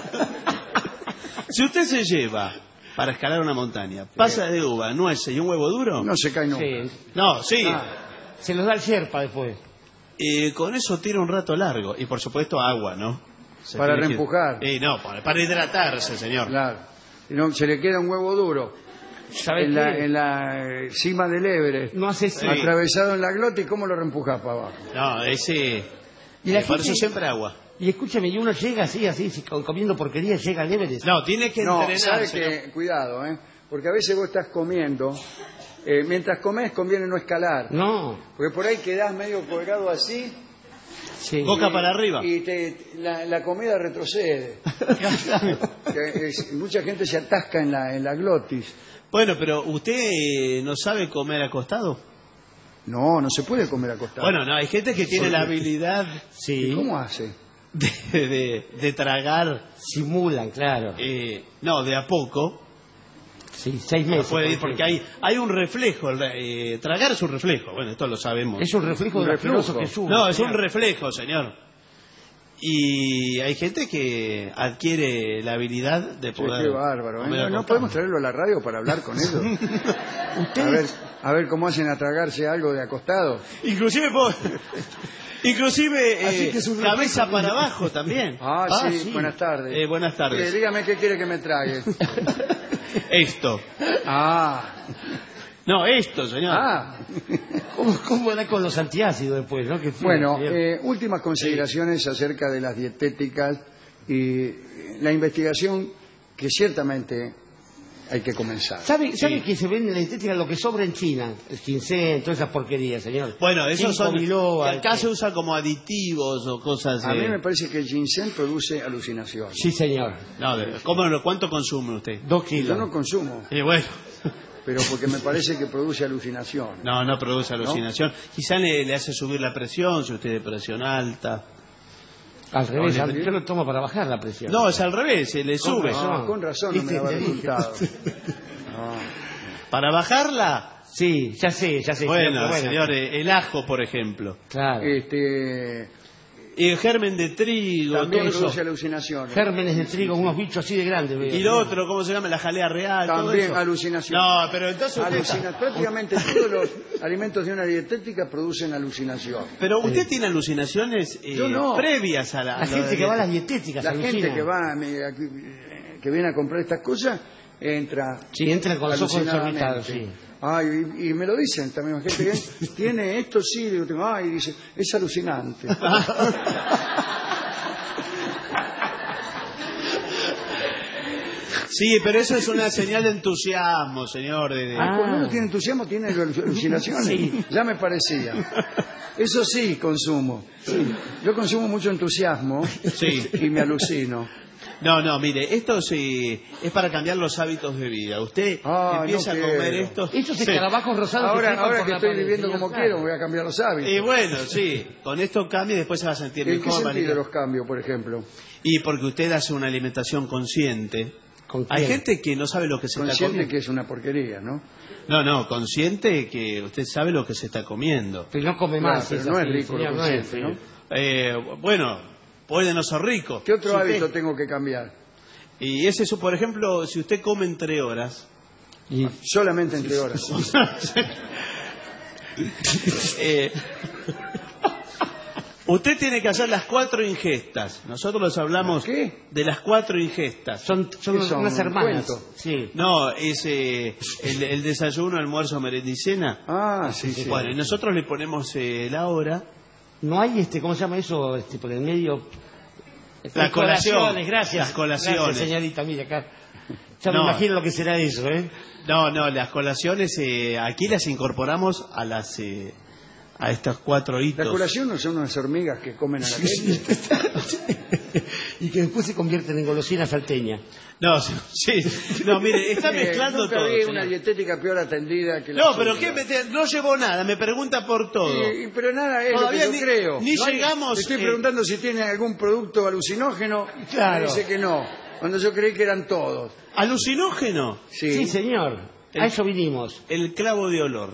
S7: Si usted se lleva para escalar una montaña, pasa de uva, nueces y un huevo duro...
S5: No se cae nunca.
S6: Sí.
S7: No, sí.
S5: Ah.
S6: Se los da el Sherpa después.
S7: Eh, con eso tira un rato largo. Y por supuesto agua, ¿no? Se
S5: Para
S7: tiene que-
S5: reempujar.
S7: Eh, no, para, para hidratarse, señor.
S5: Claro. Y no, se le queda un huevo duro
S6: ¿Sabes
S5: en la,
S6: qué?
S5: en la eh, cima del Everest,
S6: No hace sí.
S5: atravesado en la glota, y ¿cómo lo reempujas para abajo?
S7: No, ese...
S6: Y la
S7: eh, por
S6: gente-
S7: eso siempre agua.
S6: Y escúchame, y uno llega así, así, si- con- comiendo porquería, llega al Everest.
S7: No, tiene que
S5: No,
S7: entrenar,
S5: sabe
S7: señor.
S5: que, cuidado, ¿eh? Porque a veces vos estás comiendo, eh, mientras comes conviene no escalar,
S6: No.
S5: porque por ahí quedás medio colgado así.
S6: Sí.
S7: Boca
S5: y-
S7: para arriba.
S5: Y te- la, la comida retrocede. Que es- mucha gente se atasca en la, en la glotis.
S7: Bueno, pero ¿usted eh, no sabe comer acostado?
S5: No, no se puede comer acostado.
S7: Bueno, no, hay gente que tiene
S5: ¿Por
S7: la
S5: qué?
S7: habilidad
S6: Sí.
S5: ¿Y cómo hace?
S7: de, de- de tragar,
S6: Simulan, claro.
S7: eh, no, de a poco.
S6: Sí, seis
S7: No
S6: meses.
S7: puede ir
S6: por
S7: porque
S6: ejemplo.
S7: hay, hay un reflejo. eh, tragar es un reflejo. Bueno, esto lo sabemos.
S6: Es un reflejo
S5: Un
S6: de lo
S5: reflujo.
S6: asqueroso que sube.
S7: No, es un
S6: claro.
S7: reflejo, señor. Y hay gente que adquiere la habilidad de
S5: Sí,
S7: poder...
S5: qué bárbaro. ¿eh?
S7: comer
S5: ¿No, no
S7: acostado.
S5: podemos traerlo a la radio para hablar con ellos? A ver, a ver cómo hacen a tragarse algo de acostado.
S7: Inclusive puedo- Inclusive
S5: Así
S7: eh,
S5: que es un
S7: cabeza
S5: reflejo.
S7: para abajo también.
S5: Ah, sí, buenas tardes.
S7: Eh, buenas tardes.
S5: Eh, dígame qué quiere que me trague.
S7: Esto.
S5: Ah,
S7: No, esto, señor.
S5: ah.
S6: ¿Cómo, cómo era con los antiácidos después, no? Que fue,
S5: Bueno,
S6: señor.
S5: eh, últimas consideraciones acerca de las dietéticas y la investigación que ciertamente hay que comenzar.
S6: ¿Sabe, ¿sabe
S7: sí.
S6: que se vende en la estética lo que sobra en China? El ginseng, todas esas porquerías, señor.
S7: Bueno, esos
S6: Cinco
S7: son...
S6: biloba,
S7: que acá se usa como aditivos o cosas...
S5: A
S7: eh,
S5: mí me parece que el ginseng produce alucinación.
S6: Sí, señor.
S7: no, de- ¿cómo, lo- ¿Cuánto consume usted?
S6: Dos
S5: Yo
S6: kilos.
S5: no consumo,
S7: Y bueno,
S5: pero porque me parece que produce alucinación.
S7: no, no produce alucinación. Quizá le, le hace subir la presión, si usted de presión alta.
S6: Al revés,
S7: No,
S6: a-
S7: le-
S6: yo lo tomo para bajar la presión.
S7: No, es al revés, se le
S6: Con
S7: sube.
S6: razón.
S5: Ah, con razón no me
S6: ¿Viste?
S5: daba
S6: Te dije.
S5: resultado. No.
S7: Para bajarla,
S6: Sí, ya sé, ya sé.
S7: bueno,
S6: pero
S7: señor, eh, el ajo, por ejemplo.
S6: Claro.
S5: Este,
S7: Y el germen de trigo,
S5: también
S7: todo
S5: produce
S7: eso.
S5: alucinaciones.
S6: Gérmenes de trigo, unos bichos así de grandes. veo.
S7: Y lo otro, ¿cómo se llama? La jalea real. todo
S5: También
S7: eso.
S5: alucinaciones.
S7: No, pero entonces usted
S5: Alucina-
S7: está-
S5: prácticamente todos los alimentos de una dietética producen alucinación.
S7: Pero usted tiene alucinaciones eh,
S5: Yo no.
S7: previas a la...
S6: La
S7: a
S6: gente
S7: de-
S6: que va a las dietéticas
S5: La
S6: alucina.
S5: gente que va me- aquí, eh, que viene a comprar estas cosas entra
S6: Sí, entran con los ojos
S5: alucinadamente.
S6: desorbitados, sí.
S5: Ay, y, y me lo dicen también gente que tiene esto, sí, digo, tengo, ay, dice, es alucinante.
S7: Sí, pero eso es una señal de entusiasmo, señor. De, de-
S5: Ah, cuando uno tiene entusiasmo tiene alucinaciones.
S6: Sí.
S5: Ya me parecía. Eso sí consumo. Yo consumo mucho entusiasmo
S7: Sí.
S5: y me alucino.
S7: No, no, mire, esto sí es para cambiar los hábitos de vida. Usted
S5: Ah,
S7: empieza
S5: no
S7: a comer
S5: quiero.
S7: esto.
S6: Estos
S7: Sí.
S6: escarabajos rosados
S5: Ahora,
S6: trepan
S5: ahora
S6: por
S5: que
S6: la
S5: estoy
S6: pared,
S5: viviendo
S6: señor,
S5: como
S6: claro.
S5: quiero, voy a cambiar los hábitos.
S7: Y bueno, sí, con esto cambia y después se va a sentir
S5: ¿En qué
S7: mejor.
S5: sentido
S7: Marita.
S5: los cambios, por ejemplo?
S7: Y porque usted hace una alimentación consciente.
S6: ¿Con
S7: Hay
S6: quién?
S7: gente que no sabe lo que se está
S5: Consciente
S7: comiendo.
S5: que es una porquería, ¿no?
S7: No, no, consciente que usted sabe lo que se está comiendo.
S6: Pero no come
S5: Claro,
S6: más.
S5: pero
S6: es
S5: no es
S6: así,
S5: rico lo
S6: señor, no es,
S5: consciente, ¿no?
S7: Eh, bueno, puede no ser rico.
S5: ¿Qué otro
S7: Si
S5: hábito
S7: usted-
S5: tengo que cambiar?
S7: Y es eso, por ejemplo, si usted come entre horas.
S6: Y
S5: Solamente entre horas.
S7: eh, usted tiene que hacer las cuatro ingestas. Nosotros les hablamos
S5: ¿Qué?
S7: de las cuatro ingestas.
S6: son, son
S5: ¿Qué son?
S6: unas
S5: ¿Un
S6: hermanas.
S5: cuento?
S6: Sí.
S7: No, es eh, el, el desayuno, almuerzo, merienda y cena.
S5: Ah, sí, sí.
S7: Bueno, y nosotros le ponemos eh, la hora.
S6: No hay, este, ¿cómo se llama eso? Este, por el medio...
S7: La colación.
S6: Colaciones, gracias.
S7: Las colaciones.
S6: Gracias, señorita, mire acá. Ya
S7: No.
S6: me imagino lo que será eso, ¿eh?
S7: No, no, las colaciones eh, aquí las incorporamos a las eh, a estos cuatro hitos.
S5: La colación no son unas hormigas que comen a la gente.
S6: Y que después se convierten en golosina salteña.
S7: No, sí, sí. No, mire, está
S5: Eh,
S7: mezclando
S5: nunca
S7: todo.
S5: vi
S7: señor.
S5: una dietética peor atendida que la
S7: No, pero
S5: suya.
S7: ¿qué? me- No llevó nada, me pregunta por todo.
S5: Y- y- pero nada es
S7: Todavía
S5: lo que yo
S7: ni-
S5: creo.
S7: ni
S5: No hay-
S7: llegamos,
S5: Le estoy
S7: eh,
S5: preguntando si tiene algún producto alucinógeno.
S6: Claro.
S5: Me dice que no. Cuando yo creí que eran todos.
S7: ¿Alucinógeno?
S5: Sí.
S6: Sí, señor.
S7: El-
S6: A eso vinimos.
S7: El clavo de olor.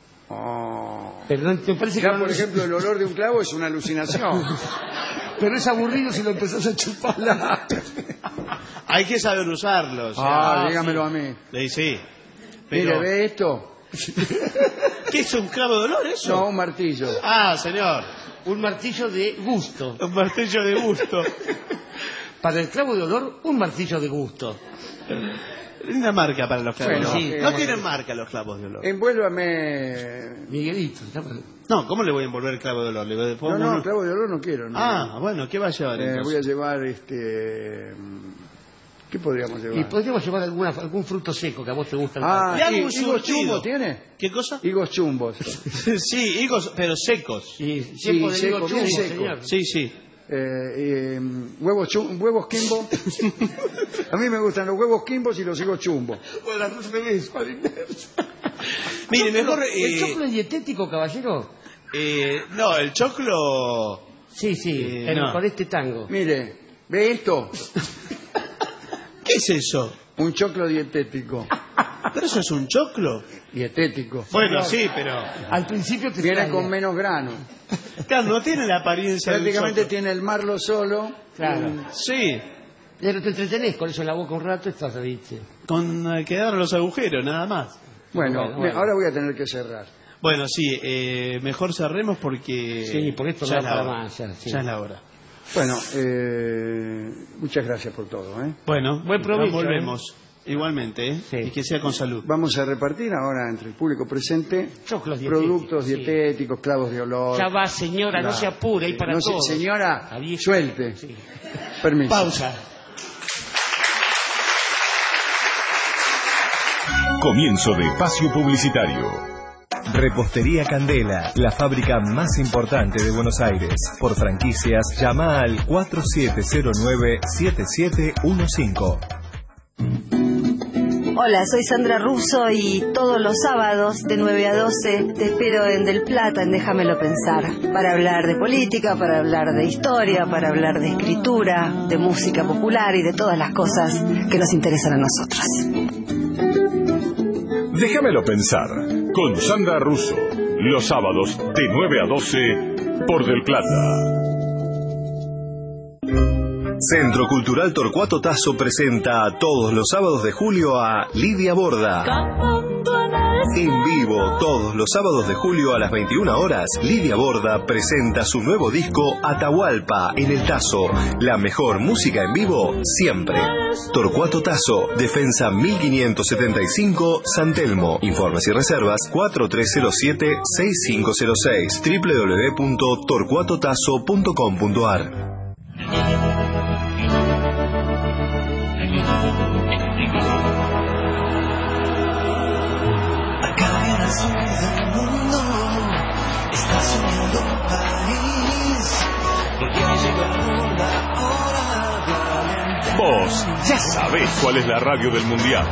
S5: Oh.
S6: Pero no, me parece que
S5: Ya,
S6: no-
S5: por ejemplo, el olor de un clavo es una alucinación.
S6: Pero es aburrido si lo empezás a chupar.
S7: Hay que saber usarlos.
S5: Ah, dígamelo a mí.
S7: Sí, sí.
S5: Mire,
S7: Pero,
S5: ¿ve esto?
S7: ¿qué es un clavo de olor eso?
S5: No, un martillo.
S7: Ah, señor.
S6: Un martillo de gusto.
S7: Un martillo de gusto.
S6: Para el clavo de olor, un martillo de gusto.
S7: Linda marca para los clavos
S5: Bueno,
S7: de olor.
S5: sí.
S7: No tienen marca los clavos de olor.
S5: Envuélvame.
S6: Miguelito.
S7: No, ¿cómo le voy a envolver el clavo de olor? ¿Le voy a-
S5: No,
S7: pongo
S5: no,
S7: uno-
S5: clavo de olor no quiero. no.
S7: Ah, bueno, ¿qué va a llevar
S5: Eh,
S7: entonces?
S5: voy a llevar este. ¿Qué podríamos llevar?
S6: Y podríamos llevar alguna, algún fruto seco que a vos te gusta.
S5: Ah,
S7: Le hago
S5: ¿y-
S7: un
S5: ¿higos
S7: surtido.
S5: chumbos tiene?
S7: ¿Qué cosa?
S5: Higos chumbos.
S7: Sí, higos, pero secos.
S6: Y
S5: Sí,
S6: tiempo de
S5: seco,
S6: higo
S5: bien
S6: chumbo,
S5: seco.
S6: señor.
S7: Sí, sí.
S5: Eh, eh, huevos, chum- huevos Kimbo. A mí me gustan los huevos Kimbos y los higos chumbos.
S6: O la al revés, o a la inversa.
S7: Mire, mejor...
S6: ¿El
S7: eh,
S6: choclo es dietético, caballero?
S7: eh, no, el choclo...
S6: Sí, sí,
S7: Eh,
S6: en-
S7: no.
S6: con este tango.
S5: Mire, ¿ve esto?
S7: ¿Qué es eso?
S5: Un choclo dietético.
S7: ¿Pero eso es un choclo?
S5: Dietético.
S7: Bueno, sí, pero...
S6: Al principio te
S5: Viene
S6: extraña.
S5: con menos grano.
S7: Claro, no tiene la apariencia del
S5: Prácticamente
S7: choclo.
S5: tiene el marlo solo.
S6: Claro.
S5: Mm,
S7: Sí,
S6: Pero te entretenés con eso en la boca un rato, estás, ¿viste?
S7: con eh, quedaron los agujeros, nada más.
S5: Bueno,
S6: Bueno,
S5: me-
S6: bueno.
S5: ahora voy a tener que cerrar.
S7: Bueno, sí, eh, mejor cerremos porque...
S6: Sí, por esto
S7: ya
S6: no
S7: es
S6: da
S7: la
S6: para
S7: hora.
S6: más, ya, sí.
S7: Ya es la hora.
S5: Bueno, eh, muchas gracias por todo. ¿eh?
S7: Bueno,
S6: Buen provecho,
S7: nos volvemos. Igualmente, ¿eh?
S6: Sí.
S7: Y que sea con salud.
S5: Vamos a repartir ahora entre el público presente
S6: Choclos dietéticos,
S5: productos
S6: sí.
S5: dietéticos, clavos de olor.
S6: Ya va, señora, no
S5: Claro.
S6: se apure, hay para
S5: No se-
S6: todos.
S5: señora,
S6: La vieja-
S5: suelte.
S6: Sí.
S5: Permiso.
S6: Pausa.
S3: Comienzo de espacio publicitario.
S16: Repostería Candela, la fábrica más importante de Buenos Aires. Por franquicias, llama al cuatro siete cero nueve siete siete uno cinco.
S4: Hola, soy Sandra Russo y todos los sábados de nueve a doce te espero en Del Plata, en Déjamelo Pensar, para hablar de política, para hablar de historia, para hablar de escritura, de música popular y de todas las cosas que nos interesan a nosotros.
S3: Déjamelo pensar, con Sandra Russo, los sábados de nueve a doce por Del Plata.
S20: Centro Cultural Torcuato Tasso presenta todos los sábados de julio a Lidia Borda. En vivo, todos los sábados de julio a las veintiuna horas, Lidia Borda presenta su nuevo disco Atahualpa en el Tasso. La mejor música en vivo siempre. Torcuato Tasso, Defensa mil quinientos setenta y cinco, San Telmo. Informes y reservas cuatro tres cero siete, seis cinco cero seis, doble u doble u doble u punto torcuato tasso punto com punto a r.
S12: Acá en el sur del mundo está soñando París, porque llegó la hora de
S3: Vos ya sabés cuál es la radio del Mundial.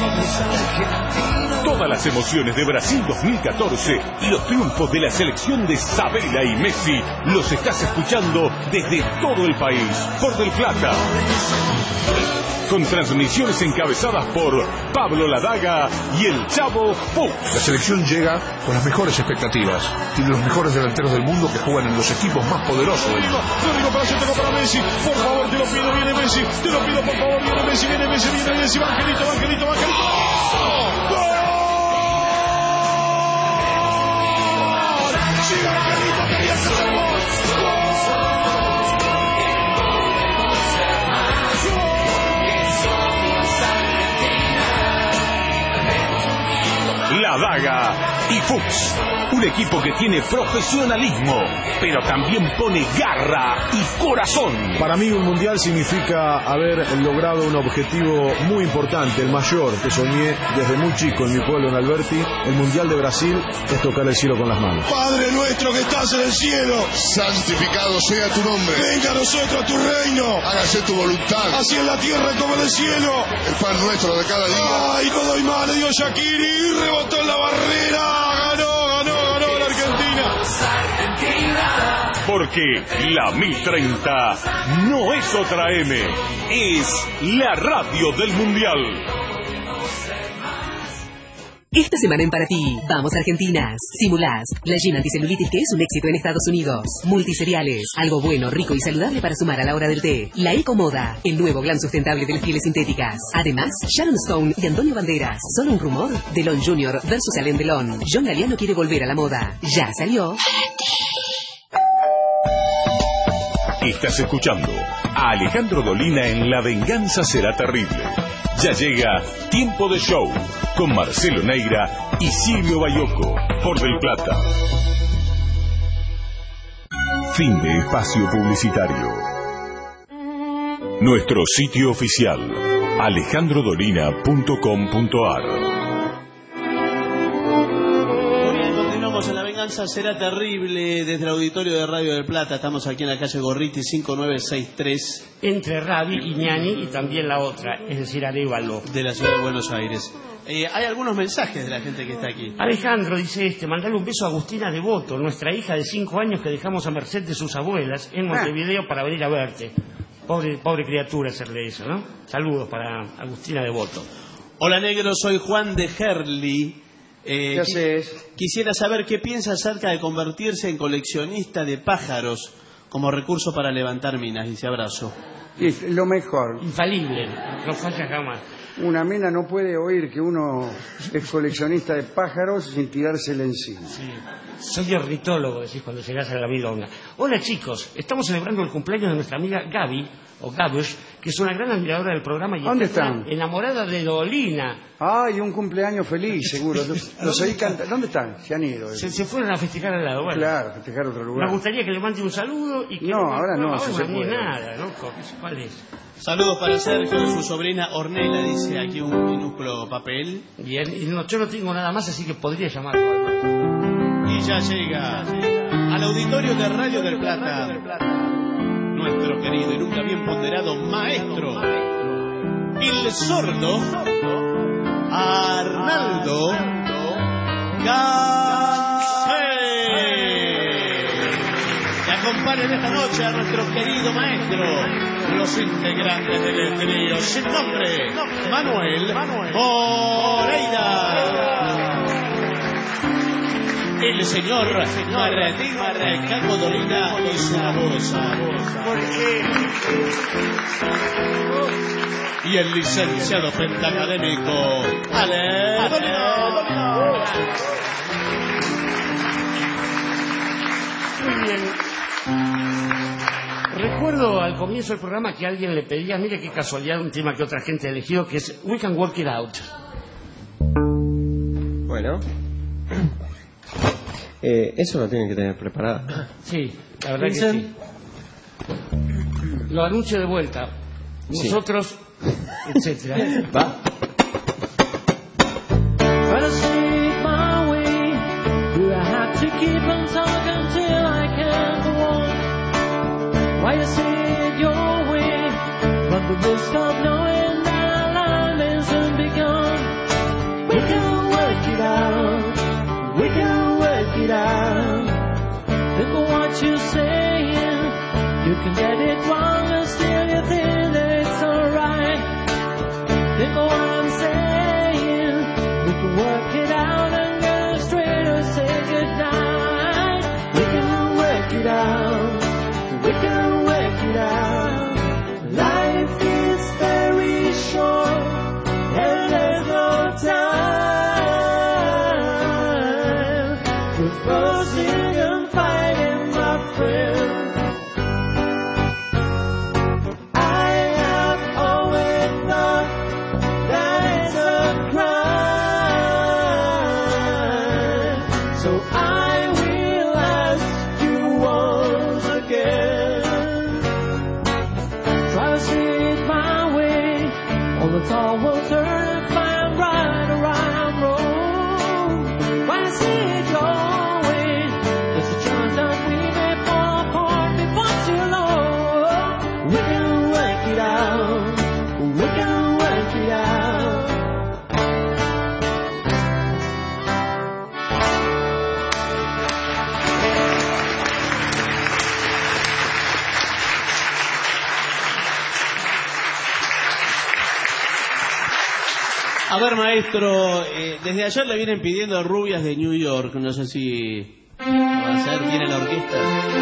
S3: Todas las emociones de Brasil dos mil catorce y los triunfos de la selección de Sabela y Messi los estás escuchando desde todo el país por Del Plata. Con transmisiones encabezadas por Pablo Ladaga y el Chavo Fuchs.
S13: La selección llega con las mejores expectativas. Tiene los mejores delanteros del mundo que juegan en los equipos más poderosos del mundo.
S14: Rodrigo para centro para Messi. Por favor, te lo pido, viene Messi. Te lo pido, por favor, viene Messi, viene Messi, viene Messi. Angelito, Angelito, Angelito. ¡Gol! ¡Gol! ¡Sí, Angelito, quería hacer el gol!
S3: Ladaga y Fuchs, un equipo que tiene profesionalismo, pero también pone garra y corazón.
S15: Para mí un mundial significa haber logrado un objetivo muy importante, el mayor que soñé desde muy chico en mi pueblo, en Alberti. El Mundial de Brasil es tocar el cielo con las manos.
S14: Padre nuestro que estás en el cielo,
S13: Santificado sea tu nombre.
S14: venga a nosotros tu reino,
S13: Hágase tu voluntad.
S14: así en la tierra como en el cielo.
S13: El pan nuestro de cada día.
S14: Ay, no doy más, le dio Shaqiri, rebotó en la barrera, ganó, ganó, ganó la Argentina.
S3: Porque la mil treinta no es otra M, es la radio del Mundial.
S8: Esta semana en Para Ti, vamos Argentinas. Simulás, la Gin anticelulitis que es un éxito en Estados Unidos. Multicereales, algo bueno, rico y saludable para sumar a la hora del té. La Ecomoda, el nuevo glam sustentable de las pieles sintéticas. Además, Sharon Stone y Antonio Banderas. ¿Solo un rumor? Delon junior versus Alain Delon. John Galliano quiere volver a la moda. Ya salió.
S3: Estás escuchando a Alejandro Dolina en La Venganza Será Terrible. Ya llega Tiempo de Show con Marcelo Neira y Silvio Bayoco por Del Plata. Fin de espacio publicitario. Nuestro sitio oficial alejandro dolina punto com punto a r.
S7: En La Venganza Será Terrible desde el auditorio de Radio del Plata. Estamos aquí en la calle Gorriti cinco nueve seis tres.
S6: Entre Rabi y Ñani y también la otra, es decir, Arévalo.
S7: De la ciudad de Buenos Aires. Eh, hay algunos mensajes de la gente que está aquí.
S6: Alejandro dice este, mandale un beso a Agustina Devoto, nuestra hija de cinco años que dejamos a merced de sus abuelas en Montevideo para venir a verte. Pobre, pobre criatura hacerle eso, ¿no? Saludos para Agustina Devoto.
S7: Hola negro, soy Juan de Herli. Eh,
S5: ¿Qué haces?
S7: Quisiera saber qué piensa acerca de convertirse en coleccionista de pájaros como recurso para levantar minas. Dice abrazo.
S5: Es lo mejor.
S6: Infalible, no falla jamás.
S5: Una mina no puede oír que uno es coleccionista de pájaros sin tirársela encima.
S6: Sí. Soy ornitólogo, decís cuando llegás a la milonga. Hola chicos, estamos celebrando el cumpleaños de nuestra amiga Gaby, o Gabush, que es una gran admiradora del programa y
S5: ¿dónde
S6: está
S5: están?
S6: Enamorada de Dolina.
S5: Ay, un cumpleaños feliz, seguro. Los, los oí cantar. ¿Dónde están? Se han ido.
S6: Se, se fueron a festejar al lado. Bueno,
S5: claro, festejar otro lugar.
S6: Me gustaría que le mande un saludo y que
S5: no, ahora no,
S6: no
S5: se
S6: se
S5: puede.
S6: nada, ¿no? ¿Cuál es?
S7: Saludos para Sergio, su sobrina Ornella, dice aquí un minúsculo papel.
S6: Bien, y no, yo no tengo nada más, así que podría llamar.
S7: Y ya llega al auditorio de Radio del Plata nuestro querido y nunca bien ponderado maestro, el sordo Arnaldo Gansé, que acompañan esta noche a nuestro querido maestro, los integrantes del trío sin nombre, Manuel Moreira. el señor Martín Caco Dolina y su voz. Y el licenciado pentacadémico Ale Dolina.
S6: Muy bien. Recuerdo al comienzo del programa que alguien le pedía, mire qué casualidad, un tema que otra gente eligió, que es We Can Work It Out.
S9: Bueno. Eh, eso lo tienen que tener preparado.
S6: Sí, la verdad que sí. Lo anuncio de vuelta. Nosotros, sí. Etcétera.
S9: ¿Va?
S12: Why you say it your way? But the risk of knowing that our life isn't begun. We can work it out. We can work it out. Think of what you're saying. You can get it wrong and still you think that it's alright. Think of what I'm saying. We can work it out and get straight or say goodnight. We can work it out. We can work it out. Life is very short and there's no time for fussing and fighting, my friend. I have always thought that it's a crime, so I will ask you once again. All the tall will turn and find right around wrong. When I see it your way, there's a chance that we may fall apart before too long. We can work it out. We can work it out.
S7: A ver, maestro, eh, desde ayer le vienen pidiendo rubias de New York. No sé si va a ser, viene la orquesta.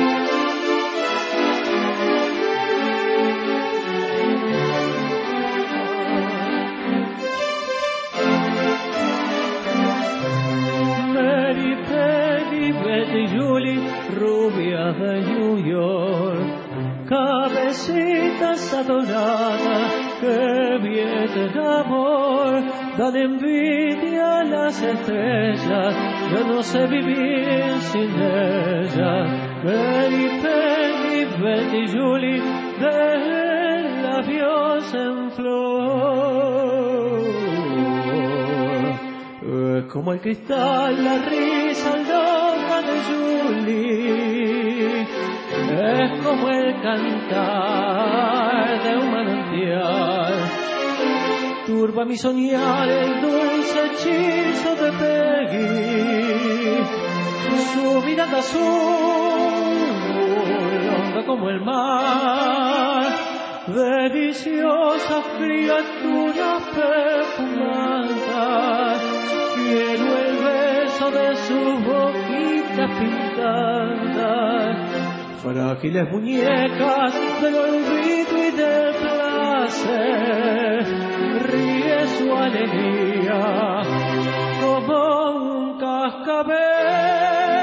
S12: Betty, Betty, Betty, Julie, rubias de New York, cabecitas adoradas que vienen de amor, dan envidia a las estrellas, yo no sé vivir sin ellas. Betty, Betty, Betty, Julie, de labios en flor. Es como el cristal, la risa loca de Julie, es como el cantar de un manantial, turba mi soñar el dulce hechizo de Peggy, su mirada azul, honda como el mar, deliciosa criatura perfumada, quiero el beso de sus boquitas pintadas. Frágiles muñecas del olvido y del placer, ríe su alegría como un cascabel.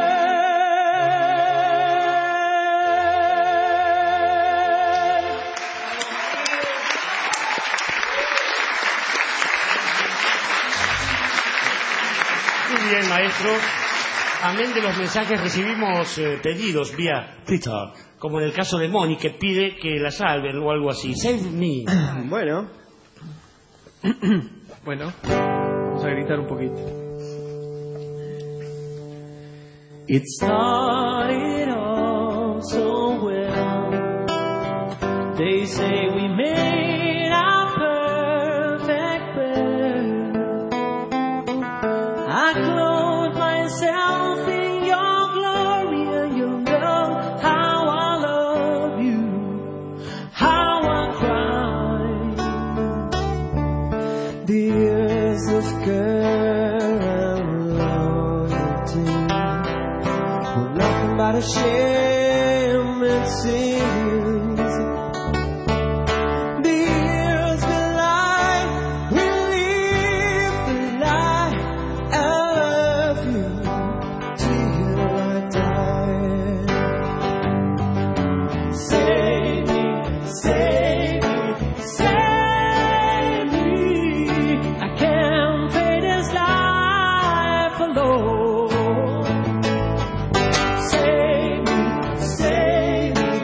S6: Muy bien, maestro. Amén de los mensajes, recibimos eh, pedidos vía Twitter, como en el caso de Moni, que pide que la salven o algo así. Save me.
S9: Bueno.
S11: Bueno, vamos a gritar un poquito.
S12: It started off so well. They say we made our perfect bed. I clothe myself in your glory, and you know how I love you, how I cry. The years of care and loyalty sins. The years will lie, we live the lie. I love you till I die. Save me, save me, save me. I can't pay this life alone. Save me, save me,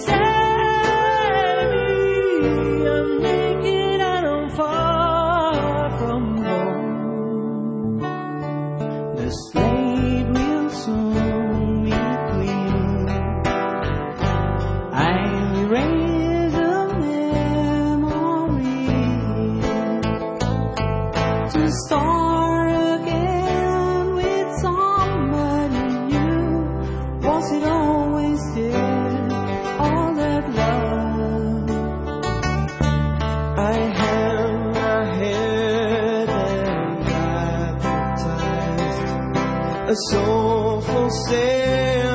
S12: save me. I'm naked and I'm far from home. The slave will soon be queen. I erase a memory to start again with somebody new. Was it always there, all that love? I hang my head and baptized a soul for sale.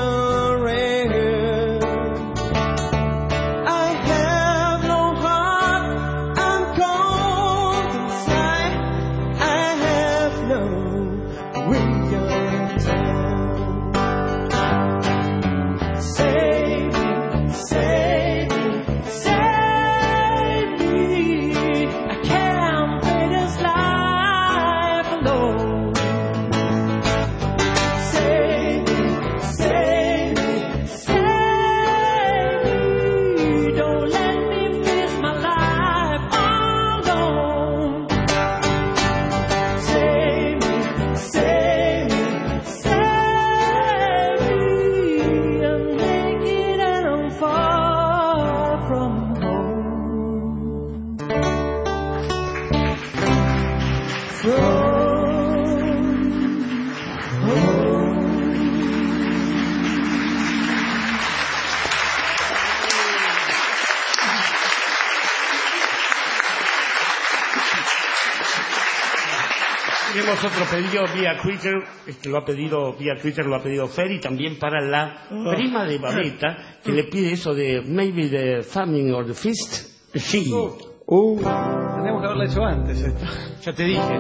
S12: I have no heart, I'm cold inside. I have no real time. Save me, save me, save me. I can't pay this life alone. Save me, save me, save me. Don't let me miss my life alone. Save me, save me, save me. I'm naked and I'm far from home. From home.
S6: Tenemos otro pedido vía Twitter, este lo ha pedido vía Twitter, lo ha pedido Fer, y también para la prima de Babeta, que le pide eso de maybe the famine or the feast. Sí.
S11: Uh, Tenemos que haberlo hecho antes esto.
S6: Ya te dije.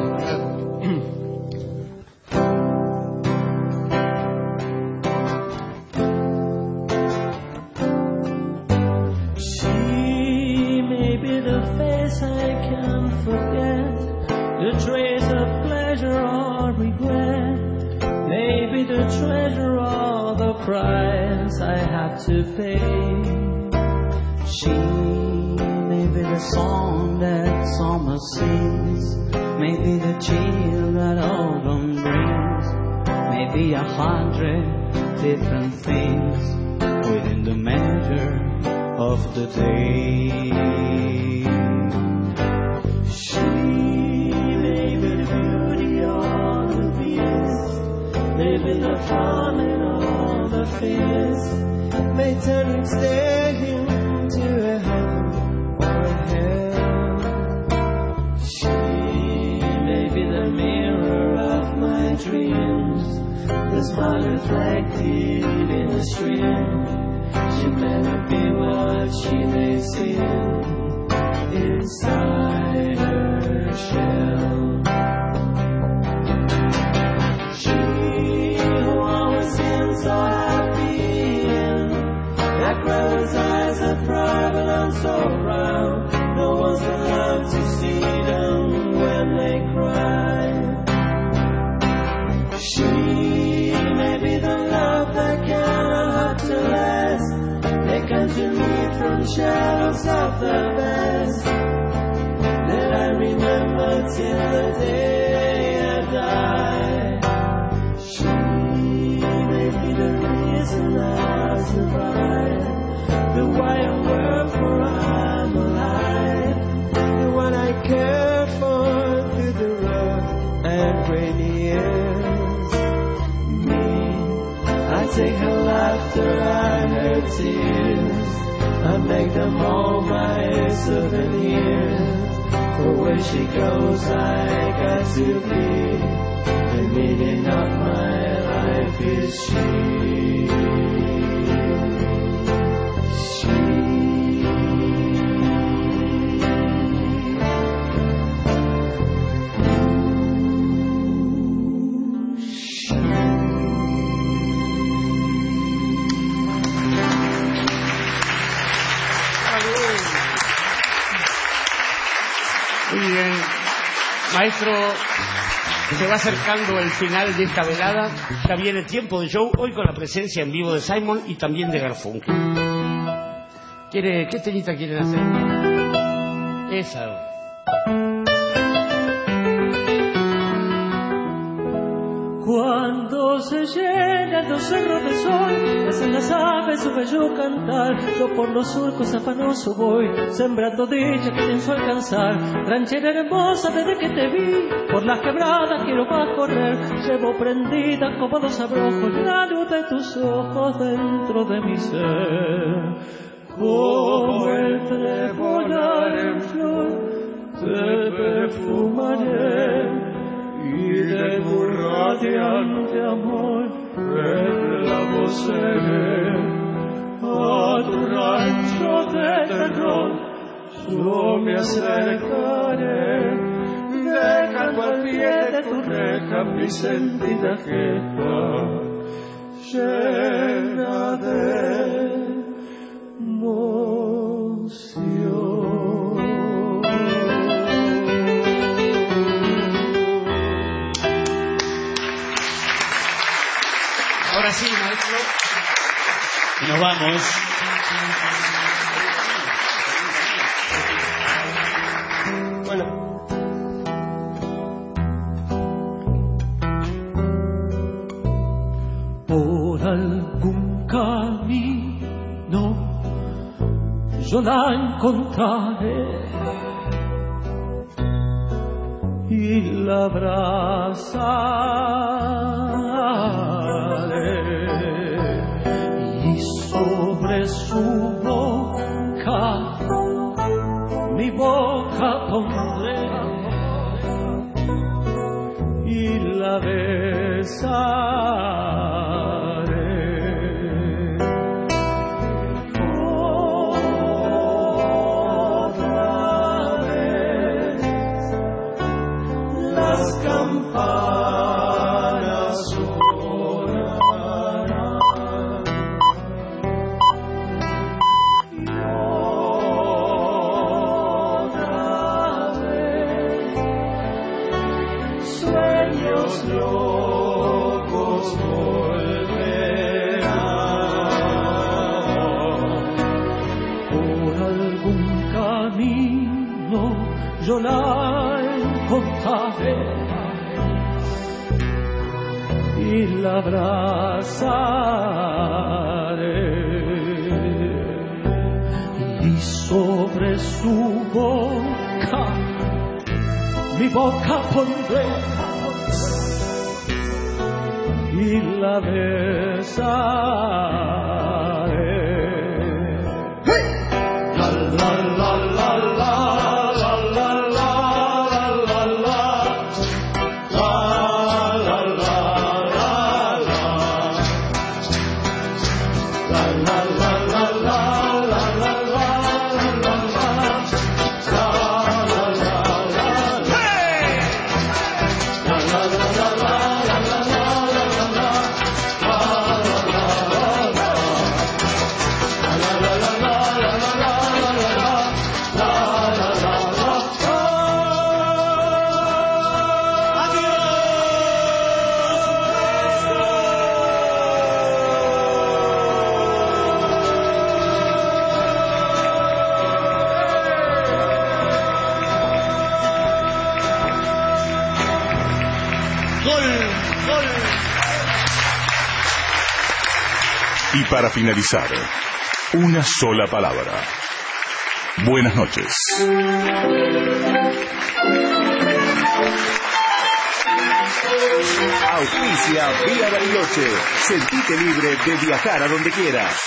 S12: She may be the face I can't forget, the trace of pleasure or regret, maybe the treasure or the price I have to pay. She may be the song that summer sings, maybe the chill that autumn brings, maybe a hundred different things within the measure of the day. She may be the beauty or the beast, maybe the fun and all the fears, may turn each day into a heaven or a hell. She may be the mirror of my dreams, the smile reflected in a stream. She may not be what she may seem inside her shell. She who always seems so happy, that crowd's eyes are private and so round. No one's allowed to see them when they cry. She may be the love that cannot hope to last. They come to me from shadows of the past that I remember till the day I die. She may be the reason I survive, the why I work for I'm alive, the one I care for through the rough and rainy years. Me, I take her laughter and her tears, I make them all my souvenirs. For where she goes I got to be, the meaning of my life is she.
S6: Muy bien. Maestro, se va acercando el final de esta velada. Ya viene tiempo de show, hoy con la presencia en vivo de Simon y también de Garfunkel. ¿Quiere, ¿Qué telita quieren hacer? Esa.
S12: Cuando se llenan los cerros de sol, hacen las aves su bello cantar. Yo por los surcos afanoso voy, sembrando dicha que pienso alcanzar. Ranchera hermosa desde que te vi, por las quebradas quiero más correr. Llevo prendida como dos abrojos la luz de tus ojos dentro de mi ser. Como el trebolar en flor, te perfumaré. Y de tu radiante amor reclamo seré. A tu rancho de terror yo me acercaré, dejando al pie de tu reja mi sentida jeta llena de emoción.
S6: Ahora sí, maestro.
S7: Nos vamos.
S9: Bueno.
S12: Por algún camino yo la encontraré y la abrazaré, y sobre su boca mi boca pondré y la besaré. Campanas sonarán y otra vez sueños locos volverán. Por algún camino yo la encontraré y la abrazaré, y sobre su boca mi boca pondré y la besaré. La la la la la.
S3: Y para finalizar, una sola palabra. Buenas noches.
S20: Auspicia Vía Bariloche. Sentite libre de viajar a donde quieras.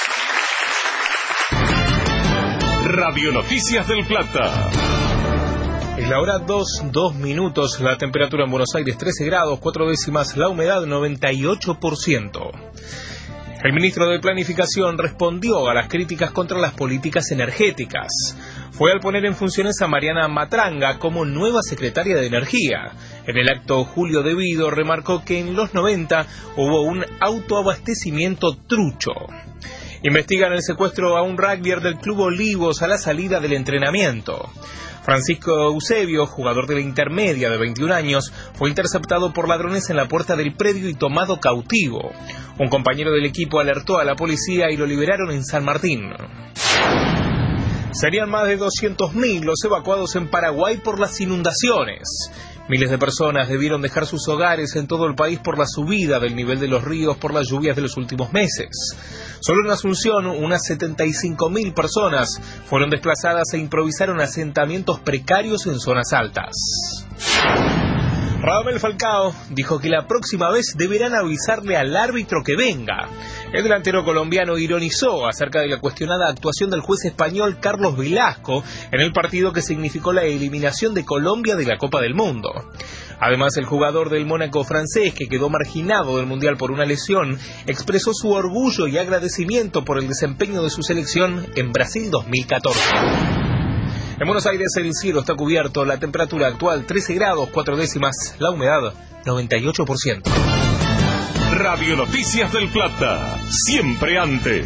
S3: Radio Noticias del Plata.
S21: Es la hora dos, dos minutos, la temperatura en Buenos Aires trece grados, cuatro décimas, la humedad noventa y ocho por ciento. El ministro de Planificación respondió a las críticas contra las políticas energéticas. Fue al poner en funciones a Mariana Matranga como nueva secretaria de Energía. En el acto, Julio De Vido remarcó que en los noventa hubo un autoabastecimiento trucho. Investigan el secuestro a un rugbyer del Club Olivos a la salida del entrenamiento. Francisco Eusebio, jugador de la intermedia de veintiún años, fue interceptado por ladrones en la puerta del predio y tomado cautivo. Un compañero del equipo alertó a la policía y lo liberaron en San Martín. Serían más de doscientos mil los evacuados en Paraguay por las inundaciones. Miles de personas debieron dejar sus hogares en todo el país por la subida del nivel de los ríos por las lluvias de los últimos meses. Solo en Asunción, unas setenta y cinco mil personas fueron desplazadas e improvisaron asentamientos precarios en zonas altas. Radamel Falcao dijo que la próxima vez deberán avisarle al árbitro que venga. El delantero colombiano ironizó acerca de la cuestionada actuación del juez español Carlos Velasco en el partido que significó la eliminación de Colombia de la Copa del Mundo. Además, el jugador del Mónaco francés, que quedó marginado del Mundial por una lesión, expresó su orgullo y agradecimiento por el desempeño de su selección en Brasil dos mil catorce. En Buenos Aires el cielo está cubierto, la temperatura actual trece grados cuatro décimas, la humedad noventa y ocho por ciento.
S3: Radio Noticias del Plata, siempre antes.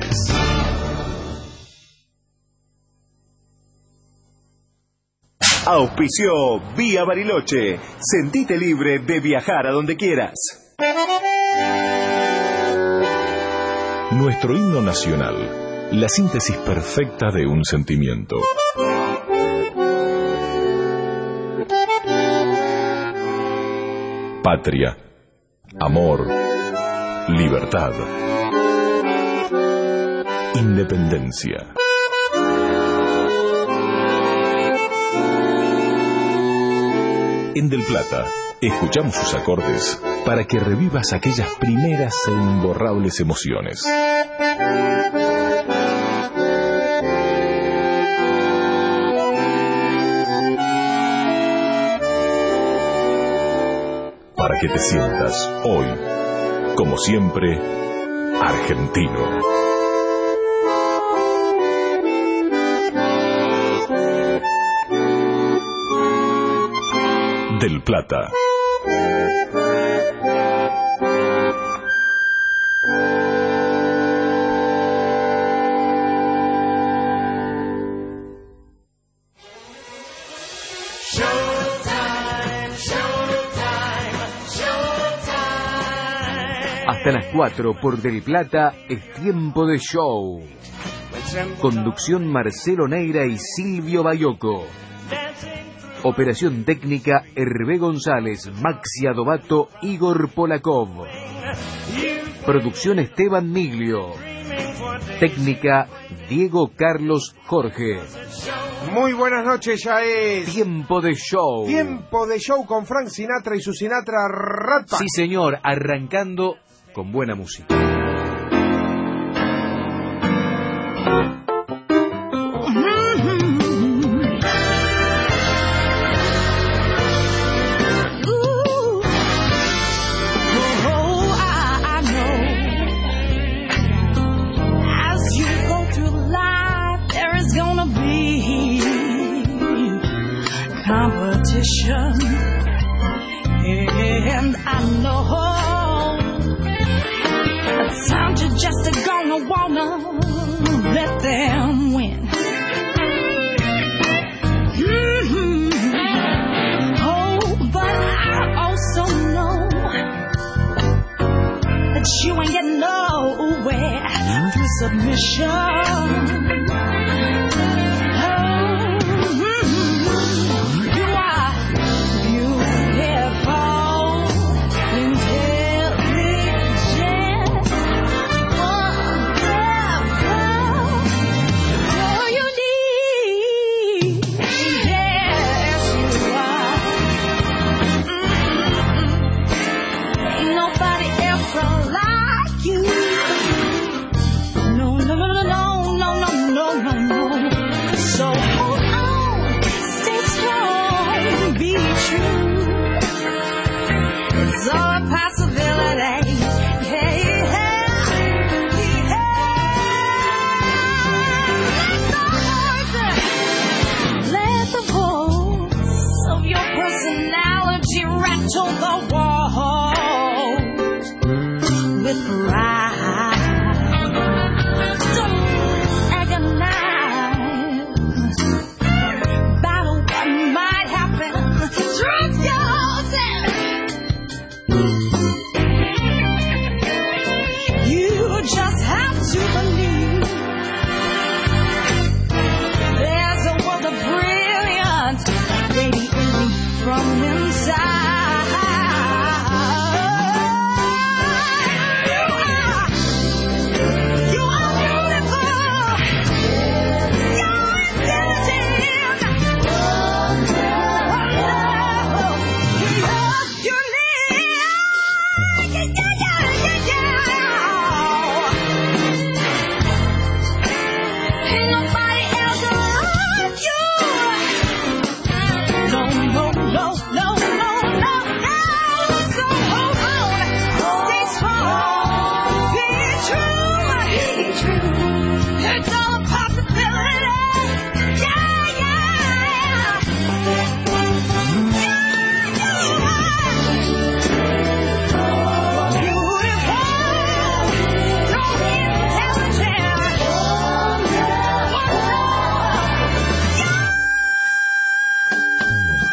S20: Auspició Vía Bariloche. Sentite libre de viajar a donde quieras.
S3: Nuestro himno nacional, la síntesis perfecta de un sentimiento. Patria, amor, libertad, independencia. En Del Plata, escuchamos sus acordes para que revivas aquellas primeras e imborrables emociones. Para que te sientas hoy, como siempre, argentino. Del Plata.
S18: Hasta las cuatro por Del Plata es tiempo de show. Conducción Marcelo Neira y Silvio Bayoco. Operación técnica Hervé González, Maxi Adobato, Igor Polakov. Producción Esteban Miglio. Técnica Diego Carlos Jorge.
S19: Muy buenas noches, ya es
S18: Tiempo de Show.
S19: Tiempo de Show con Frank Sinatra y su Sinatra Rat Pack.
S18: Sí, señor, arrancando con buena música.
S23: And I know that times you're just gonna wanna let them win. Mm-hmm. Oh, but I also know that you ain't getting nowhere through submission.